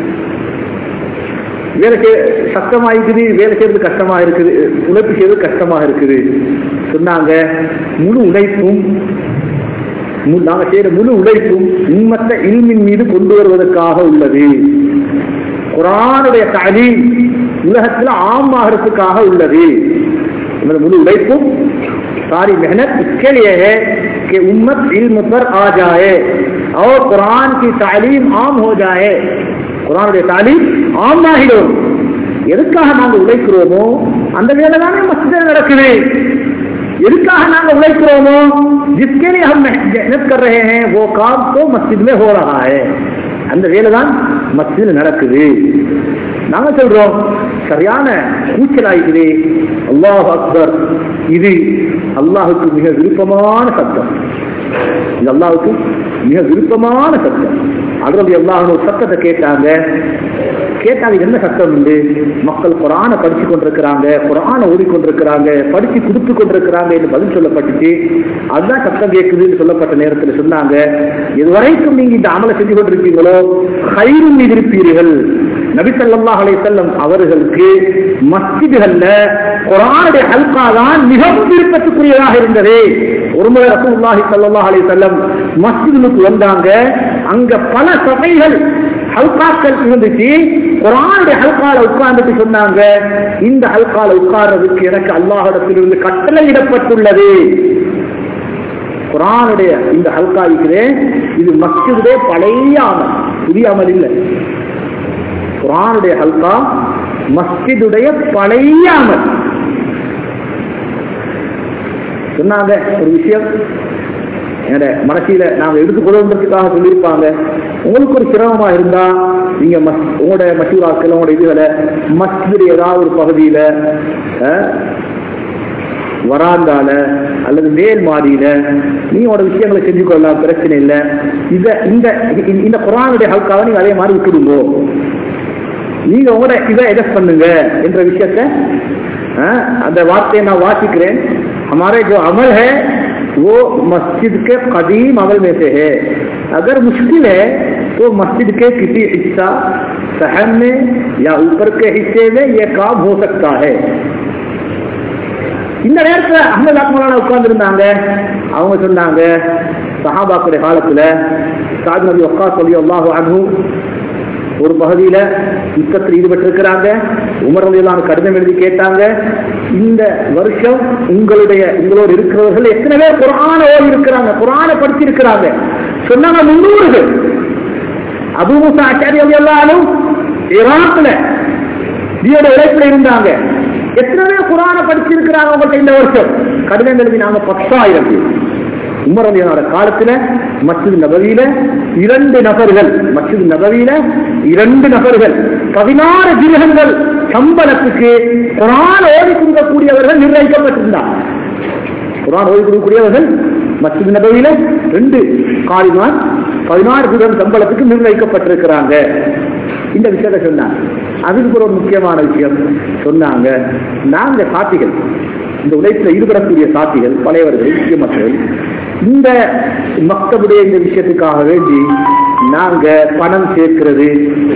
வேலை சத்தமா இருக்குது, வேலை செய்யறது கஷ்டமா இருக்குது, உழைப்பு செய்யறது கஷ்டமா இருக்குது சொன்னாங்க. முழு உழைப்பும் நாங்க செய்யற முழு உழைப்பும் உம்மத்த இல்மின் மீது கொண்டு வருவதற்காக உள்ளது. குர்ஆனுடைய தஅலீம் உலகத்தில் ஆமாகிறதுக்காக உள்ளது. முழு உழைப்பும் सारी मेहनत इसके लिए है कि उम्मत इल्म पर आ जाए और कुरान की तालीम आम हो जाए. குர்ஆனுடைய தாலீம் ஆமாகிடும். எதுக்காக நாங்க உழைக்கிறோமோ அந்த வேலை தானே மஸ்ஜிதில் நடக்குது. எதுக்காக நாங்க உழைக்கிறோமோ जिसके लिए हम मेहनत कर रहे हैं वो काम तो मस्जिद में हो रहा है. அந்த வேலை தான் மஸ்ஜிதில் நடக்குது. நாங்க சொல்றோம் சரியான கூச்சலாயிக்குது, அல்லாஹ் அக்பர், இது அல்லாஹுக்கு மிக விருப்பமான சத்தம். இது அல்லாஹுக்கு மிக விருப்பமான சத்தம். அதனுடைய அல்லாஹ் ஒரு சத்தத்தை கேட்டாங்க. என்ன சத்தம் உண்டு? மக்கள் குர்ஆனை படிச்சு கொண்டிருக்கிறாங்க, குர்ஆனை ஓதிக்கொண்டிருக்கிறாங்க, படிச்சு கொடுத்து கொண்டிருக்கிறாங்க என்று பதில் சொல்லப்பட்டுச்சு. அதுதான் சத்தம் கேட்குதுன்னு சொல்லப்பட்ட நேரத்தில் சொன்னாங்க, இதுவரைக்கும் நீங்க இந்த அமலை செஞ்சு கொண்டிருக்கீங்களோ கைரும் இருப்பீர்கள். நபி ஸல்லல்லாஹு அலைஹி வஸல்லம் அவர்களுக்கு மஸ்ஜிதுகள்ல குர்ஆனுடைய ஹல்கா தான் மிகவும் விருப்பத்துக்குரியதாக இருந்தது. ஒருமுறை ரசூலுல்லாஹி ஸல்லல்லாஹு அலைஹி வஸல்லம் மஸ்ஜிதுக்கு வந்தாங்க. அங்க பல சபைகள் ஹல்காக்கள் இருந்துச்சு. குர்ஆனுடைய ஹல்கால உட்கார்ந்துட்டு சொன்னாங்க, இந்த ஹல்கால உட்கார்றதுக்கு எனக்கு அல்லாஹ்விடத்திலிருந்து கட்டளையிடப்பட்டுள்ளது. குர்ஆனுடைய இந்த ஹல்கா இருக்கிறே இது மஸ்ஜிதுடைய பழைய அமல், புதிய அமல் இல்லை. குர்ஆனுடைய ஹல்கா மஸ்ஜிதுடைய பழைய அமல். சொன்னாங்க ஒரு விஷயம் மனசில நாங்க எடுத்துக்கொள்வதற்காக சொல்லியிருப்பாங்க. உங்களுக்கு ஒரு சிரமமா இருந்தா நீங்க உங்களோட மசூராக்கள் உங்களோட இதுகளை மஸ்ஜித் ஏதாவது ஒரு பகுதியில வராந்தால அல்லது மேல் மாடியில நீ உங்களோட விஷயங்களை செஞ்சு கொள்ளலாம், பிரச்சனை இல்லை. இந்த குர்ஆனுடைய ஹல்காவை நீங்க அதே மாதிரி விட்டுடுங்கோ, நீங்க உங்களோட இதை எடஸ் பண்ணுங்க என்ற விஷயத்த அந்த வார்த்தையை நான் வாசிக்கிறேன். हमारे जो अमल है वो मस्जिद के कदीम अमल में से है. अगर मुश्किल है तो मस्जिद के किसी हिस्सा सहन में या ऊपर के हिस्से में ये काम हो सकता है. இந்த நேரத்தில் அஹ்மது அக்மலான உட்கார்ந்து இருந்தாங்க. அவங்க சொன்னாங்க, சஹாபாக்குடைய காலத்துல சாத் நபி வக்காஸ் ரலியல்லாஹு அன்ஹு ஒரு பகுதியில யுத்தத்தில் ஈடுபட்டிருக்கிறாங்க. உமர் ரலியல்லாஹு அன்ஹு கடிதம் எழுதி கேட்டாங்க, இந்த வருஷம் உங்களோடு இருக்கிறவர்கள் எத்தனை பேர் குர்ஆன் ஓதி இருக்கிறாங்க, குர்ஆனை படிச்சிருக்கிறாங்க? சொன்னாங்க 300 பேர். அபூ மூஸா அஷ்அரி ரலியல்லாஹு அன்ஹு ஈராக்ல தீயோட உழைப்புல இருந்தாங்க. எத்தனை பேர் குர்ஆனை படிச்சிருக்கிறாங்க உங்கள்கிட்ட இந்த வருஷம்? கடிதம் எழுதி நாங்க 10,000 பேர். உமர் ரலியல்லாஹு அன்ஹு காலத்துல மஸ்ஜித் நபவியில 2 நபர்கள், மஸ்ஜித் நபவியில 2 நபர்கள் 16 திர்ஹம்கள் சம்பளத்துக்கு குர்ஆன் ஓதி கொடுக்கக்கூடியவர்கள் நிர்ணயிக்கப்பட்டிருந்தார். குர்ஆன் ஓதி கொடுக்கக்கூடியவர்கள் மஸ்ஜித் நபவியில 2 காலிமான் 16 திர்ஹம் சம்பளத்துக்கு நிர்ணயிக்கப்பட்டிருக்கிறாங்க. இந்த விஷயத்தை சொன்னாங்க. அதுக்கு ஒரு முக்கியமான விஷயம் சொன்னாங்க, நாங்க சாத்திகள், இந்த உழைப்பில் ஈடுபடக்கூடிய சாத்திகள், பழையவர்கள், முக்கியமற்றவர்கள், இந்த மக்தபுடைய இந்த விஷயத்துக்காக வேண்டி நாங்க பணம் சேர்க்கிறது,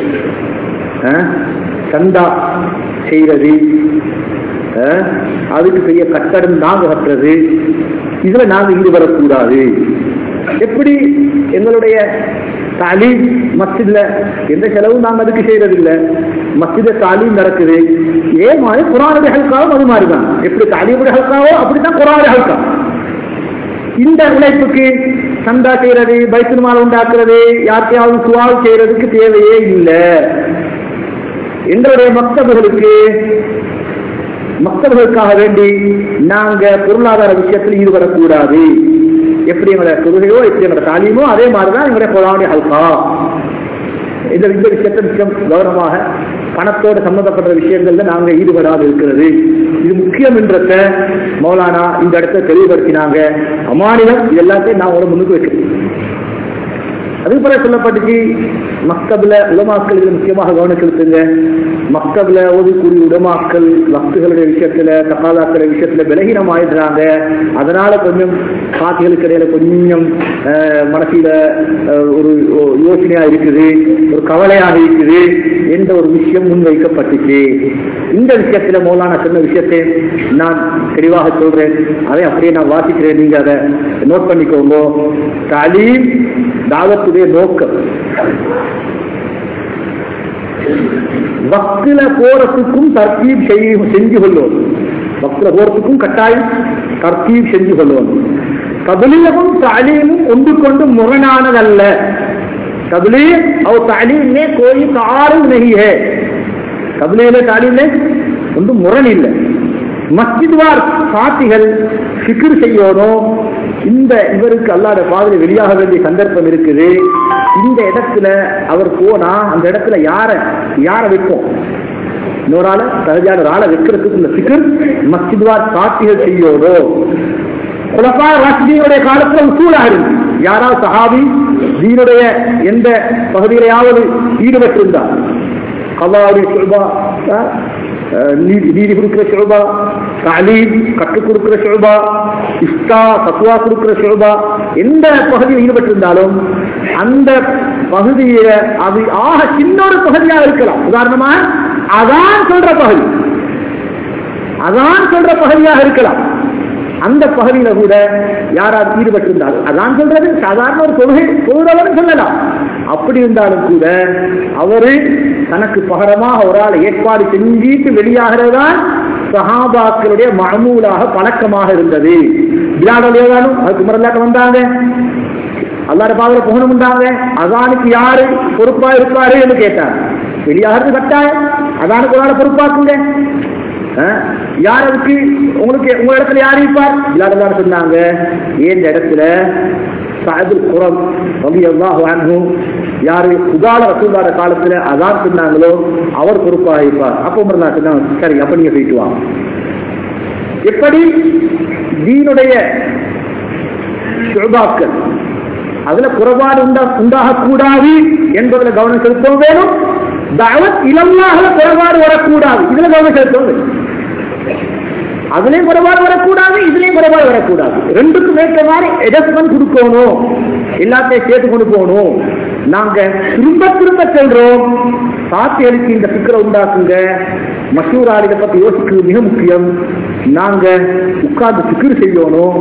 சந்தா செய்யறது, அதுக்கு பெரிய கட்டடம் நாங்க கட்டுறது, இதுல நாங்க ஈடுபடக்கூடாது. எப்படி எங்களுடைய தாலீம் மஸ்ஜித்ல எந்த செலவும் நாங்க அதுக்கு செய்யறது இல்லை, மஸ்ஜித தாலீம் நடக்குது. ஏன் மாதிரி குர்ஆனுடைய ஹல்காவும் அது மாதிரிதான். எப்படி தாலீமுடைய ஹல்காவோ அப்படித்தான் குர்ஆனுடைய ஹல்கா. இந்த உழைப்புக்கு சந்தா செய்யறது, பைத்துல் மால் உண்டாக்குறது, யாருக்கையாவது சுவால் செய்யறதுக்கு தேவையே இல்லை. எங்களுடைய மக்தபுகளுக்காக வேண்டி நாங்க பொருளாதார விஷயத்தில் ஈடுபடக்கூடாது. எப்படி எங்களோட தொழுகையோ எப்படி எங்களோட தாலீமோ அதே மாதிரிதான் எங்களுடைய குர்ஆனுடைய ஹல்கா. இந்த விஷயத்தை மிச்சம் கௌரவமாக பணத்தோடு சம்பந்தப்பட்ட விஷயங்கள்ல நாங்க ஈடுபடாது இருக்கிறது. இது முக்கியம் என்றத மௌலானா இந்த இடத்தை தெளிவுபடுத்தினாங்க. அமானிதம் இது எல்லாத்தையும் நான் ஒரு முன்னுக்கு வைக்கிறேன். அதுக்கு பிறகு சொல்லப்பட்டுச்சு, மக்தப்ல உலமாக்கள் இதில் முக்கியமாக கவனம் செலுத்துங்க. மக்தப்ல ஓதிக்கூடிய உலமாக்கள் வக்துகளுடைய விஷயத்துல, தகாதாக்களுடைய விஷயத்துல பலகீனம் ஆயிடுறாங்க. அதனால கொஞ்சம் சாத்திகளுக்கு இடையில கொஞ்சம் மனசில ஒரு யோசனையா இருக்குது, ஒரு கவலையாக இருக்குது என்ற ஒரு விஷயம் முன்வைக்கப்பட்டுச்சு. இந்த விஷயத்துல மௌலானா சொன்ன விஷயத்தை நான் தெளிவாக சொல்றேன். அதை அப்படியே நான் வாசிக்கிறேன், நீங்க அதை நோட் பண்ணிக்கோங்க. தாலீம் தாவத்துடைய நோக்கம் வக்துல போறதுக்கும் தர்த்தீப் செஞ்சு கொள்வோம். வக்துல போறதுக்கும் கட்டாயம் தர்த்தீப் செஞ்சு கொள்வோம். தப்லீகும் தாலீமும் ஒன்று கொண்டு முரணானதல்ல. तबलीग और तालीम में कोई तारुफ नहीं है. तबलीग तालीम में ಒಂದು ಮುರಣ್ ಇಲ್ಲ. மஸ்ஜித் வார் சாத்திகள் ஃபிக்ர் செய்யணும். இந்த இவருக்கு அல்லாஹ்வுடைய பாதையில வெளியாக வேண்டிய சந்தர்ப்பம் இருக்குது. இந்த இடத்துல அவர் போனா அந்த இடத்துல யாரை வைப்போம், இன்னொரு தகுதியான ஆளை வைக்கிறதுக்கு இந்த ஃபிக்ர் மஸ்ஜித் வார் சாத்திகள் செய்யணும். குலஃபா ராஷிதீனுடைய காலத்துல உசூலாக இருந்து யாராவது சஹாபி தீனுடைய எந்த பகுதியிலையாவது ஈடுபட்டிருந்தார், கல்லாவுடைய ஷுபா, நீதி கொடுக்கிற ஷுபா, தாலீம் கற்றுக் கொடுக்கிற ஷுபா, இஃப்தா ஃபத்வா கொடுக்கிற ஷுபா, எந்த பகுதியில் ஈடுபட்டிருந்தாலும் அந்த பகுதியில அது ஆக சின்ன ஒரு பகுதியாக இருக்கலாம். உதாரணமா அதான் சொல்ற பகுதியாக இருக்கலாம். அந்த பகுதியில கூட யாராவது ஈடுபட்டிருந்தாலும் அதான் சொல்றது சாதாரண ஒரு தொழுகிறவன் சொல்லலாம். அப்படி இருந்தாலும் கூட அவரு தனக்கு பகரமாக ஒரு ஆள் ஏற்பாடு செஞ்சிட்டு வெளியாகிறதான் சஹாபாக்களுடைய மஅமூலாக பழக்கமாக இருந்தது. பிலால் ரலியல்லாஹு அதுக்கு முன்னாடி வந்தாங்க, அல்லாஹ்வுடைய பாதையில போகணும்ன்றாங்க. அதானுக்கு யாரு பொறுப்பா இருப்பாரு என்று கேட்டார். வெளியாகிறது கட்டாயம், அதானுக்கு ஒரு ஆளை பொறுப்பாக்குங்க. யார் அதுக்கு உங்களுக்கு உங்க இடத்துல யார் இருப்பார்? பிலால் சொன்னாங்க, இந்த இடத்துல சஅதுல் குரம் ரலியல்லாஹு அன்ஹு யாரு உதால ரசூலுல்லாஹ் காலத்துல அதான் சொன்னாங்களோ அவர் பொறுப்பாக இருப்பார். அப்போ உமர் சொன்னாங்க, சரி அப்ப நீங்க போயிட்டு வாங்க. எப்படி தீனுடைய ஷுபாக்கள் அதுல குறைபாடு உண்டாகக்கூடாது என்பதில் கவனம் செலுத்த வேணும். தஅவத் இலல்லாஹ்ல குறைபாடு வரக்கூடாது, இதுல கவனம் செலுத்த வேண்டும். அதுலயும் குறைபாடு வரக்கூடாது, இதுலயும் குறைபாடு வரக்கூடாது. ரெண்டுக்கும் ஏற்ற மாதிரி அட்ஜஸ்ட்மெண்ட் கொடுக்கணும், எல்லாத்தையும் சேர்த்து கொண்டு போகணும். நாங்க திரும்ப திரும்ப செல்றோம், சாத்தியலுக்கு இந்த சிக்கலை உண்டாக்குங்க. மஷூரால் இதை பத்தி யோசிக்கிறது மிக முக்கியம். நாங்க உட்கார்ந்து சிக்கர் செய்யணும்.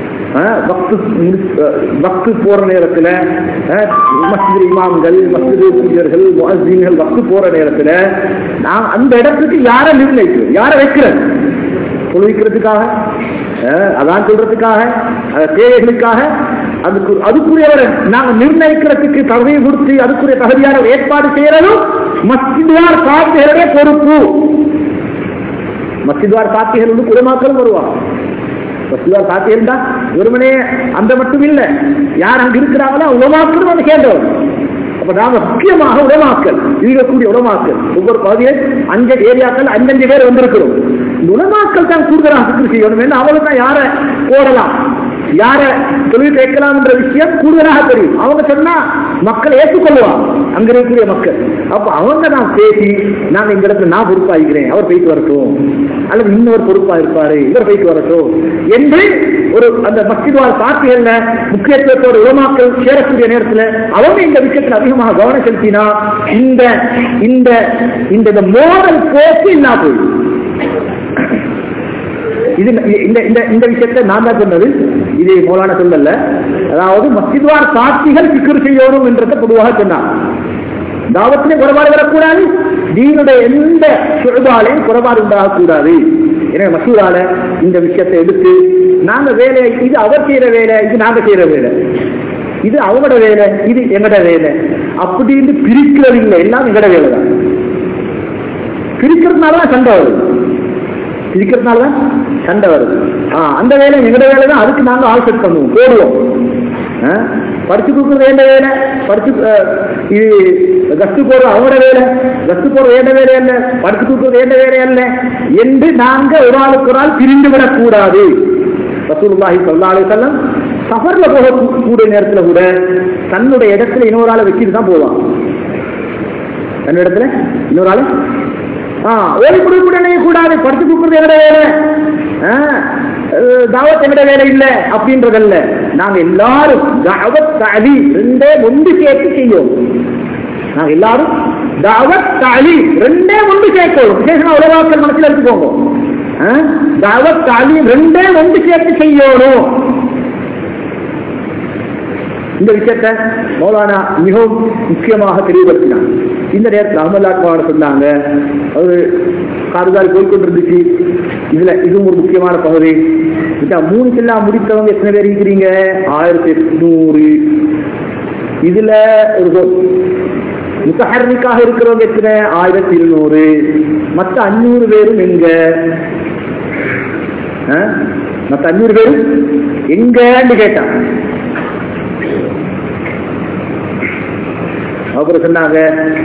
வக்து போற நேரத்துல மஸ்ஜித் இமாம்கள், மஸ்ஜித் ஊழியர்கள், முஅஸ்ஸின்கள் வக்து போற நேரத்துல நான் அந்த இடத்துக்கு யாரை நிர்ணயிக்கிறோம், யாரை வைக்கிறேன்? தொழுவிக்கிறதுக்காக, அதான் சொல்றதுக்காக, தேவைகளுக்காக, அதுக்குரியவரை நாங்க நிர்ணயிக்கிறதுக்கு தகுதியை கொடுத்து அதுக்குரிய தகுதியான ஏற்பாடு செய்யறதும் மஸ்ஜித்வார் சாத்திகளுடைய பொறுப்பு. மஸ்ஜித்வார் சாத்திகள் குலமாக்களும் வருவாங்க. மஸ்ஜித்வார் சாத்திகள் தான் வெறுமனே அந்த மட்டும் இல்லை, யார் அங்க இருக்கிறாங்களோ உலமாக்களும் வந்து சேர்ந்தவர். அப்ப நாம முக்கியமாக உலமாக்கல், இருக்கக்கூடிய உலமாக்கல் ஒவ்வொரு பகுதியில் 5 ஏரியாக்கள் 5 பேர் வந்திருக்கிறோம். இந்த உலமாக்கல் தான் கூடுதலாக சிக்கல் செய்யணும். ஏன்னா அவங்க தான் யாரை போடலாம், யார தொழில் கேட்கலாம் என்ற விஷயம் கூடுதலாக தெரியும். அவங்க சொன்னா மக்களை ஏற்றுக்கொள்வாங்க, அங்க இருக்கக்கூடிய மக்கள். அப்ப அவங்க நான் பேசி நான் இந்த இடத்துல நான் பொறுப்பாகிறேன், அவர் போயிட்டு வரட்டும், அல்லது இன்னொரு பொறுப்பா இருப்பாரு, இவர் போயிட்டு வரட்டும் என்று ஒரு அந்த மஸ்ஜித்வார் சாத்திகள்ல முக்கியத்துவத்தோடு உலமாக்கள் சேரக்கூடிய நேரத்தில் அவங்க இந்த விஷயத்தில் அதிகமாக கவனம் செலுத்தினா இந்த இந்த இந்த மோதல் போக்கு இல்லா போயிடும். இது இந்த விஷயத்தை நான் தான் சொன்னது, இது மௌலானா சொல்லல. அதாவது மஸ்ஜித்வார் சாட்சிகள் சிக்கர் செய்யணும் என்றதை பொதுவாக சொன்னார். தாவத்திலே குறைபாடு வரக்கூடாது, தீனுடைய எந்த சுபாலையும் குறைபாடு உண்டாகக்கூடாது. எனவே மசூரால இந்த விஷயத்தை எடுத்து நாங்க வேலை, இது அவர் செய்யற வேலை, இது நாங்க செய்யற வேலை, இது அவங்களோட வேலை, இது எங்கட வேலை அப்படின்னு பிரிக்கிறது இல்லை. எல்லாம் எங்கட வேலை தான். பிரிக்கிறதுனாலதான் சண்டை வருது, பிரிக்கிறதுனாலதான் சண்டை வருது. அந்த வேலை எங்கட வேலை தான், அதுக்கு நாங்க ஆள் செட் பண்ணுவோம், போடுவோம். படிச்சு கொடுக்குறது வேண்ட வேலை, படிச்சு இது கஸ்து போடுற அவங்களோட வேலை, கஸ்து போடுற வேண்ட வேலை அல்ல, படிச்சு கொடுக்குறது வேண்ட வேலை அல்ல என்று நாங்க ஒரு ஆளுக்கு ஒரு ஆள் பிரிந்து விடக்கூடாது. ரசூலுல்லாஹி ஸல்லல்லாஹு அலைஹி வஸல்லம் சஃபர்ல போகக்கூடிய நேரத்துல கூட தன்னுடைய இடத்துல இன்னொரு ஆளை வச்சுட்டு தான் போவான். தன்னுடைய இடத்துல இன்னொரு ஆளு ஓடி கொடுக்க கூடாது, படிச்சு கொடுக்குறது எங்கட வேலை, தாவத் எங்கட வேலை இல்லை அப்படின்றதல்ல. நாங்க எல்லாரும் தாவத் தஅலீம் ரெண்டே ஒன்று சேர்த்து செய்யும். நாங்க எல்லாரும் தாவத் தஅலீம் ரெண்டே ஒன்று சேர்க்கணும். விசேஷமா உலகாக்கள் மனசுல எடுத்துக்கோங்க. தாவத் தஅலீம் ரெண்டே ஒன்று சேர்த்து செய்யணும். இந்த விஷயத்தை மௌலானா மிகவும் முக்கியமாக தெளிவுபடுத்தினார். இந்த நேரத்தில் அஹமதுல்லாஹ் சொன்னாங்க, அது காதுகால் போய்கொண்டிருந்துச்சு. இதுல இதுவும் ஒரு முக்கியமான பகுதி. 3 கில்லா முடித்தவங்க எத்தனை பேர் இருக்கிறீங்க? 1800. இதுல ஒரு முத்தஹர்ரிக்காக இருக்கிறவங்க எத்தனை? 1200. மற்ற 500 பேரும் எங்க? மற்ற 500 பேரும் எங்கன்னு கேட்டான். அப்புறம் சொன்னாங்க,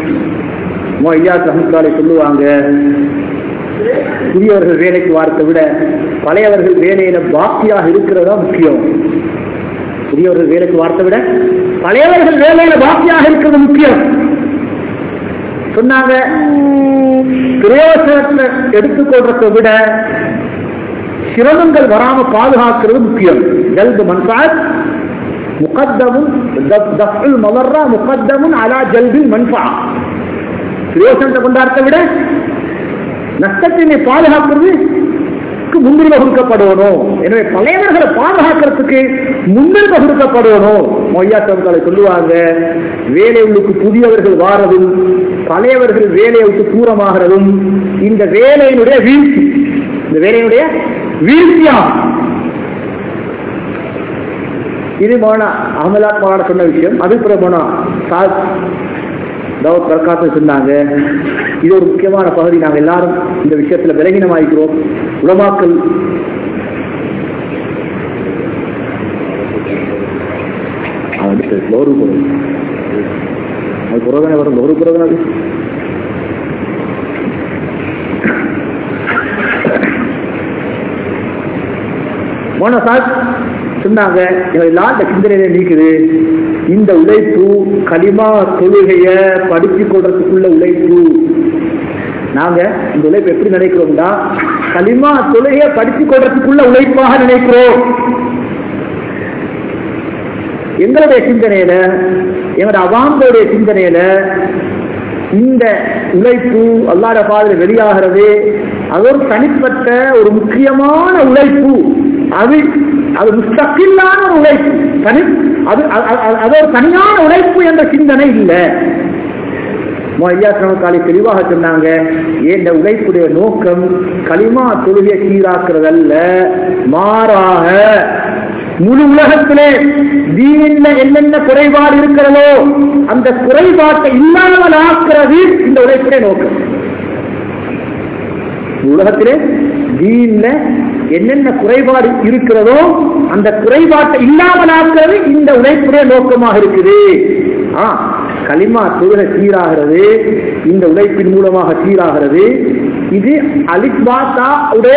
சொல்லுவாங்க, புதியவர்கள் வேலைக்கு வார்த்தை விட பழையவர்கள் வேலையில பாக்கியாக இருக்கிறதா முக்கியம். புதியவர்கள் வேலைக்கு வார்த்தை விட பழையவர்கள் வேலையில பாக்கியாக இருக்கிறது முக்கியம் சொன்னாங்க. பிரயோசனத்தை எடுத்துக்கொள்றதை விட சிரமங்கள் வராம பாதுகாக்கிறது முக்கியம். ஜல்து மன்ஃபஅத் முகத்தமும் தஃஉல் மதர்ரா முகத்தமும் அலா ஜல்பில் மன்ஃபஅ. பிரயோசனத்தை கொண்டாடுறதை விட நஷ்டத்தினை பாதுகாக்கிறது முன்னுரிமை கொடுக்கப்படணும். எனவே பழையவர்களை பாதுகாக்கிறதுக்கு முன்னுரிமை கொடுக்கப்படணும். மொய்யாத்தவர்களை சொல்லுவாங்க, வேலை உள்ளுக்கு புதியவர்கள் வாரதும் பழையவர்கள் வேலையை விட்டு தூரமாகிறதும் இந்த வேலையினுடைய வீழ்ச்சி, இந்த வேலையினுடைய வீழ்ச்சியா. இது மோனா அஹமதுல்லாஹ் சொன்ன விஷயம். அதுக்கு மோனா தாவத் பரக்காத்து சொன்னாங்க, இது ஒரு முக்கியமான பகுதி. நாங்கள் எல்லாரும் இந்த விஷயத்துல விலகினமாகிறோம். உலமாக்கள் கௌரவ பொருள் அது புறதானே வரும், கௌரவ புறதானே. மோனசாத் சொன்னாங்க, எல்லாம் இந்த சிந்தனையில நீக்குது. இந்த உழைப்பு களிமா தொழுகைய படிச்சு கொள்றதுக்குள்ள உழைப்பு. நாங்க இந்த உழைப்பு எப்படி நினைக்கிறோம்னா, களிமா தொழுகைய படிச்சு கொள்றதுக்குள்ள உழைப்பாக நினைக்கிறோம். எங்களுடைய சிந்தனையில, எங்களோட அவாங்களுடைய சிந்தனையில இந்த உழைப்பு அல்லாஹ்வுடைய பாதையில வெளியாகிறது அது ஒரு தனிப்பட்ட ஒரு முக்கியமான உழைப்பு. அது முஸ்தகில்லான ஒரு உழைப்பு, அது ஒரு தனியான உழைப்பு என்ற சிந்தனை இல்லை. தெளிவாக சொன்னாங்க, இந்த உழைப்புடைய நோக்கம் களிமா தொழுகை சீராக்குறதல்ல, மாறாக முழு உலகத்திலே தீனில் என்னென்ன குறைபாடு இருக்கிறதோ அந்த குறைபாட்டை இல்லாமல் ஆக்குறது இந்த உழைப்புடைய நோக்கம். உலகத்திலே தீன்ல என்னென்ன குறைபாடு இருக்கிறதோ அந்த குறைபாட்டை இல்லாமல் ஆக்குறது இந்த உழைப்புடைய நோக்கமாக இருக்குது. களிமா தொழுகை சீராகிறது, இந்த உழைப்பின் மூலமாக சீராகிறது. இது அலிஃபாத்தா உடைய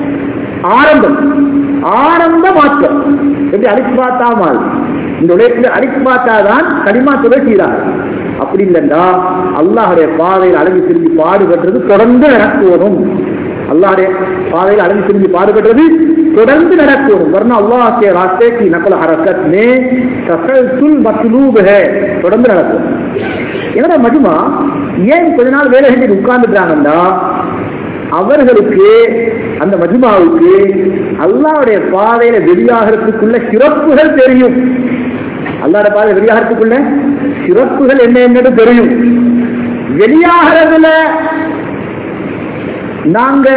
ஆரம்ப மாற்றம். எப்படி அலிஃபாத்தா மாதிரி இந்த உழைப்புல அலிஃபாத்தா தான் களிமா தொழுகை சீராகிறது. அப்படி இல்லைண்டா அல்லாஹுடைய பாதையில் அழகு திரும்பி பாடுபடுறது தொடர்ந்து நடக்கணும். அல்லாஹ்வுடைய பாதையில் அழகு திரும்பி பாடுபடுறது தொடர்ந்து நடக்கணும். வர்ணா அல்லாஹ் கே ராஸ்தே கி நக்ல் ஹரக்கத் மே தஸல்சுல் மத்லூப் ஹை, தொடர்ந்து நடக்கும். என்னடா மஜ்மா ஏன் கொஞ்ச நாள் வேலை செஞ்சு உட்கார்ந்துட்டாங்கன்னா, அவர்களுக்கு அந்த மஜ்மாவுக்கு அல்லாஹ்வுடைய பாதையில வெளியாகிறதுக்குள்ள சிறப்புகள் தெரியும். அல்லாஹ்வுடைய பாதையில வெளியாகிறதுக்குள்ள சிறப்புகள் என்னன்னு தெரியும். வெளியாகிறதுல நாங்க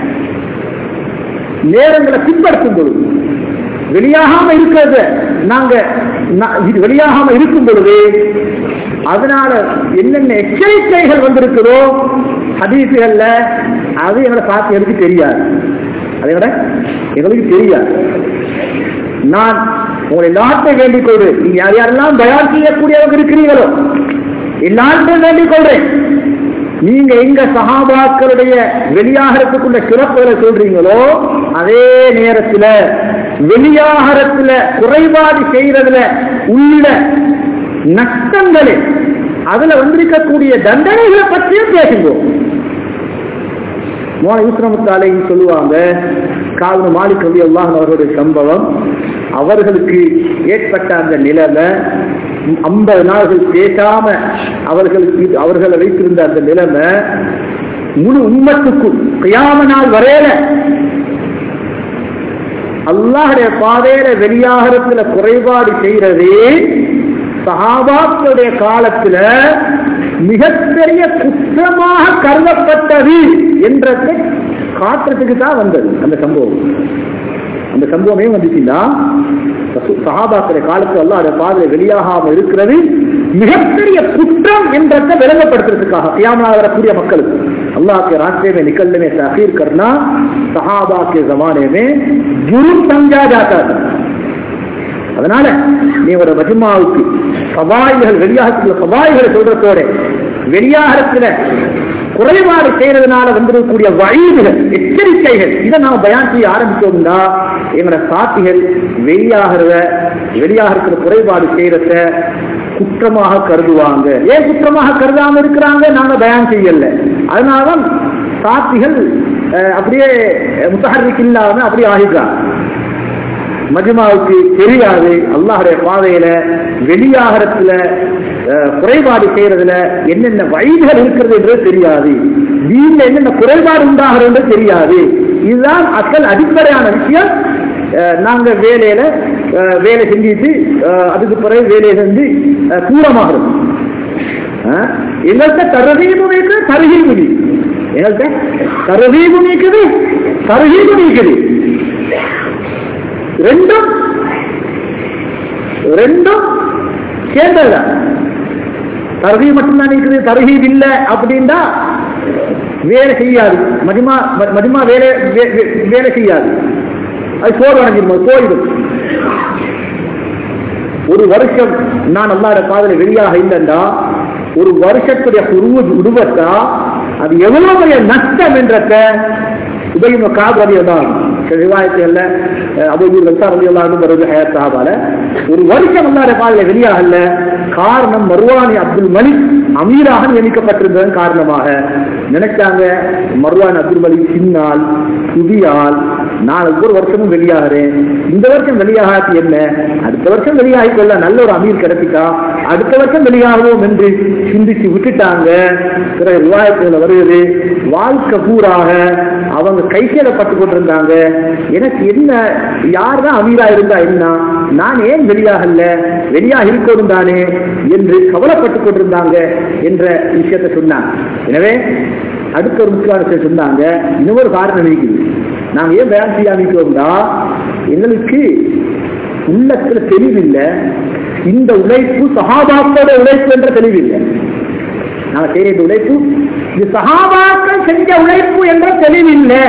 நேரங்களை பின்பற்றும் பொழுது, வெளியாகாம இருக்கிறது நாங்க வெளியாகாம இருக்கும் பொழுது அதனால என்னென்ன எச்சரிக்கைகள் வந்திருக்கிறதோ ஹதீஸ்கள்ல அது எங்களை பார்த்து எனக்கு தெரியாது. அதை விட எங்களுக்கு தெரியாது. நான் உங்களை எல்லாத்தையும் வேண்டிக் கொள்றேன், நீங்க யார் யாரெல்லாம் தயார் செய்யக்கூடியவங்க இருக்கிறீங்களோ எல்லாத்தையும் வேண்டிக் கொள்றேன், நீங்க எங்க சஹாபாக்களுடைய வெளியாகிறதுக்குள்ள சிறப்புகளை சொல்றீங்களோ அதே நேரத்துல வெளியாகிறதுல குறைபாடு செய்யறதுல உள்ள நஷ்டங்களே அதுல வந்திருக்கக்கூடிய தண்டனைகளை பற்றியும் பேசுவோம். யூஸ்ரமுத்தாலை சொல்லுவாங்க, காவல் மாலிக் ரலியல்லாஹு அன்ஹு அவர்களுடைய சம்பவம், அவர்களுக்கு ஏற்பட்ட அந்த நிலைமை 50 நாள்கள் பேசாம அவர்களை வைத்திருந்த அந்த நிலைமை முழு உம்மத்துக்கும் கியாம நாள் வரையில அல்லாஹ்வுடைய பாதையில வெளியாகிறதுல குறைபாடு செய்யறதே சஹாபாக்களுடைய காலத்துல மிகப்பெரிய குற்றமாக கருதப்பட்டது என்றதை காட்டுறதுக்கு தான் வந்தது அந்த சம்பவம். அந்த சம்பவமே வந்துச்சுன்னா சஹாபாக்களுடைய காலத்துல அல்லாஹ்வுடைய பாதையில வெளியாகாம இருக்கிறது மிகப்பெரிய குற்றம் என்றதை விளங்கப்படுத்துறதுக்காக கியாமத் வரக்கூடிய மக்களுக்கு अल्लाह के रास्ते में निकलने में ताखीर करना सहाबा के जमाने में जुर्म समझा जाता था. அதனால நீ ஒரு மஜ்மாவுக்கு ஃபதாயில்கள் வெளியாகத்துல ஃபதாயில்களை சொல்றதோட வெளியாகத்துல குறைபாடு செய்யறதுனால வந்திருக்கக்கூடிய வழிகள் எச்சரிக்கைகள் இதை நாம் பயான் செய்ய ஆரம்பிச்சோம்னா எங்களோட சாத்திகள் வெளியாகிற குறைபாடு செய்யறத குற்றமாக கருதுவாங்க. ஏன் குற்றமாக கருதாம இருக்கிறாங்க? நாங்க பயான் செய்யல. அதனாலதான் சாத்திகள் அப்படியே முத்தஹர்ரிக் இல்லாம அப்படியே ஆகிக்கிறாங்க. மஜ்மாவுக்கு தெரியாது அல்லாஹ்வுடைய பாதையில வெளியாகிறதுல குறைபாடு செய்யறதுல என்னென்ன வழிகள் இருக்கிறது என்றது தெரியாது, வீட்டுல என்னென்ன குறைபாடு உண்டாகிறது தெரியாது. இதுதான் அசல் அடிப்படையான விஷயம். நாங்க வேலை செஞ்சுட்டு அதுக்கு பிறகு வேலையை செஞ்சு தூரமாகிறது. எங்கள்கிட்ட தரகீபும் இருக்குது, தருகீபு நீக்குது. எங்கள்கிட்ட தரகீபு நீக்குது, தருகீபு நீக்குது. ரெண்டும் சேர்ந்ததுதான். தர்ஹீப் மட்டும்தான் இருக்குது, தர்ஹீப் இல்லை அப்படின்னா வேலை செய்யாது. மஜ்மா வேலை செய்யாது, அது சோர்வடைஞ்சிடும், போயிடும். ஒரு வருஷம் நான் அல்லாஹ்வுடைய பாதையில வெளியாக இல்லைண்டா ஒரு வருஷத்துடைய உருவத்தா அது எவ்வளவு பெரிய நஷ்டம் என்றத உபயோக காபரியதான் ரிவாயத்துகள்ல அபூ ரஸா ரலியல்லாஹு அன்ஹு வருது ஹயாத் சஹாபால ஒரு வருஷம் அல்லாஹ்வுடைய பாதையில வெளியாகல. காரணம் மர்வான் அப்துல் மலிக் அமீராக நியமிக்கப்பட்டிருந்ததன் காரணமாக நினைச்சாங்க மர்வான் அப்துல் மலிக் சின்னால் புதியால் நான் ஒவ்வொரு வருஷமும் வெளியாகிறேன், இந்த வருஷம் வெளியாகாது என்ன, அடுத்த வருஷம் வெளியாகி கொள்ள நல்ல ஒரு அமீர் கிடைச்சிட்டா அடுத்த வருஷம் வெளியாகுவோம் என்று சிந்திச்சு விட்டுட்டாங்க. பிறகு ரிவாயத்துல வருகிறது வாழ்க்கை பூராக அவங்க கைசேலப்பட்டு கொண்டிருந்தாங்க. எனக்கு என்ன, யார் தான் அமீரா இருந்தா என்ன, நான் ஏன் வெளியாகல, வெளியாக இருக்கணும் தானே என்று கவலைப்பட்டுக் கொண்டிருந்தாங்க என்ற விஷயத்தை சொன்னாங்க. எனவே அடுத்த ஒரு முக்கியமான சொன்னாங்க, இன்னொரு காரணம் இருக்குது. நாங்க ஏன் பயான் செய்யாமிட்டோம்னா எங்களுக்கு உள்ளத்துல தெளிவில்லை, இந்த உழைப்பு சஹாபாக்களோட உழைப்பு என்ற தெளிவில்லை. நாங்க செய்யற இந்த உழைப்பு இது சஹாபாக்கள் செஞ்ச உழைப்பு என்ற தெளிவில்லை.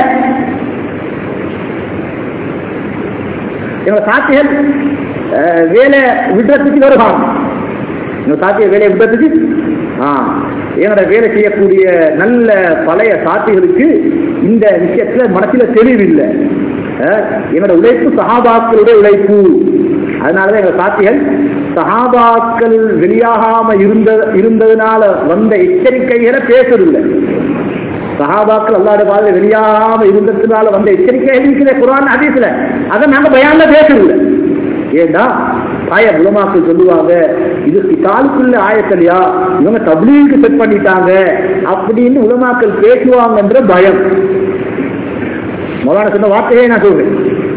எங்க சாட்சிகள் வேலை விடுறதுக்கு வருவாங்க, எங்க சாட்சிய வேலையை விடுறதுக்கு என்னோட வேலை செய்யக்கூடிய நல்ல பழைய சாட்சிகளுக்கு இந்த விஷயத்துல மனசுல தெளிவில்லை. என்னோட உழைப்பு சஹாபாக்களுடைய உழைப்பு. அதனாலதான் எங்க சாட்சிகள் சஹாபாக்கள் வெளியாகாம இருந்ததுனால வந்த எச்சரிக்கைகளை பேசுறதில்லை. சஹாபாக்கள் அல்லாஹ்வுடைய பாதையில வெளியாகாம இருந்ததுனால வந்த எச்சரிக்கைகள் இருக்கிற குர்ஆன் ஹதீஸ்ல அதை நாங்க பயான்ல பேசுறதில்லை. ஏண்டா உலமாக்கள் சொல்லுவாங்க இது கிதாலுக்குள்ள ஆயத்தலையா, இவங்க தப்லீக்கு செட் பண்ணிட்டாங்க அப்படின்னு உலமாக்கள் பேசுவாங்கன்ற பயம். மௌலானா சொன்ன வார்த்தையே நான் சொல்றேன்.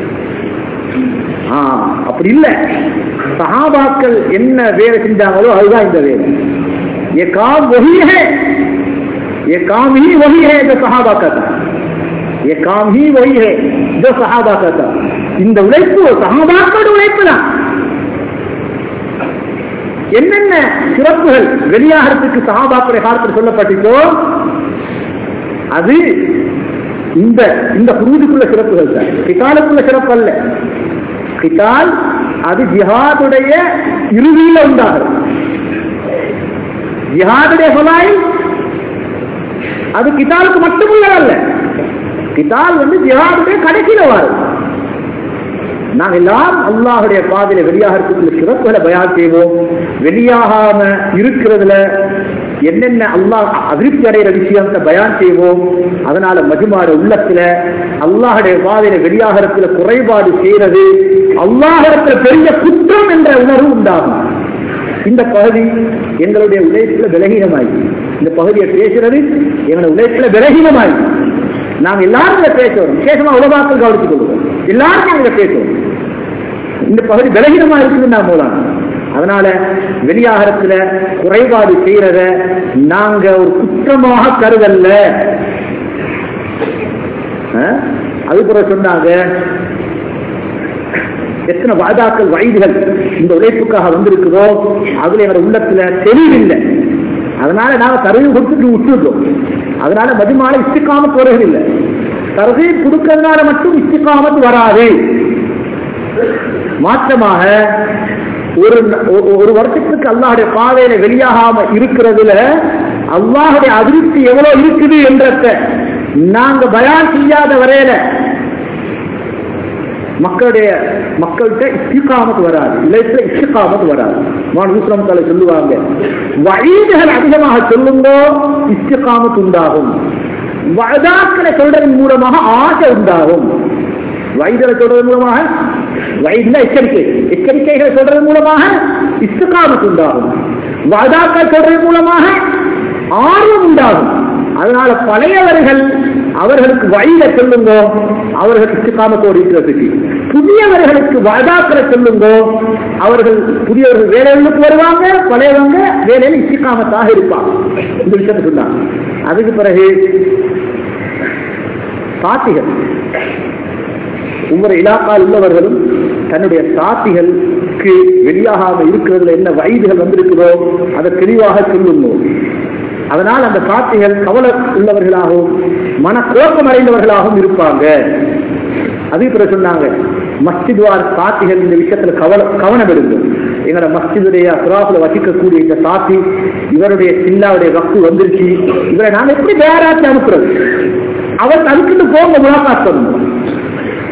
அப்படி இல்ல, சஹாபாக்கள் என்ன வேலை செஞ்சாங்களோ அதுதான் இந்த வேலை. ये काम वही है, ये काम ही वही है जो सहाबा का था, ये काम ही वही है जो सहाबा का था. இந்த உழைப்பு சஹாபாக்களோட உழைப்பு தான். என்னென்ன சிறப்புகள் வெளியாகிறதுக்கு சஹாபாக்களுடைய காலத்தில் சொல்லப்பட்டோ அது இந்த இந்த குரூதுக்குள்ள சிறப்புகள் தான், கிதாலுக்குள்ள சிறப்பு அல்ல. கிதால் அது ஜிஹாதுடைய இறுதியில உண்டாகிறது. ஜிஹாதுடைய ஃபலாயில் அது கிதாலுக்கு மட்டுமுள்ளதல்ல, கிதால் ஜிஹாதுடைய கடைசியில வரும். நாங்கள் எல்லாரும் அல்லாஹுடைய பாதையில வெளியாகிறதுக்குள்ள சிறப்புகளை பயான் செய்வோம். வெளியாகாம இருக்கிறதுல என்னென்ன அல்லாஹ் அதிருப்தி அடைகிற விஷயத்தை பயான் செய்வோம். அதனால மஜ்மார உள்ளத்துல அல்லாஹுடைய பாதையில வெளியாகிறதுல குறைபாடு செய்யறது அல்லாஹிடத்துல பெரிய குற்றம் என்ற உணர்வு உண்டாகும். இந்த பகுதி எங்களுடைய உழைப்புல விலகீனமாயி, இந்த பகுதியை பேசுறது எங்களுடைய உழைப்புல விலகீனமாயி நாங்கள் எல்லாரும் பேசுவோம். விசேஷமா உலகாக்கள் கவனித்துக் கொள்வோம், எல்லாரும் நாங்கள் பேசுவோம். இந்த பகுதி விலகீனமா இருக்குன்னு நான் மூலம். அதனால வெளியாகிறதுல குறைபாடு செய்யறத நாங்க ஒரு குற்றமாக கருதல்ல. அதுபோல சொன்னாங்க எத்தனை வாதாக்கள் வயதுகள் இந்த உழைப்புக்காக வந்திருக்குதோ அதுல எங்க உள்ளத்துல தெளிவில்லை. அதனால நாங்க தரவு கொடுத்துட்டு விட்டுருக்கோம். அதனால மஜ்மால இஸ்திகாமத் வருவதில்லை. தர்கீப் கொடுக்கிறதுனால மட்டும் இஸ்திகாமத் வராது. மாற்றமாக ஒரு வருஷத்துக்கு அல்லாஹுடைய பாதையில வெளியாகாம இருக்கிறதுல அல்லாஹுடைய அதிருப்தி எவ்வளவு இருக்குது என்றத நாங்க பயான் செய்யாத வரையில மக்கள்கிட்ட இஸ்திகாமத் வராது, இல்லைத்துல இஸ்திகாமத் வராது. சொல்லுவாங்க வயதுகள் அதிகமாக சொல்லுங்க இஸ்திகாமத் உண்டாகும். வயதாக்களை சொல்றதன் மூலமாக ஆசை உண்டாகும். வயதுகளை சொல்றதன் மூலமாக வயதுல எச்சரிக்கைகளை சொல்றதன் மூலமாக இஸ்திகாமத் உண்டாகும். வயதாக்கள் சொல்றதன் மூலமாக ஆர்வம் உண்டாகும். அதனால பழையவர்கள் அவர்களுக்கு வயதை சொல்லுங்க, அவர்களுக்கு இஸ்திகாமத்தோடு இருக்கிறதுக்கு. புதியவர்களுக்கு வயதாக்களை சொல்லுங்க, அவர்கள் புதியவர்கள் வேலைகளுக்கு வருவாங்க, பழையவங்க வேலையில் இஸ்திகாமத்தாக இருப்பாங்க. இந்த விஷயத்தை சொன்னாங்க. அதுக்கு பிறகு சாத்திகள் ஒவ்வொரு இலாக்கால் உள்ளவர்களும் தன்னுடைய சாத்திகளுக்கு வெளியாகாம இருக்கிறதுல என்ன வயதுகள் வந்திருக்கிறதோ அதை தெளிவாக சொல்லுங்க. அதனால் அந்த சாத்திகள் கவலை உள்ளவர்களாகவும் மன குழப்பம் அடைந்தவர்களாகவும் இருப்பாங்க. அதே பிற சொன்னாங்க மஸ்ஜித்வார் சாத்திகள் இந்த விஷயத்துல கவனம் எடுங்க. எங்களோட மஸ்ஜிதுடைய அஸ்ராஃப்ல வசிக்கக்கூடிய இந்த சாத்தி இவருடைய சில்லாவுடைய வக்கு வந்துருச்சு, இவரை நாங்க எப்படி பேராட்சி அனுப்புறது? அவர் அதுக்குன்னு போங்க முலாக்காத் பண்ணணும்.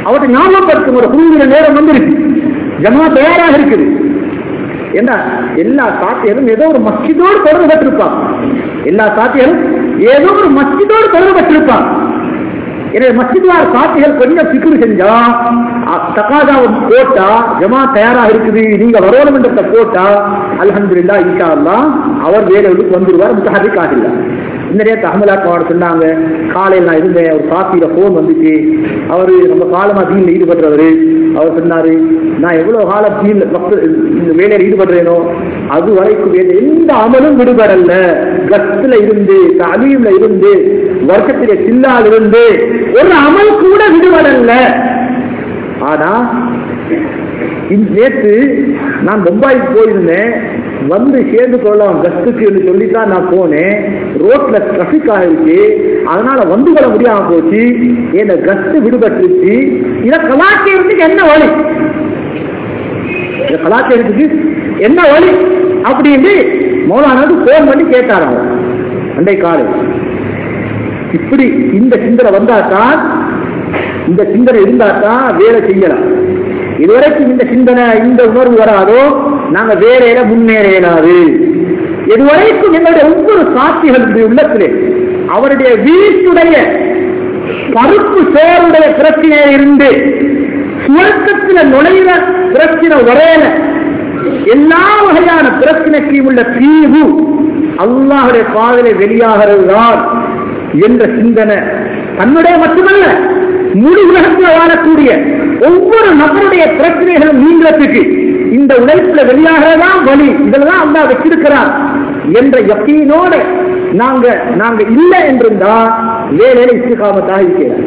அவற்றை ஞாபகப்படுத்தும் ஒரு குறுகிற நேரம் வந்துருக்கு. ஜமா தயாராக இருக்குது. என்ன எல்லா சாத்தியரும் ஏதோ ஒரு மஸ்ஜிதோடு தொடர்பு பெற்றிருப்பான். எல்லா சாத்தியரும் ஏதோ ஒரு மஸ்ஜிதோடு தொடர்பு பெற்றிருப்பான். எனவே மஸ்ஜித்வார் சாத்திகள் கொஞ்சம் சிக்குறு செஞ்சா தகாதாவை போட்டா ஜமா தயாராக இருக்குது, நீங்க வரணும் என்றதை போட்டா அல்ஹம்துலில்லாஹ் இன்ஷா அல்லாஹ் அவர் வேலைகளுக்கு வந்துருவார். முத்தஹர்ரிக் ஆகல. இந்த நேரத்தை அஹமலாக்கோட சொன்னாங்க, காலையில் நான் இருந்தேன், ஒரு சாத்தியில போன் வந்துச்சு. அவரு நம்ம காலமா தீன்ல ஈடுபடுறவரு. அவர் சொன்னாரு, நான் எவ்வளவு காலம் தீன்ல இந்த வேலையில ஈடுபடுறேனோ அது வரைக்கும் எந்த அமலும் விடுபடல. கஸ்ட்ல இருந்து, தலீம்ல இருந்து, வருஷத்திலே சில்லால் இருந்து ஒரு அமல் கூட விடுபடல. ஆனா நேற்று நான் பம்பாய்க்கு போயிருந்தேன், வந்து சேர்ந்து கொள்ளலாம் கஸ்டுக்கு என்று சொல்லித்தான் நான் போனேன். ரோட்ல டிராபிக் ஆகிருச்சு, அதனால வந்து கொள்ள முடியாம போச்சு. என்ன கஸ்ட் விடுபட்டுருச்சு. இத கலாச்சாரத்துக்கு என்ன வழி? கலாச்சாரத்துக்கு என்ன வழி அப்படின்னு மௌலானாவுக்கு போன் பண்ணி கேட்டாராம் அண்டை காலை. இப்படி இந்த சிந்தனை வந்தாதான், இந்த சிந்தனை இருந்தாதான் வேலை செய்யலாம். இதுவரைக்கும் இந்த சிந்தனை, இந்த உணர்வு வராதோ நாங்க வேலையில முன்னேற இயலாது. இதுவரைக்கும் எங்களுடைய ஒவ்வொரு சாட்சிகளுடைய உள்ளத்திலே அவருடைய வீட்டுடைய பருப்பு சோறுடைய பிரச்சனையில இருந்து சுவர்க்கத்தில் நுழைகிற பிரச்சனை வரையில எல்லா வகையான பிரச்சனைக்கு உள்ள தீர்வு அல்லாஹுடைய பாதையிலே வெளியாகிறது தான் என்ற சிந்தனை தன்னுடைய மட்டுமல்ல முழு உலகத்தில் வாழக்கூடிய ஒவ்வொரு நபருடைய பிரச்சனைகளும் நீங்கிறதுக்கு இந்த உழைப்புல வெளியாகிறதா வழி, இதெல்லாம் அல்லாஹ் வச்சிருக்கிறார் என்ற யக்கீனோட நாங்க இல்லை என்றிருந்தா வேலையில இஸ்திகாமத்தாக இருக்கிறார்.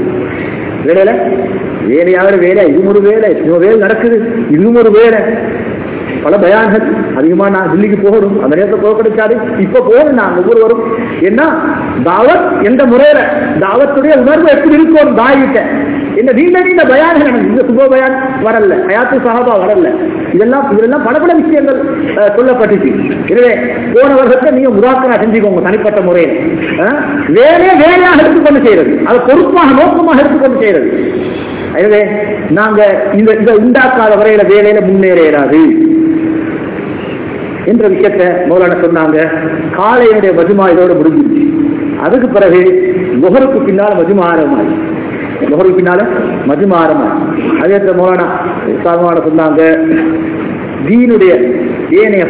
வேலையாக வேலை, இதுவும் ஒரு வேலை, இன்னொரு வேலை நடக்குது, இதுவும் ஒரு வேலை. பல பயான்கள் அதிகமா நான் தில்லிக்கு போகணும், அந்த நேரத்தை போக கிடைச்சாரு. இப்ப போகணும் நாங்க ஒவ்வொருவரும். ஏன்னா தாவத் எந்த முறையில தாவத்துடைய உணர்வு எப்படி இருக்கும் தாயிட்ட என்ன நீண்ட பயான்கள் எனக்கு இந்த சுப பயான் வரல, ஹயாத்து சஹாபா வரல, இதெல்லாம் பல விஷயங்கள் சொல்லப்பட்டுச்சு. எனவே போன வருஷத்தை நீங்க முதாக்கரா செஞ்சுக்கோங்க தனிப்பட்ட முறையில். வேலையாக எடுத்துக்கொண்டு செய்யறது, அதை பொறுப்பாக நோக்கமாக எடுத்துக்கொண்டு செய்யறது. எனவே நாங்க இந்த உண்டாக்காத வரையில வேலையில முன்னேற இயலாது என்ற விஷயத்தை மௌலானா சொன்னாங்க. காலையுடைய மஜ்மா இதோட முடிஞ்சிருச்சு. அதுக்கு பிறகு முகருக்கு பின்னால மஜ்மா ஆரம்பமாய், முகருக்கு பின்னால மஜ்மா ஆரம்பமாய். அதே மௌலானா சாதமான சொன்னாங்க, தீனுடைய ஏனைய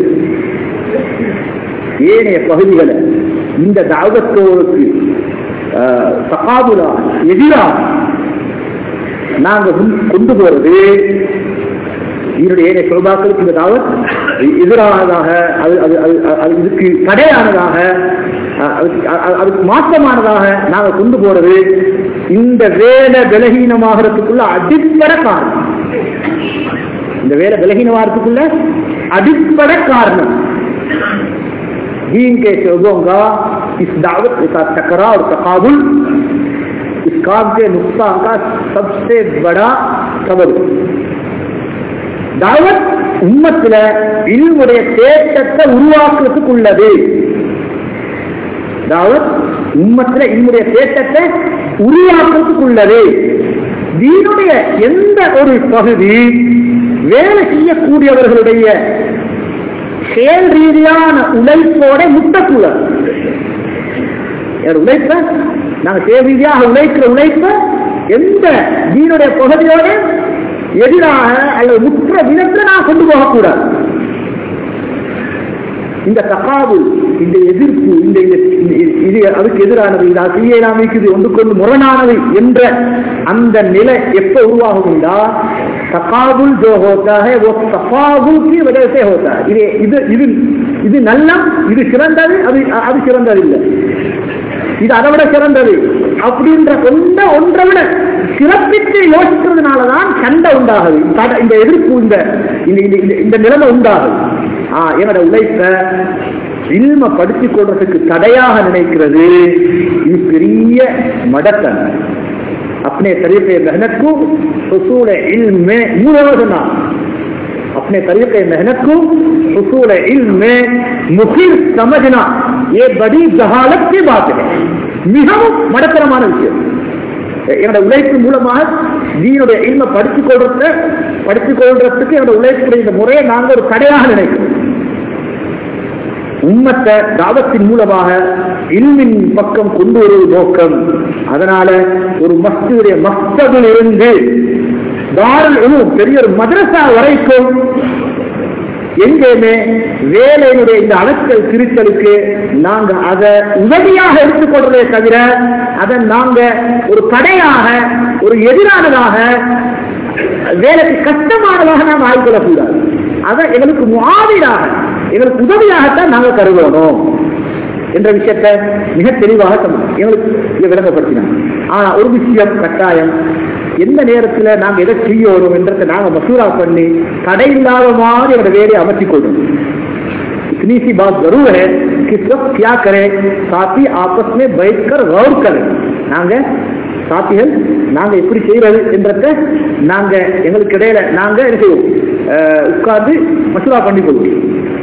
பகுதிகளை இந்த தாவத்தோருக்கு தகாபுலா எதிராக நாங்க கொண்டு போறது இதனுடைய சொல்பாக்களுக்கு இந்த தாவத் எதிரானதாக, இதுக்கு தடையானதாக, அதுக்கு மாற்றமானதாக நாங்க கொண்டு போறது இந்த வேலை பலகீனமாகிறதுக்குள்ள அடிப்படை காரணம். இந்த வேலை பலகீனமாகிறதுக்குள்ள அடிப்படை காரணம் दीन के शोबों का इस दावत के साथ टकराव और तकाबुल इस काम के नुकसान का सबसे बड़ा सबब. दावत உம்மத்துல இல்முடைய தேட்டத்தை உருவாக்குறதுக்குள்ளது. தாவத் உம்மத்துல இல்முடைய தேட்டத்தை உருவாக்குறதுக்குள்ளது. தீனுடைய எந்த ஒரு பகுதி வேலை செய்யக்கூடியவர்களுடைய செயல் ரீதியான உழைப்போட முட்டக்கூடாது. உழைப்ப நாங்க செயல் ரீதியாக உழைக்கிற உழைப்ப எந்த தீனுடைய பகுதியோட எதிராக அல்லது முற்ற விதத்தில் நான் கொண்டு போகக்கூடாது. இந்த தகாபுல், இந்த எதிர்ப்பு, இது அதுக்கு எதிரானது, இது செய்யலாம் இருக்குது, ஒன்றுக்கொண்டு முரணானது என்ற அந்த நிலை எப்ப உருவாகும் என்றால் தகாபுல் ஜோ ஹோத்தா ஹை वो தகாபுல் की वजह से होता है. இது நல்ல, இது சிறந்தது, அது சிறந்தது இல்லை, இது அதை விட சிறந்தது அப்படின்ற ஒன்றை விட சிறப்பித்து யோசிக்கிறதுனாலதான் சண்டை உண்டாகுது, இந்த எதிர்ப்பு, இந்த நிலைமை உண்டாகுது. என்னோட உழைப்ப இல்ம படித்துக் கொள்றதுக்கு தடையாக நினைக்கிறது இது பெரிய மடத்தன். अपने तरीके मेहनत को हुसूल इल्म में मुरवजना, अपने तरीके मेहनत को हुसूल इल्म में मुखिर समझना ये बड़ी जहालत की बात है. மிகவும் மடத்தனமான விஷயம். என்னோட உழைப்பு மூலமாக தீனுடைய இல்மை படித்துக் கொள்றதுக்கு என்னோட உழைப்புடைய இந்த முறையை நாங்கள் ஒரு தடையாக நினைக்கிறோம். உம்மத்தை தாவத்தின் மூலமாக இல்மின் பக்கம் கொண்டு வருவது நோக்கம். அதனால ஒரு மஸ்ஜிதுடைய மக்தபில் இருந்து தாருல் உலூம் பெரிய ஒரு மதரசா வரைக்கும் எங்கேயுமே வேலையினுடைய இந்த அலட்சல் திருத்தலுக்கு நாங்க அதை உதவியாக எடுத்துக்கொள்றதே தவிர அதை நாங்க ஒரு தடையாக ஒரு எதிரானதாக வேலைக்கு கஷ்டமானதாக நாம் ஆய்கொள்ளக்கூடாது. அதை எங்களுக்கு முஆவினாக எங்களுக்கு உதவியாகத்தான் நாங்கள் கருதணும் என்ற விஷயத்தை மிக தெளிவாக எங்களுக்கு விளங்கப்படுத்தினாங்க. ஆனா ஒரு விஷயம் கட்டாயம், எந்த நேரத்தில் நாங்கள் எதை செய்யணும் என்றதை நாங்கள் மசூரா பண்ணி தடை இல்லாத மாதிரி என்னோட வேலையை அமைச்சிக் கொள்ளும். इतनी सी बात जरूर है कि सब क्या करें, साथी आपस में बैठकर गौर करें. நாங்க சாத்திகள் நாங்க எப்படி செய்யறது என்றத நாங்க எங்களுக்கு இடையில நாங்க என்ன செய்வோம், உட்கார்ந்து மசூரா பண்ணி கொள்வோம்.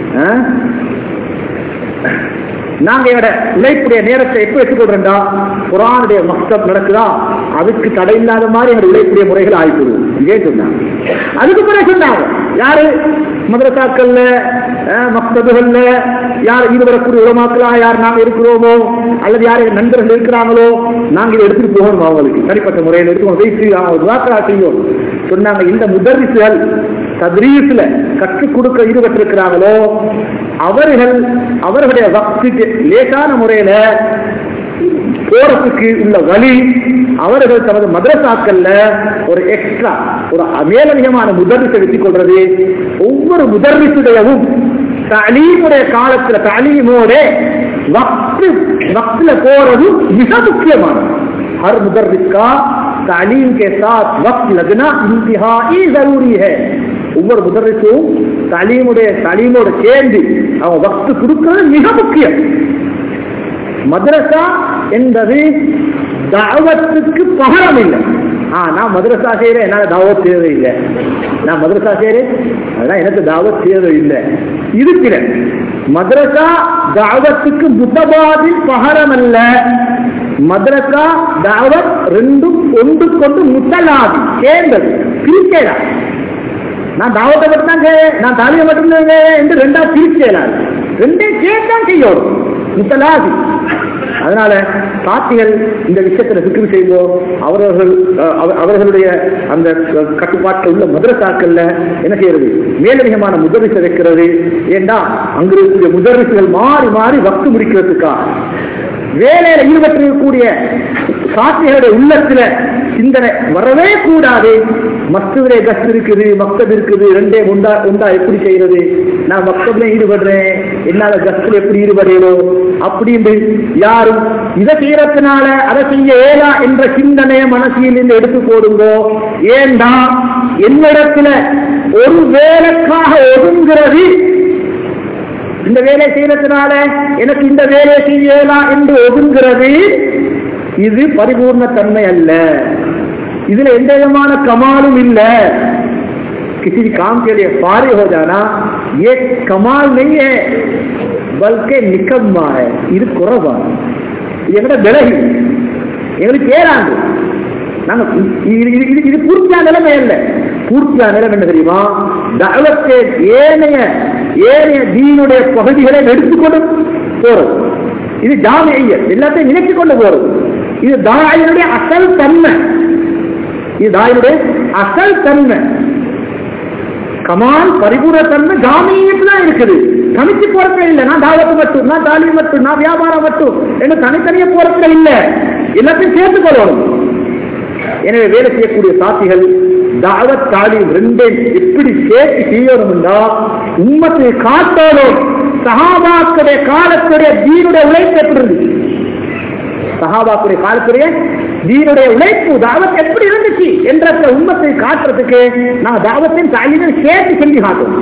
நாங்க என்னோட உழைப்புடைய நேரத்தை எப்படி எடுத்துக்கொள்றா, குர்ஆனுடைய மக்தப் நடக்குதா அதுக்கு தடை இல்லாத மாதிரி என்னோட உழைப்புடைய முறைகள் ஆயிடுவோம். இதே சொன்னாங்க. அதுக்கு பிறகு சொன்னாங்க, யாரு மதரசாக்கள்ல மக்தபுகள்ல யார் ஈடுபடக்கூடிய உலமாக்களா யார் நாங்க இருக்கிறோமோ அல்லது யார் நண்பர்கள் இருக்கிறாங்களோ நாங்க இதை எடுத்துட்டு போகணும். அவங்களுக்கு தனிப்பட்ட முறையில் எடுத்து செய்யும் சொன்னாங்க. இந்த முதர்ரிசுகள் தத்ரீஸ்ல கற்றுக் கொடுக்க ஈடுபட்டிருக்கிறாங்களோ அவர்களுடைய வக்துக்கு லேசான முறையில போறதுக்கு உள்ள வழி, அவர்கள் தமது மதரசாக்கள்ல ஒரு எக்ஸ்ட்ரா ஒரு மேலதிகமான முதர்ரிசை வெற்றிக் கொள்றது. ஒவ்வொரு முதர்ரிசுடையவும் தலீமுடைய காலத்துல தலீமோட வக்துல போறது மிக முக்கியமானது. हर मुदर्रिस का तालीम के साथ वक्त लगना इंतहाई जरूरी है. ஒவ்வொரு முதர்ரிசும் தாலீமோட சேர்ந்து அவன் வக்து கொடுக்கிறது மிக முக்கியம். மதரசா என்பது தாவத்துக்கு பகரம் இல்லை. நான் மதரசா செய்யறேன், என்னால தாவத் தேவை இல்லை. நான் மதரசா செய்யறேன், அதெல்லாம் எனக்கு தாவத் தேவை இல்லை. இருக்கிற மதரசா தாவத்துக்கு முத்தபாதில் பகரம் அல்ல. மதரசா தாவத் ரெண்டும் ஒன்று கொண்டு முத்தலாதி சேர்ந்தது, பிரிக்கலாம். நான் தாவத்தை மட்டும்தான் நான் தாலியை மட்டும்தான் என்று ரெண்டா பிரிக்கலாம். ரெண்டே சேர்த்தான் செய்யணும், முத்தலாதி. அதனால சாத்திகள் இந்த விஷயத்துல சிக்கல் செய்வோம். அவர்களுடைய அந்த கட்டுப்பாட்டில் உள்ள மதரசாக்கள்ல என்ன செய்யறது, மேலதிகமான முதரிசை வைக்கிறது. ஏண்டா அங்கு இருக்கக்கூடிய முதரிசுகள் மாறி மாறி வக்து முடிக்கிறதுக்காக வேலையில ஈடுபட்டிருக்கக்கூடிய சாத்திகளுடைய உள்ளத்துல சிந்தனை வரவே கூடாது. மக்தபிலே கஷ்டம் இருக்குது, மக்தப் இருக்குது, ரெண்டே உண்டா எப்படி செய்யறது, நான் மக்தபிலே ஈடுபடுறேன், என்னால கஷ்டம் எப்படி ஈடுபடையணும் அப்படின்னு யாரும் இதை செய்யறதுனால அதை செய்ய ஏலா என்ற சிந்தனையை மனசில் இருந்து எடுத்து போடுங்கோ. ஏண்டா என்னிடத்துல ஒரு வேலைக்காக ஒதுங்கிறது, இந்த வேலை செய்யறதுனால எனக்கு இந்த வேலை செய்யலாம் என்று ஒதுங்கிறது, இது பரிபூர்ண தன்மை அல்ல. இதுல எந்த விதமான கமாலும் இல்ல. किसी काम के लिए फारिग हो जाना ये कमाल नहीं है बल्कि निकम्मा है. இது குறைவா, இது எங்கட விலகி எங்களுக்கு ஏறாது. நாங்க இது பூர்த்தியான நிலைமை இல்லை. பூர்த்தியான நிலைமை என்ன தெரியுமா, தஅவத்தை ஏனைய தீனுடைய பகுதிகளை எடுத்துக்கொண்டு போறது. இது ஜாமிய்ய எல்லாத்தையும் நினைத்துக் கொண்டு போறது. இது தாயினுடைய அசல் தன்மை. இது தாயினுடைய அசல் தன்மை. கமால் பரிபூர்ண தன்மை ஜாமியத்துல தான் இருக்குது. தனிச்சு போறதுல இல்லை. நான் தாவத்து மட்டும், நான் தாலீம் மட்டும், நான் வியாபாரம் மட்டும் என்று தனித்தனியா போறதுல இல்லை. எல்லாத்தையும் சேர்த்துக் கொள்ளணும். எனவே வேலை செய்யக்கூடிய சாத்திகள் தாவத் தாலீம் ரெண்டே எப்படி சேர்த்து செய்யணும் என்றால் உம்மத்தை காட்டணும். சஹாபாக்களுடைய காலத்துடைய தீனுடைய உழைப்பு எப்படி இருந்துச்சு, சஹாபாக்களுடைய காலத்துடைய தீனுடைய உழைப்பு தாவத் எப்படி இருந்துச்சு என்ற உம்மத்தை காட்டுறதுக்கு நாங்க தாவத்தின் தாலீமை சேர்த்து செஞ்சு காட்டணும்.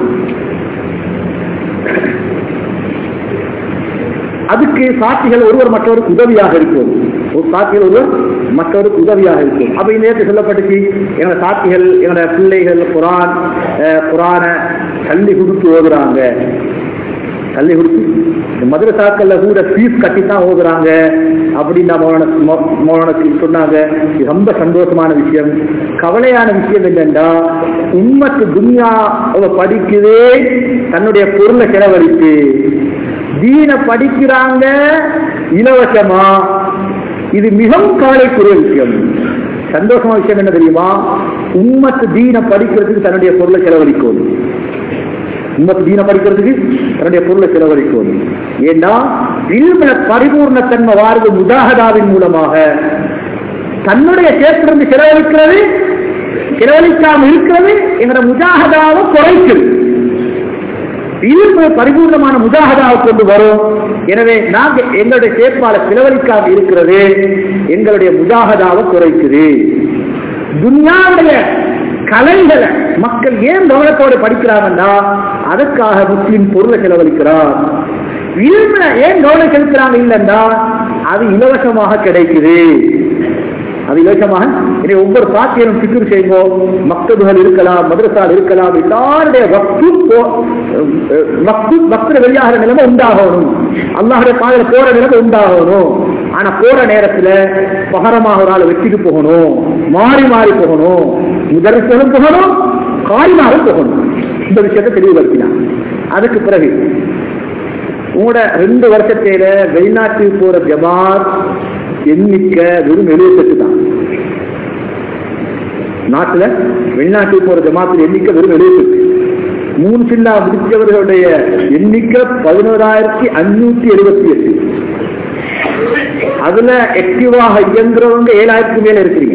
அதுக்கு சாட்சிகள் ஒருவர் மற்றவருக்கு உதவியாக இருக்கும். சாட்சிகள் ஒருவர் மற்றவருக்கு உதவியாக இருக்கும். அப்ப இந்த நேரத்தில் சொல்லப்பட்டுச்சு, எங்களோட சாட்சிகள் எங்களோட பிள்ளைகள் குரான தள்ளி கொடுத்து ஓதுறாங்க. தள்ளி கொடுத்து மதரசாக்கள்ல கூட ஃபீஸ் கட்டித்தான் ஓதுறாங்க அப்படின்னு மௌலானத்தில் சொன்னாங்க. இது ரொம்ப சந்தோஷமான விஷயம். கவலையான விஷயம் என்னன்னா, உம்மத்து துன்யா படிக்குது, தன்னுடைய பொருளை செலவழித்து தீன படிக்கிறாங்க இலவசமா. இது மிகவும் கவலைக்குரிய விஷயம். சந்தோஷமான விஷயம் என்ன தெரியுமா? உம்மத்து தீன படிக்கிறதுக்கு தன்னுடைய பொருளை செலவழிக்கும். உம்மத்து தீன படிக்கிறதுக்கு தன்னுடைய பொருளை செலவழிக்கும். ஏன்னா இல்ம பரிபூர்ணத்தன்மை வாழ்வு முஜாஹதாவின் மூலமாக தன்னுடைய சேர்த்திருந்து செலவழிக்கிறது, செலவழிக்காமல் இருக்கிறது எங்களோட முஜாஹதாவை குறைக்குது. இல்ம பரிபூர்ணமான முஜாஹதாவை கொண்டு வரும். எனவே நாங்கள் எங்களுடைய சேர்ப்பால செலவழிக்காமல் இருக்கிறது எங்களுடைய முஜாஹதாவை குறைக்குது. துன்யாவுடைய கலைகளை மக்கள் ஏன் கவனத்தோடு படிக்கிறாங்கன்னா அதற்காக முஸ்லிம் பொருளை செலவழிக்கிறார். இல்ம ஏன் கவனம் செலுத்துறாங்க இல்லைன்னா அது இலவசமாக கிடைக்குது. அது இலவசமாக ஒவ்வொரு பாத்தியனும் சிக்கர் செய்வோம். மக்தபுகள் இருக்கலாம், மதரசால் இருக்கலாம், எல்லாருடைய பக்த வெளியாகிற நிலைமை உண்டாகணும். அல்லாஹுடைய பாதையில போற நிலைமை உண்டாகணும். ஆனா போற நேரத்துல பகரமாக ஒரு ஆள் வெற்றிக்கு போகணும், மாறி மாறி போகணும், முதலிசலும் போகணும், காரிமாறும் போகணும். இந்த விஷயத்தை தெளிவுபடுத்தினான். அதுக்கு பிறகு உங்களோட 2 வருஷத்தில வெளிநாட்டுக்கு போற ஜமாத் எண்ணிக்கை வெறும் 78 தான். நாட்டுல வெளிநாட்டுக்கு போற ஜமாத்தில் எண்ணிக்கை வெறும் 78. 3 சில்லா முடிச்சவர்களுடைய எண்ணிக்கை 11,578. அதுல ஆக்டிவாக இயங்குறவங்க 7,000 மேல இருக்கிறீங்க.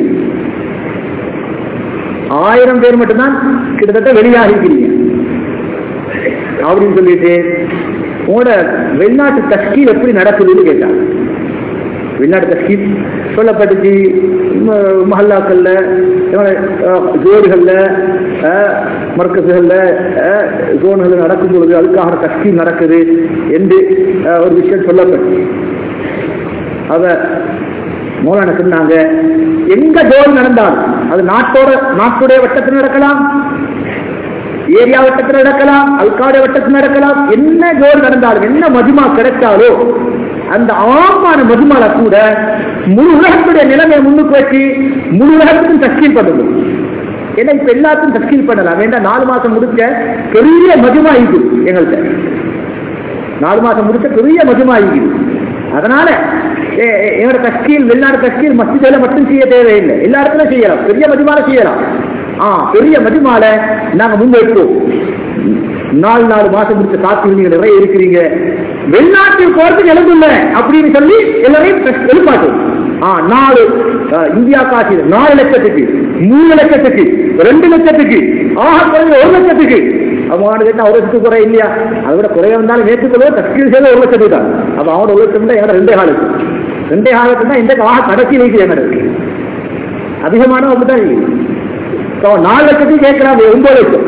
1000 பேர் மட்டும்தான் கிட்டத்தட்ட வெளியாக இருக்கிறீங்க அப்படின்னு சொல்லிட்டு உங்களோட வெளிநாட்டு தஸ்கீல் எப்படி நடக்குதுன்னு கேட்டாங்க. வெளிநாட்டு தஸ்கீல் சொல்லப்பட்டுச்சு. மஹல்லாக்கள்ல, ஜோடுகள்ல, மர்க்கசுகள்ல, ஜோன்கள் நடக்கும் பொழுது அதுக்காக தஸ்கீல் நடக்குது என்று ஒரு விஷயம் சொல்லப்பட்டுச்சு. அத மௌலானா சொன்னாங்க, எங்க ஜோன் நடந்தாலும் அது நாட்டுடைய வட்டத்தில் நடக்கலாம், ஏரியா வட்டத்தில் நடக்கலாம், அல்காடைய வட்டத்தில் நடக்கலாம். என்ன ஜோர் நடந்தாலும், என்ன மஜ்மா கிடைச்சாலோ அந்த ஆமான மஜ்மால கூட முழு உலகத்துடைய நிலைமையை முன்னுக்கு வச்சு முழு உலகத்துக்கும் தஸ்கீல் பண்ணணும். ஏன்னா இப்ப எல்லாத்துக்கும் தஸ்கீல் பண்ணலாம். வேண்டாம், 4 மாசம் முடிச்ச பெரிய மஜ்மா இது எங்கள்கிட்ட. 4 மாசம் முடிச்ச பெரிய மஜ்மா இது. அதனால எங்களோட தஸ்கீல், வெளிநாடு தஸ்கீல் மஸ்ஜிதில மட்டும் செய்ய தேவையில்லை, எல்லா இடத்துலையும் செய்யலாம், பெரிய மஜ்மால செய்யலாம். பெரிய மஜ்மால நாங்க முன்வைப்போம். 4 மாசம் முடிச்ச காத்து நீங்க நிறைய இருக்கிறீங்க, வெளிநாட்டில் போறதுக்கு எழுதுல அப்படின்னு சொல்லி எல்லாரையும் எழுப்பாட்டோம். 4 இந்தியா காசு 4 லட்சத்துக்கு, 3 லட்சத்துக்கு, 2 லட்சத்துக்கு, ஆக குறைந்த 1 லட்சத்துக்கு. அவனோட கேட்டா 1 லட்சத்துக்கு குறை இல்லையா? அதை விட குறைய வந்தாலும் நேற்றுக்கொள்ள தஸ்கீல் செய்த 1 லட்சத்துக்கு தான். அப்ப அவனோட 1 லட்சம் தான் எங்களோட 2 காலத்துக்கு தான் இந்த கடைசி வைக்கு எங்களுக்கு அதிகமான அப்படிதான் இல்லை. 4 லட்சத்தையும் கேட்கிறாங்க, 9 லட்சம்.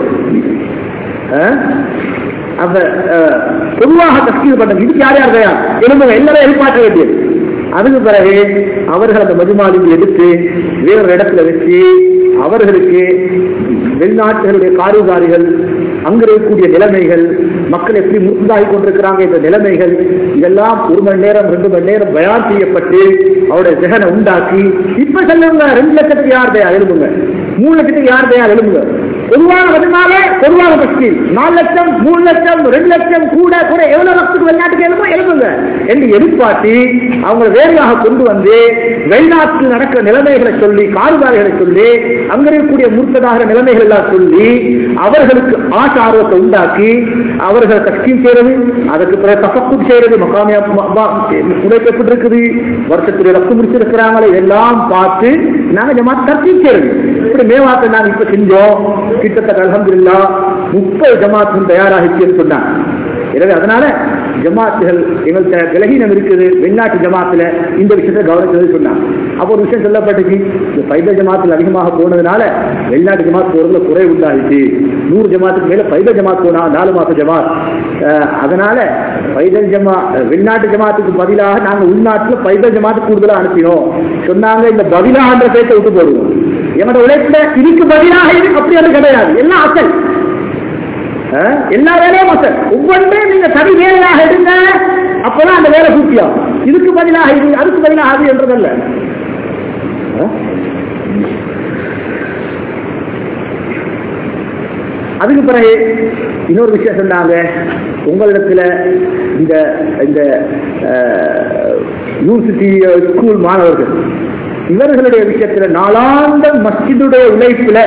அந்த பொதுவாக தஸ்கீல் பண்ண இதுக்கு யார் யார் தயார் எழுதுங்க, எல்லாரும் எதிர்பார்க்க வேண்டியது. அதுக்கு பிறகு அவர்கள் அந்த மஜ்மாலில் எடுத்து வேறொரு இடத்துல வச்சு அவர்களுக்கு வெளிநாட்டுகளுடைய காரிகாரிகள், அங்க இருக்கக்கூடிய நிலைமைகள், மக்கள் எப்படி முழுந்தாகி கொண்டிருக்கிறாங்க இந்த நிலைமைகள், இதெல்லாம் 1 மணி நேரம் 2 மணி நேரம் பயான் செய்யப்பட்டு அவருடைய ஜெகனை உண்டாக்கி இப்ப சொல்லுங்க 2 லட்சத்துக்கு யார் தயார் எழுதுங்க, 3 லட்சத்துக்கு யார் தயார் எழுதுங்க. பொதுவாக பொதுவாக தஸ்கீல் 4 லட்சம், 3 லட்சம், 2 லட்சம் கூட கூட எவ்வளவு லட்சத்துக்கு வெளிநாட்டுக்கு எழுதுங்க என்று எதிர்பார்த்து அவங்க வேறையாக கொண்டு வந்து வெளிநாட்டில் நடக்கிற நிலைமைகளை சொல்லி, காரிகாரிகளை சொல்லி, அங்க இருக்கக்கூடிய முற்பதாக நிலைமைகள் எல்லாம் சொல்லி அவர்களுக்கு ஆசை ஆர்வத்தை உண்டாக்கி அவர்களை தஸ்கீல் செய்யறது, அதுக்கு பிறகு தஃபக்குர் செய்யறது, மகாமியா உழைக்கப்பட்டிருக்குது, வருஷத்துடைய ரத்து முடிச்சிருக்கிறாங்களே இதெல்லாம் பார்த்து நாங்க ஜமாத் தஸ்கீல் செய்யறது. இப்படி மேவாக்க நாங்க இப்ப செஞ்சோம். கிட்டத்தட்ட அல்ஹம்துலில்லாஹ் 30 ஜமாத்தும் தயாராகிச்சுன்னு சொன்னாங்க. எனவே அதனால ஜமாத்துகள் எங்கள்கிட்ட விலகினம் இருக்குது. வெளிநாட்டு ஜமாத்துல இந்த விஷயத்தை கவனிச்சது சொன்னாங்க. அப்போ ஒரு விஷயம் சொல்லப்பட்டுச்சு, இந்த பைதல் ஜமாத்தில் அதிகமாக போனதுனால வெளிநாட்டு ஜமாத் போறதுல குறை உண்டாயிடுச்சு. 100 ஜமாத்துக்கு மேல பைதல் ஜமாத் போனா 4 மாச ஜமாத். அதனால பைதல் வெளிநாட்டு ஜமாத்துக்கு பதிலாக நாங்க உள்நாட்டுல பைதல் ஜமாத்து கூடுதலா அனுப்பினோம் சொன்னாங்க. இந்த பதிலாக பேச்சை விட்டு போடுவோம். என்னோட உழைப்புல இதுக்கு பதிலாக அப்படி அது கிடையாது, எல்லாம் அசல், எல்லா வேலையும் அசல். ஒவ்வொன்றையும் நீங்க தனி வேலையாக எடுங்க, அப்பதான் அந்த வேலை பூர்த்தியாகும். இதுக்கு பதிலாக இது, அதுக்கு பதிலாக அது என்றதல்ல. அதுக்கு பிறகு இன்னொரு விஷயம் சொன்னாங்க, உங்களிடத்துல இந்த இந்த யூனிவர்சிட்டி ஸ்கூல் மாணவர்கள் இவர்களுடைய விஷயத்துல நாளாந்த மஸ்ஜிதுடைய உழைப்புல,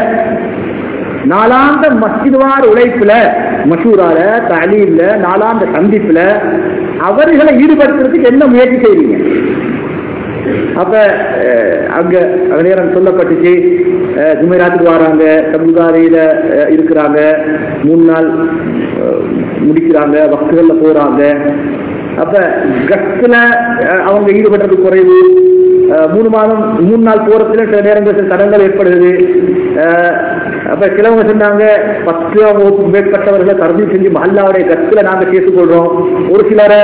நாளாந்த மஸ்ஜிதுவார் உழைப்புல, மஷூரால தலீம்ல நாளாந்த சந்திப்புல அவர்களை ஈடுபடுத்துறதுக்கு என்ன முயற்சி செய்றீங்க? அப்ப அங்க நேரம் சொல்லப்பட்டுச்சு, ஜுமைராத்துக்கு வராங்க, தபுகாரியில இருக்கிறாங்க, 3 நாள் முடிக்கிறாங்க, வக்துகள்ல போறாங்க. அப்ப கஸ்ட்ல அவங்க ஈடுபடுறது குறைவு, 3 நாள் போறதுல சில நேரங்கள் தடங்கள் ஏற்படுது. அப்ப சிலவங்க சொன்னாங்க 10 வகுப்புக்கு மேற்பட்டவர்களை தரதி செஞ்சு மஹல்லாவுடைய கஸ்ட்ல நாங்க சேர்த்துக்கொள்றோம். ஒரு சிலரை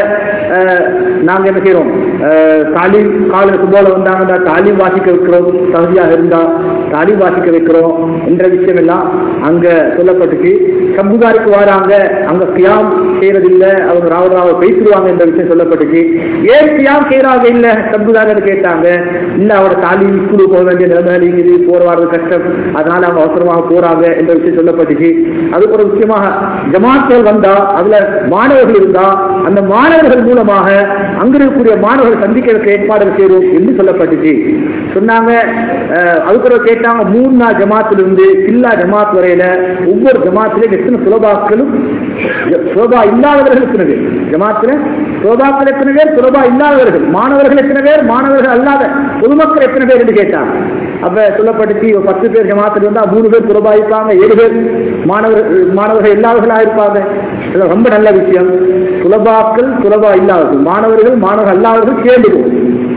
நாங்க என்ன செய்யறோம், தாலீம் காலத்துக்கு போல வந்தாங்க தாலீம் வாசிக்க வைக்கிறோம், தகுதியாக இருந்தா தாலீம் வாசிக்க வைக்கிறோம் என்ற விஷயம் எல்லாம் அங்க சொல்லப்பட்டுச்சு. சம்புகாரிக்கு வராங்க, அங்க கியாம் செய்யறதில்லை, அவங்க ராவராவ பேசிடுவாங்க என்ற விஷயம் சொல்லப்பட்டுச்சு. ஏன் கியாம் செய்யறாங்க இல்ல சம்புகாரர் கேட்டாங்க. இல்ல அவரோட தாலீம் ஸ்கூலுக்கு போக வேண்டிய நிலைமை போற வர்றது கஷ்டம், அதனால அவங்க அவசரமாக போறாங்க என்ற விஷயம் சொல்லப்பட்டுச்சு. அதுக்கு ஒரு முக்கியமாக ஜமாத்கள் வந்தா அதுல மாணவர்கள் இருந்தா அந்த மாணவர்கள் மூலமாக அங்க இருக்கக்கூடிய மாணவர்கள் சந்திக்க ஏற்பாடு செய்வோம் என்று சொல்லப்பட்டுச்சு. சொன்னாங்க. அதுக்கு கேட்டாங்க 3 நாள் ஜமாத்துல இருந்து சில்லா ஜமாத் வரையில ஒவ்வொரு ஜமாத்திலும் எத்தனை சுலபாக்களும் சுலபா இல்லாதவர்கள் எத்தனை பேர், ஜமாத்துல சுலபாக்கள் எத்தனை பேர், சுலபா இல்லாதவர்கள் மாணவர்கள் எத்தனை பேர், மாணவர்கள் அல்லாத பொதுமக்கள் எத்தனை பேர் என்று கேட்டாங்க. அப்ப சொல்லப்பட்டுச்சு 10 பேர் ஜமாத்துல இருந்தா 3 பேர் சுலபா இருப்பாங்க, 7 பேர் மாணவர்கள் இல்லாதவர்களா இருப்பாங்க. ரொம்ப நல்ல விஷயம். சுலபாக்கள் சுலபா இல்லாதவர்கள், மாணவர்கள் அல்லாதவர்கள் சேர்ந்து போகும்.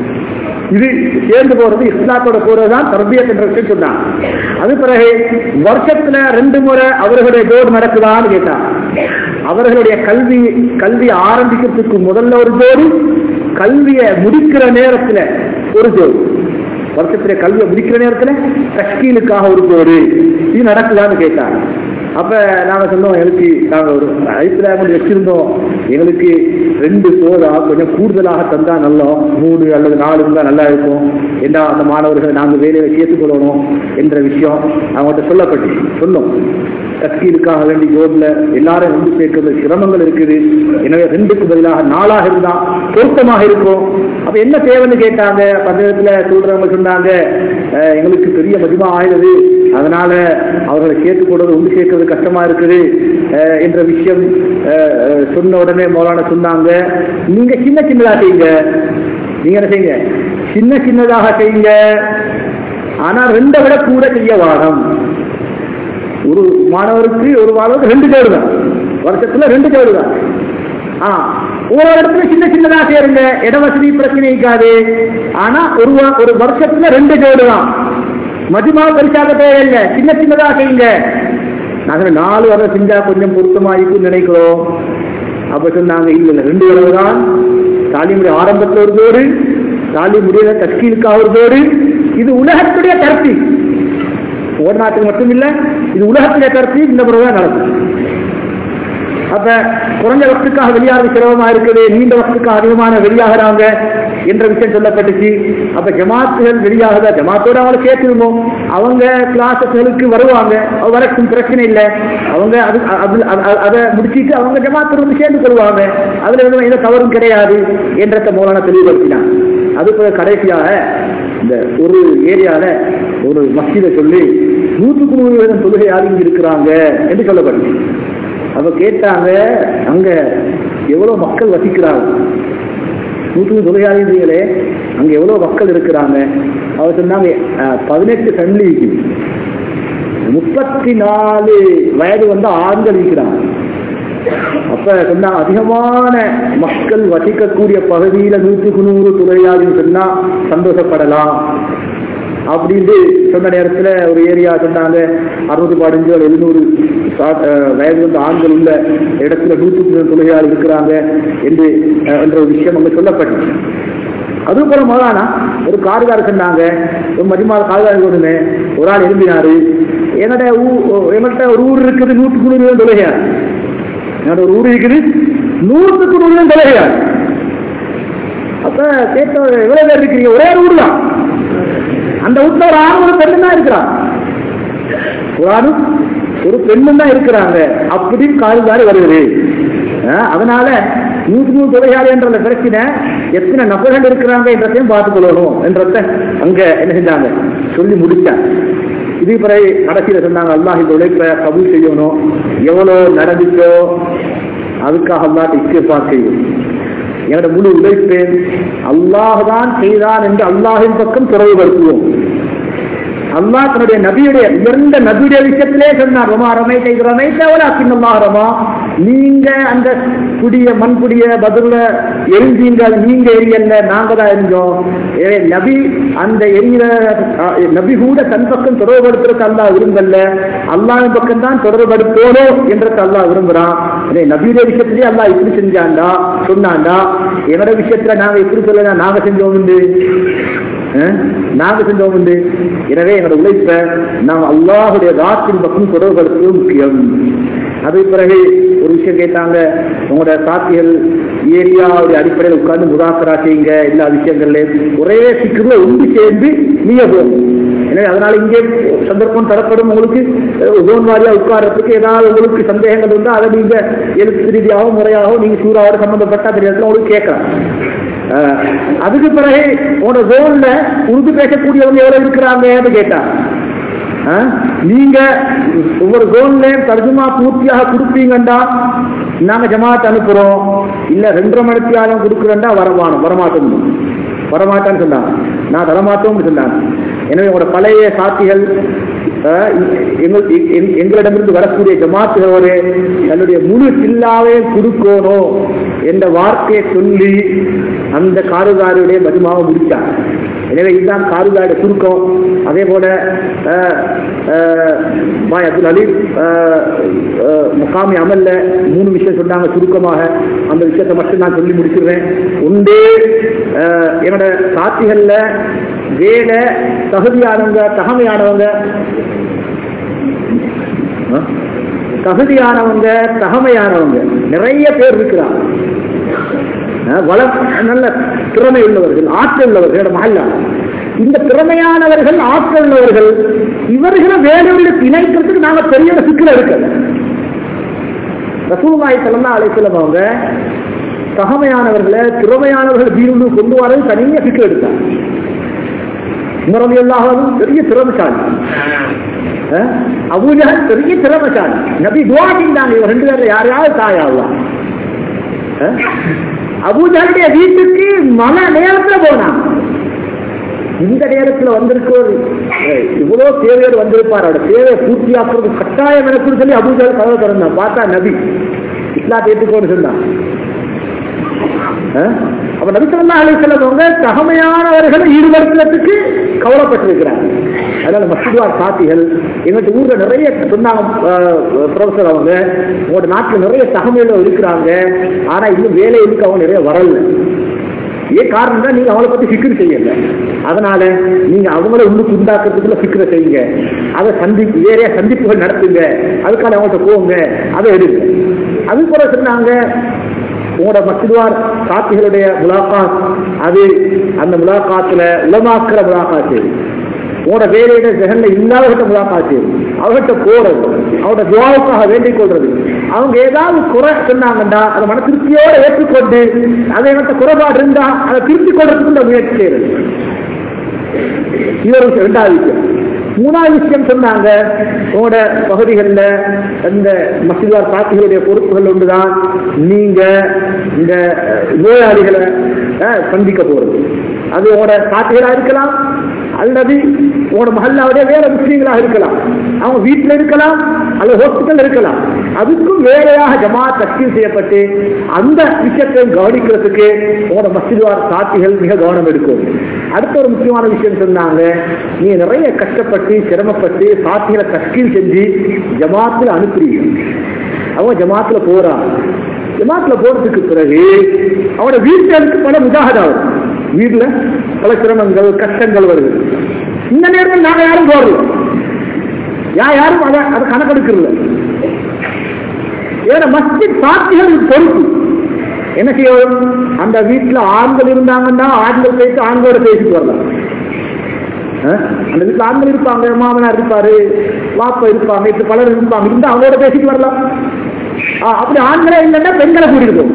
இது சேர்ந்து போறது இஸ்லாத்தோட போறதுதான் தர்பியத் என்ற விஷயம் சொன்னாங்க. அது பிறகு வருஷத்துல 2 முறை அவர்களுடைய ஜோடு நடக்குதான்னு கேட்டாங்க. அவர்களுடைய கல்வி ஆரம்பிக்கிறதுக்கு முதல்ல ஒரு ஜோடு, கல்வியை முடிக்கிற நேரத்துல ஒரு ஜோடு, வருஷத்துல கல்வியை முடிக்கிற நேரத்துல தஷ்கீலுக்காக ஒரு ஜோடு, இது நடக்குதான்னு கேட்டாங்க. அப்ப நாங்க சொன்னோம், எங்களுக்கு நாங்க ஒரு அபிப்பிராயம் வச்சிருந்தோம், எங்களுக்கு 2 சோதா கொஞ்சம் கூடுதலாக தந்தா நல்லா, 3 அல்லது 4 இருந்தா நல்லா இருக்கும் என்றா அந்த மாணவர்களை நாங்க வேலையை சேர்த்துக் கொள்ளணும் என்ற விஷயம் அவங்கள்ட்ட சொல்லப்பட்டு சொன்னோம். தஸ்கீலுக்காக வேண்டி ஜோட்ல எல்லாரும் வந்து சேர்க்கிறது சிரமங்கள் இருக்குது, எனவே 2க்கு பதிலாக 4ஆக இருந்தா பொருத்தமாக இருக்கும். அப்ப என்ன தேவைன்னு கேட்டாங்க. பந்தயத்துல சொல்றவங்க சொன்னாங்க, எங்களுக்கு பெரிய மதிமா ஆயிடுது, அதனால அவர்களை சேர்த்துக்கொள்வது ஒன்று சேர்க்கிறது கஷ்டமா இருக்குது என்ற விஷயம் சொன்ன உடனே மௌலானா சொன்னாங்க, நீங்க சின்னதாக செய்யுங்க, நீங்க என்ன செய்யுங்க, சின்னதாக செய்யுங்க, ஆனா 2 விட கூட செய்ய வாரம். ஒரு மாணவருக்கு ஒரு மாணவருக்கு 2 ஜோடு தான், வருஷத்துல 2 ஜோடு தான். ஒரு இடத்துல சின்னதாக சேருங்க, இட வசதி பிரச்சனை இருக்காது. ஆனா ஒரு வருஷத்துல 2 ஜோடு தான், மதிமா பெருசாக தேவையில்லை, சின்னதாக செய்யுங்க. நாங்க 4 வருடம் செஞ்சா கொஞ்சம் பொருத்தமாயிக்கும் நினைக்கிறோம். அப்ப சொன்னாங்க, இல்ல 2 வருடம் தான். தாலிமுடைய ஆரம்பத்தில் ஒரு ஜோடு, தாலிமுடைய தஸ்கீலுக்காக ஒரு ஜோடு. இது உலகத்துடைய கருத்து, ஒரு நாட்டுக்கு மட்டும் இல்ல, இது உலகத்துடைய கருத்து. இந்த முறைதான் நடக்கும். அப்ப குறைஞ்ச வக்துக்காக வெளியாக சிரமமா இருக்குது, நீண்ட வக்துக்காக அதிகமான வெளியாகிறாங்க என்ற விஷயம் சொல்லப்பட்டுச்சு. அப்ப ஜமாத்துகள் வெளியாகுதா, ஜமாத்தோட அவங்களை சேர்த்துருவோம், அவங்க கிளாஸுகளுக்கு வருவாங்க, வரக்கும் பிரச்சனை இல்லை, அவங்க அதை முடிச்சுட்டு அவங்க ஜமாத்தோட வந்து சேர்ந்து கொள்வாங்க, அதுல எந்த தவறும் கிடையாது என்றத மூலமான தெளிவுபடுத்தினாங்க. அதுக்கு கடைசியாக இந்த ஒரு ஏரியால ஒரு மஸ்ஜிதை சொல்லி 100% தொழுகையாளி இங்க இருக்கிறாங்க என்று சொல்லப்பட்டுச்சு. அப்ப கேட்டாங்க, அங்க எவ்வளவு மக்கள் வசிக்கிறாங்க, 100 தொழிலாளிகளே அங்க எவ்வளவு மக்கள் இருக்கிறாங்க. அவர் சொன்னாங்க 18 ஃபேமிலி, 34 வயது வந்து ஆண்கள் இருக்கிறாங்க. அப்ப சொன்னா அதிகமான மக்கள் வசிக்கக்கூடிய பகுதியில 100 தொழிலாளின்னு சொன்னா சந்தோஷப்படலாம் அப்படின்னு சொன்ன நேரத்துல ஒரு ஏரியா சொன்னாங்க 615 700 வயது வந்து ஆண்கள் உள்ள இடத்துல 100 தொழிலாளி இருக்கிறாங்க என்ற ஒரு விஷயம் அங்க சொல்லப்பட்டு. அது போல மௌலானா ஒரு கார்கார் சொன்னாங்க, மதிமாத கார்கார் ஒண்ணு ஒரு ஆள் எழுப்பினாரு, என்கிட்ட ஒரு ஊர் இருக்குது 100 தொழிலாளி, என்னோட ஒரு ஊர் இருக்குது 100 தொழிலாளி. அப்ப கேட்ட எவ்வளவு பேர் இருக்கிறீங்க? ஒரே ஊர் தான். அந்த வீட்டுல ஒரு ஆண் ஒரு பெண்ணு தான் இருக்கிறான், ஒரு ஆணும் ஒரு பெண்ணும் தான் இருக்கிறாங்க. அப்படின்னு கால்தாரி வருகிறது. அதனால 100 தொகையாளி என்ற பிரச்சனை எத்தனை நபர்கள் இருக்கிறாங்க என்றதையும் பார்த்துக் கொள்ளணும் என்றத அங்க என்ன செஞ்சாங்க சொல்லி முடிச்சாங்க. இது பிறகு கடைசியில சொன்னாங்க, அல்லாஹ் இந்த உழைப்பை கபூல் செய்யணும், எவ்வளவு நடந்துச்சோ அதுக்காக அல்லாஹ் இஸ்திக்ஃபார் செய்யும். என்னோட முழு உழைப்பேன் அல்லாஹ் தான் செய்தான் என்று அல்லாஹின் பக்கம் தொடர்புபடுத்துவோம். அல்லாஹ் தன்னுடைய நபியுடைய உயர்ந்த நபியுடைய விஷயத்திலே சொன்னார், ரமா ரமைத்தை ரமைத்தவள அக்கின்னல்லாஹ் ரமா, நீங்க அந்த மண்குடிய பதில எரிஞ்சீங்க, நீங்க எரியல்ல, நாங்க தான் எரிஞ்சோம். நபி அந்த எரியிற நபி கூட தன் பக்கம் தொடர்புபடுத்துறது அல்லாஹ் விரும்பல, அல்லாஹின் பக்கம் தான் தொடர்புபடுத்தோனோ என்றது அல்லாஹ் விரும்புறான். நபியுடைய விஷயத்திலே அல்லாஹ் இப்படி செஞ்சாண்டா சொன்னாண்டா, என்னோட விஷயத்துல நாங்க இப்படி சொல்ல நாங்க செஞ்சோம் உண்டு. எனவே என்னோட உழைப்ப நாம் அல்லாஹுடைய ராத்தின் பக்கம் தொடர்படுத்துவது முக்கியம். அது பிறகு ஒரு விஷயம் கேட்டாங்க, உங்களோட சாத்திகள் ஏரியாவுடைய அடிப்படையில் உட்கார்ந்து முதாக்கரா செய்யுங்க, எல்லா விஷயங்கள்ல ஒரே சிக்கல ஒன்று சேர்ந்து நீங்க போகும். எனவே அதனால இங்கே சந்தர்ப்பம் தரப்படும். உங்களுக்கு ஜோன் வாரியா உட்கார்றதுக்கு ஏதாவது உங்களுக்கு சந்தேகங்கள் இருந்தால் அதை நீங்க எழுத்து ரீதியாகவும் முறையாகவும் நீங்க சூறாவோட சம்பந்தப்பட்ட அந்த இடத்துல உங்களுக்கு கேட்கலாம். அதுக்கு பிறகு உங்களோட ஜோன்ல உருது பேசக்கூடியவங்க எவ்வளவு இருக்கிறாங்கன்னு கேட்டா, நீங்க ஒவ்வொரு ஜோன்ல தர்ஜுமா பூர்த்தியாக கொடுப்பீங்கண்டா நாங்க ஜமாத் அனுப்புறோம், இல்ல 2.5 மணி நேரம் கொடுக்குறேன்டா வரமாட்டான்னு சொன்னாங்க. நான் தரமாட்டோம்னு சொன்னாங்க. எனவே உங்களோட பழைய சாட்சிகள் எங்களிடமிருந்து வரக்கூடிய ஜமாத்துகளோடு தன்னுடைய முழு சில்லாவே கொடுக்கணும் என்ற வார்த்தையை சொல்லி அந்த காருதாரியுடைய மஜ்மாவை முடித்தார். எனவே இதுதான் காருதாரியுடைய சுருக்கம். அதே போல பாய் அப்துல் அலீம் முகாமி அமல்ல 3 விஷயம் சொன்னாங்க சுருக்கமாக. அந்த விஷயத்தை மட்டும் நான் சொல்லி முடிச்சிடுறேன். ஒன்று, என்னோட சாட்சிகள்ல வேலை தகுதியானவங்க தகமையானவங்க நிறைய பேர் இருக்கிறாங்க. நல்ல திறமை உள்ளவர்கள், ஆற்றல் உள்ளவர்கள் மஹல்லா. இந்த திறமையானவர்கள், ஆற்றல் உள்ளவர்கள், இவர்களை வேலையோடு இணைக்கிறதுக்கு நாங்க பெரிய சிக்கல் எடுக்கல. ரசூலுல்லாஹி ஸல்லல்லாஹு அலைஹி வஸல்லம் அவங்க தகமையானவர்களை, திறமையானவர்கள் தீனுக்கு கொண்டு வரது தனியாக சிக்கல் எடுத்தாங்க. உமர் ரலியல்லாஹு அன்ஹு பெரிய திறமைசாலி, அபூ ஜஹல் பெரிய திறமைசாலி. நபி துஆ செஞ்சாங்க, இவங்க 2 பேர்ல யாரையாவது தாயா அல்லாஹ். அபூ ஜஹலுடைய வீட்டுக்கு மன நேரத்துல போனாங்க. இந்த நேரத்தில் வந்திருக்கோர் இவ்வளவு தேவையோடு வந்திருப்பார், அவரோட தேவையை பூர்த்தியாக்குறது கட்டாயம் எனக்குன்னு சொல்லி அபூ ஜஹல் கதவை திறந்தான். பார்த்தா நபி இஸ்லாத்தை ஏற்றுக்கோன்னு சொன்னான். அப்ப நபி ஸல்லல்லாஹு அலைஹி வஸல்லம் அவங்க தகமையானவர்களை ஈடுபடுத்துறதுக்கு கவலைப்பட்டிருக்கிறாங்க. அதனால மஸ்ஜித்வார் சாத்திகள் எங்கள்கிட்ட ஊர்ல நிறைய சொன்னாங்க ப்ரொஃபஸர், அவங்க உங்களோட நாட்டில் நிறைய தகமையில இருக்கிறாங்க, ஆனா இன்னும் வேலைக்கு அவங்க நிறைய வரல. ஏன் காரணம் தான், நீங்க அவளை பத்தி ஃபிக்ர் செய்யல. அதனால நீங்க அவங்கள உள்ளுக்கு உண்டாக்குறதுக்குள்ள ஃபிக்ரை செய்யுங்க, அதை வேறையா சந்திப்புகள் நடத்துங்க, அதுக்கான அவங்கள்ட்ட போங்க, அதை எடுங்க. அது போல சொன்னாங்க, உங்களோட மஸ்ஜித்வார் சாத்திகளுடைய முலாகாத், அது அந்த முலாகாத்துல உலமாக்குற முலாகாத்து, உங்களோட வேலையிட ஜெகன்ல இல்லாதவர்கிட்ட முலாகாத்து, அவர்கிட்ட போறது, அவரோட துஆவுக்காக வேண்டிக் கொள்றது. அவங்க ஏதாவது குறை சொன்னாங்கண்டா அதை மன திருப்தியோட ஏற்றுக்கொண்டு, அதை என்கிட்ட குறைபாடு இருந்தா அதை திருப்தி கொள்றதுக்கு முயற்சி செய்யறது. இது ஒரு 2வது விஷயம். 3வது விஷயம் சொன்னாங்க, உங்களோட பகுதிகளில் அந்த மஸ்ஜித்வார் சாத்திகளுடைய பொறுப்புகள் ஒன்றுதான் நீங்க இந்த நோயாளிகளை சந்திக்க போறது. அது உங்களோட சாத்திகளா இருக்கலாம், அல்லது உங்களோட மஹல்லாவுடைய வேற முஸ்லீம்களாக இருக்கலாம், அவங்க வீட்டில் இருக்கலாம், அல்லது ஹாஸ்பிட்டல் இருக்கலாம். அதுக்கும் வேலையாக ஜமாத் தஸ்கீல் செய்யப்பட்டு அந்த விஷயத்தை கவனிக்கிறதுக்கு உங்களோட மஸ்ஜித்வார் சாத்திகள் மிக கவனம் எடுக்கும். அடுத்த ஒரு முக்கியமான விஷயம் சொன்னாங்க, நீங்க நிறைய கஷ்டப்பட்டு சிரமப்பட்டு சாத்திகளை தஸ்கீல் செஞ்சு ஜமாத்தில் அனுப்புறீங்க. அவங்க ஜமாத்துல போறாங்க. ஜமாத்துல போறதுக்கு பிறகு அவனோட வீட்டுக்கு பல முஜாஹதா வரும், வீட்டுல பல சிரமங்கள் கஷ்டங்கள் வருது. இந்த நேரத்தில் நாங்க யாரும் போறோம், யாரும் அதை கணக்கெடுக்கல. ஏன்னா மஸ்ஜித் சாத்திகள் பொறுப்பு, என்ன செய்யணும்? அந்த வீட்டுல ஆண்கள் இருந்தாங்கன்னா ஆண்கள் பேசி ஆண்களோட பேசிட்டு வரலாம். அந்த வீட்டுல ஆண்கள் இருப்பாங்க, மாமனார் இருப்பாரு, வாப்பா இருப்பாங்க, இப்படி பலர் இருப்பாங்க, இருந்தா அவங்களோட பேசிட்டு வரலாம். அப்படி ஆண்களே இல்லைன்னா பெண்களை கூட்டிட்டு போகும்.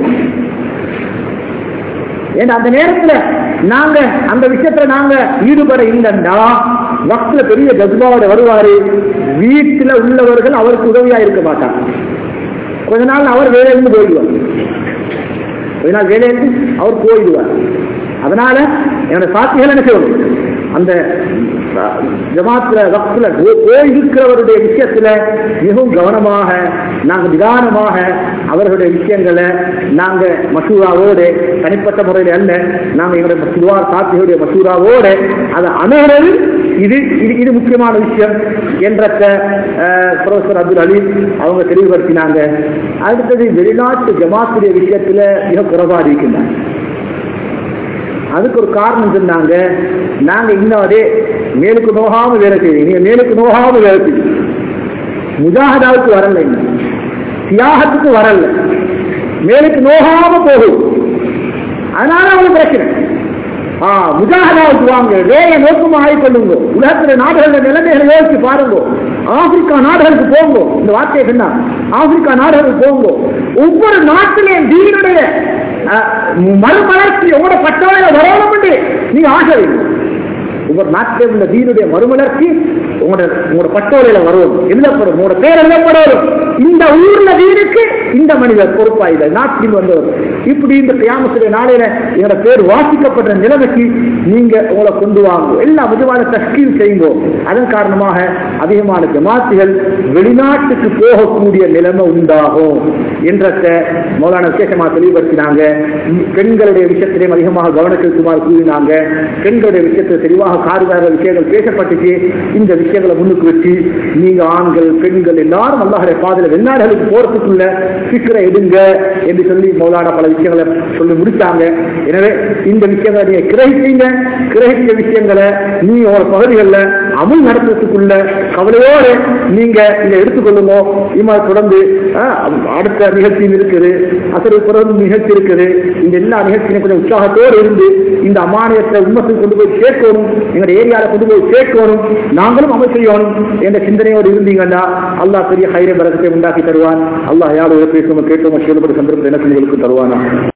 ஏன்னா அந்த நேரத்துல நாங்க அந்த விஷயத்துல நாங்க ஈடுபட இல்லைன்னா வக்துல பெரிய ஜஸ்பாவோட வருவாரு. வீட்டுல உள்ளவர்கள் அவருக்கு உதவியா இருக்க மாட்டாங்க. கொஞ்ச நாள் அவர் வேலையிலிருந்து போயிடுவார், கொஞ்ச நாள் வேலையிலிருந்து அவர் போயிடுவார். அதனால என்னோட சாட்சிகள் என்ன செய்யணும்? அந்த ஜமாத்துல வக்துல போய் இருக்கிறவருடைய விஷயத்துல மிகவும் கவனமாக நாங்கள் நிதானமாக அவர்களுடைய விஷயங்களை நாங்க மசூராவோடு தனிப்பட்ட முறையில் அல்ல, நாங்கள் எங்களுடைய சுவார் சாட்சிகளுடைய மசூராவோடு அதை அணுகிறது. இது இது முக்கியமான விஷயம் என்ற ப்ரொஃபசர் அப்துல் அலீம் அவங்க தெளிவுபடுத்தினாங்க. அடுத்தது வெளிநாட்டு ஜமாத்துடைய விஷயத்துல மிக குறைபாடு இருக்கின்றாங்க. அதுக்கு ஒரு காரணம் சொன்னாங்க, நாங்க இன்னொரு மேலுக்கு நோகாம வேலை செய்வீங்க, நீங்க மேலுக்கு நோகாம வேலை செய்வீங்க, முஜாஹதாவுக்கு வரல, தியாகத்துக்கு வரல, மேலுக்கு நோகாம போகும். அதனால அவங்களுக்கு பிரச்சனை. முஜாஹதாவுக்கு வாங்க, வேலைய நோக்கமா ஆகிக்கொள்ளுங்க, உலகத்துல நாடுகள் நிலைமைகளை யோசிச்சு பாருங்க, ஆப்பிரிக்கா நாடுகளுக்கு போங்க. இந்த வார்த்தையை சொன்னா ஆப்பிரிக்கா நாடுகளுக்கு போங்க. ஒவ்வொரு நாட்டிலையும் தீனுடைய மறுமலர்ச்சி உங்களோட பட்டோலையில வரணும் நீங்க ஆசை. ஒவ்வொரு நாட்டிலே உள்ள தீனுடைய மறுமலர்ச்சி உங்களோட பட்டோலையில வரும், எழுதப்படும், உங்களோட பேர் எழுதப்படும். இந்த ஊர்ல தீனுக்கு இந்த மனிதர் பொறுப்பாயில நாட்டில் வந்தவர், இப்படி இந்த கியாமத்துடைய நாளையில என்னோட பேர் வாசிக்கப்படுற நிலைமைக்கு நீங்க உங்களை கொண்டு வாங்க, எல்லா விதமான தஸ்கீல் செய்யுங்க. அதன் காரணமாக அதிகமான ஜமாத்துகள் வெளிநாட்டுக்கு போகக்கூடிய நிலைமை உண்டாகும் என்ற மௌலானா விசேஷமாக தெளிவுபடுத்தினாங்க. பெண்களுடைய விஷயத்திலையும் அதிகமாக கவனம் செலுத்துமாறு கூறினாங்க. பெண்களுடைய விஷயத்தில் தெளிவாக காரிதார விஷயங்கள் பேசப்பட்டுச்சு. இந்த விஷயங்களை முன்னுக்கு வச்சு நீங்க ஆண்கள் பெண்கள் எல்லாரும் அல்லாஹ்வுடைய பாதையில வெளிநாடுகளுக்கு போறதுக்குள்ள சிக்கரை எடுங்க என்று சொல்லி மௌலானா பல விஷயங்களை சொல்லி முடிச்சாங்க. எனவே இந்த விஷயங்களை நீங்க கிரகிச்சீங்க, கிரகிச்ச விஷயங்களை நீ ஒரு பகுதிகளில் அமல் நடத்துறதுக்குள்ள கவலையோடு நீங்க இதை எடுத்துக்கொள்ளுங்க. இம்மா தொடர்ந்து அடுத்த நிகழ்ச்சியும் இருக்குது, அசரு பிறகு நிகழ்ச்சி இருக்குது. இந்த எல்லா நிகழ்ச்சியும் கொஞ்சம் உற்சாகத்தோடு இருந்து இந்த அமானியத்தை உண்மத்துக்கு கொண்டு போய் சேர்க்கணும், எங்களுடைய ஏரியாவில் கொண்டு போய் சேர்க்கணும், நாங்களும் அமல் செய்யணும் என்ற சிந்தனையோடு இருந்தீங்கன்னா அல்லாஹ் பெரிய ஹைரை பரக்கத்தை உண்டாக்கி தருவான். அல்லாஹ் யாரோட பேசுவோம் கேட்டோம் சந்தர்ப்பத்தை எனக்கு தருவானா.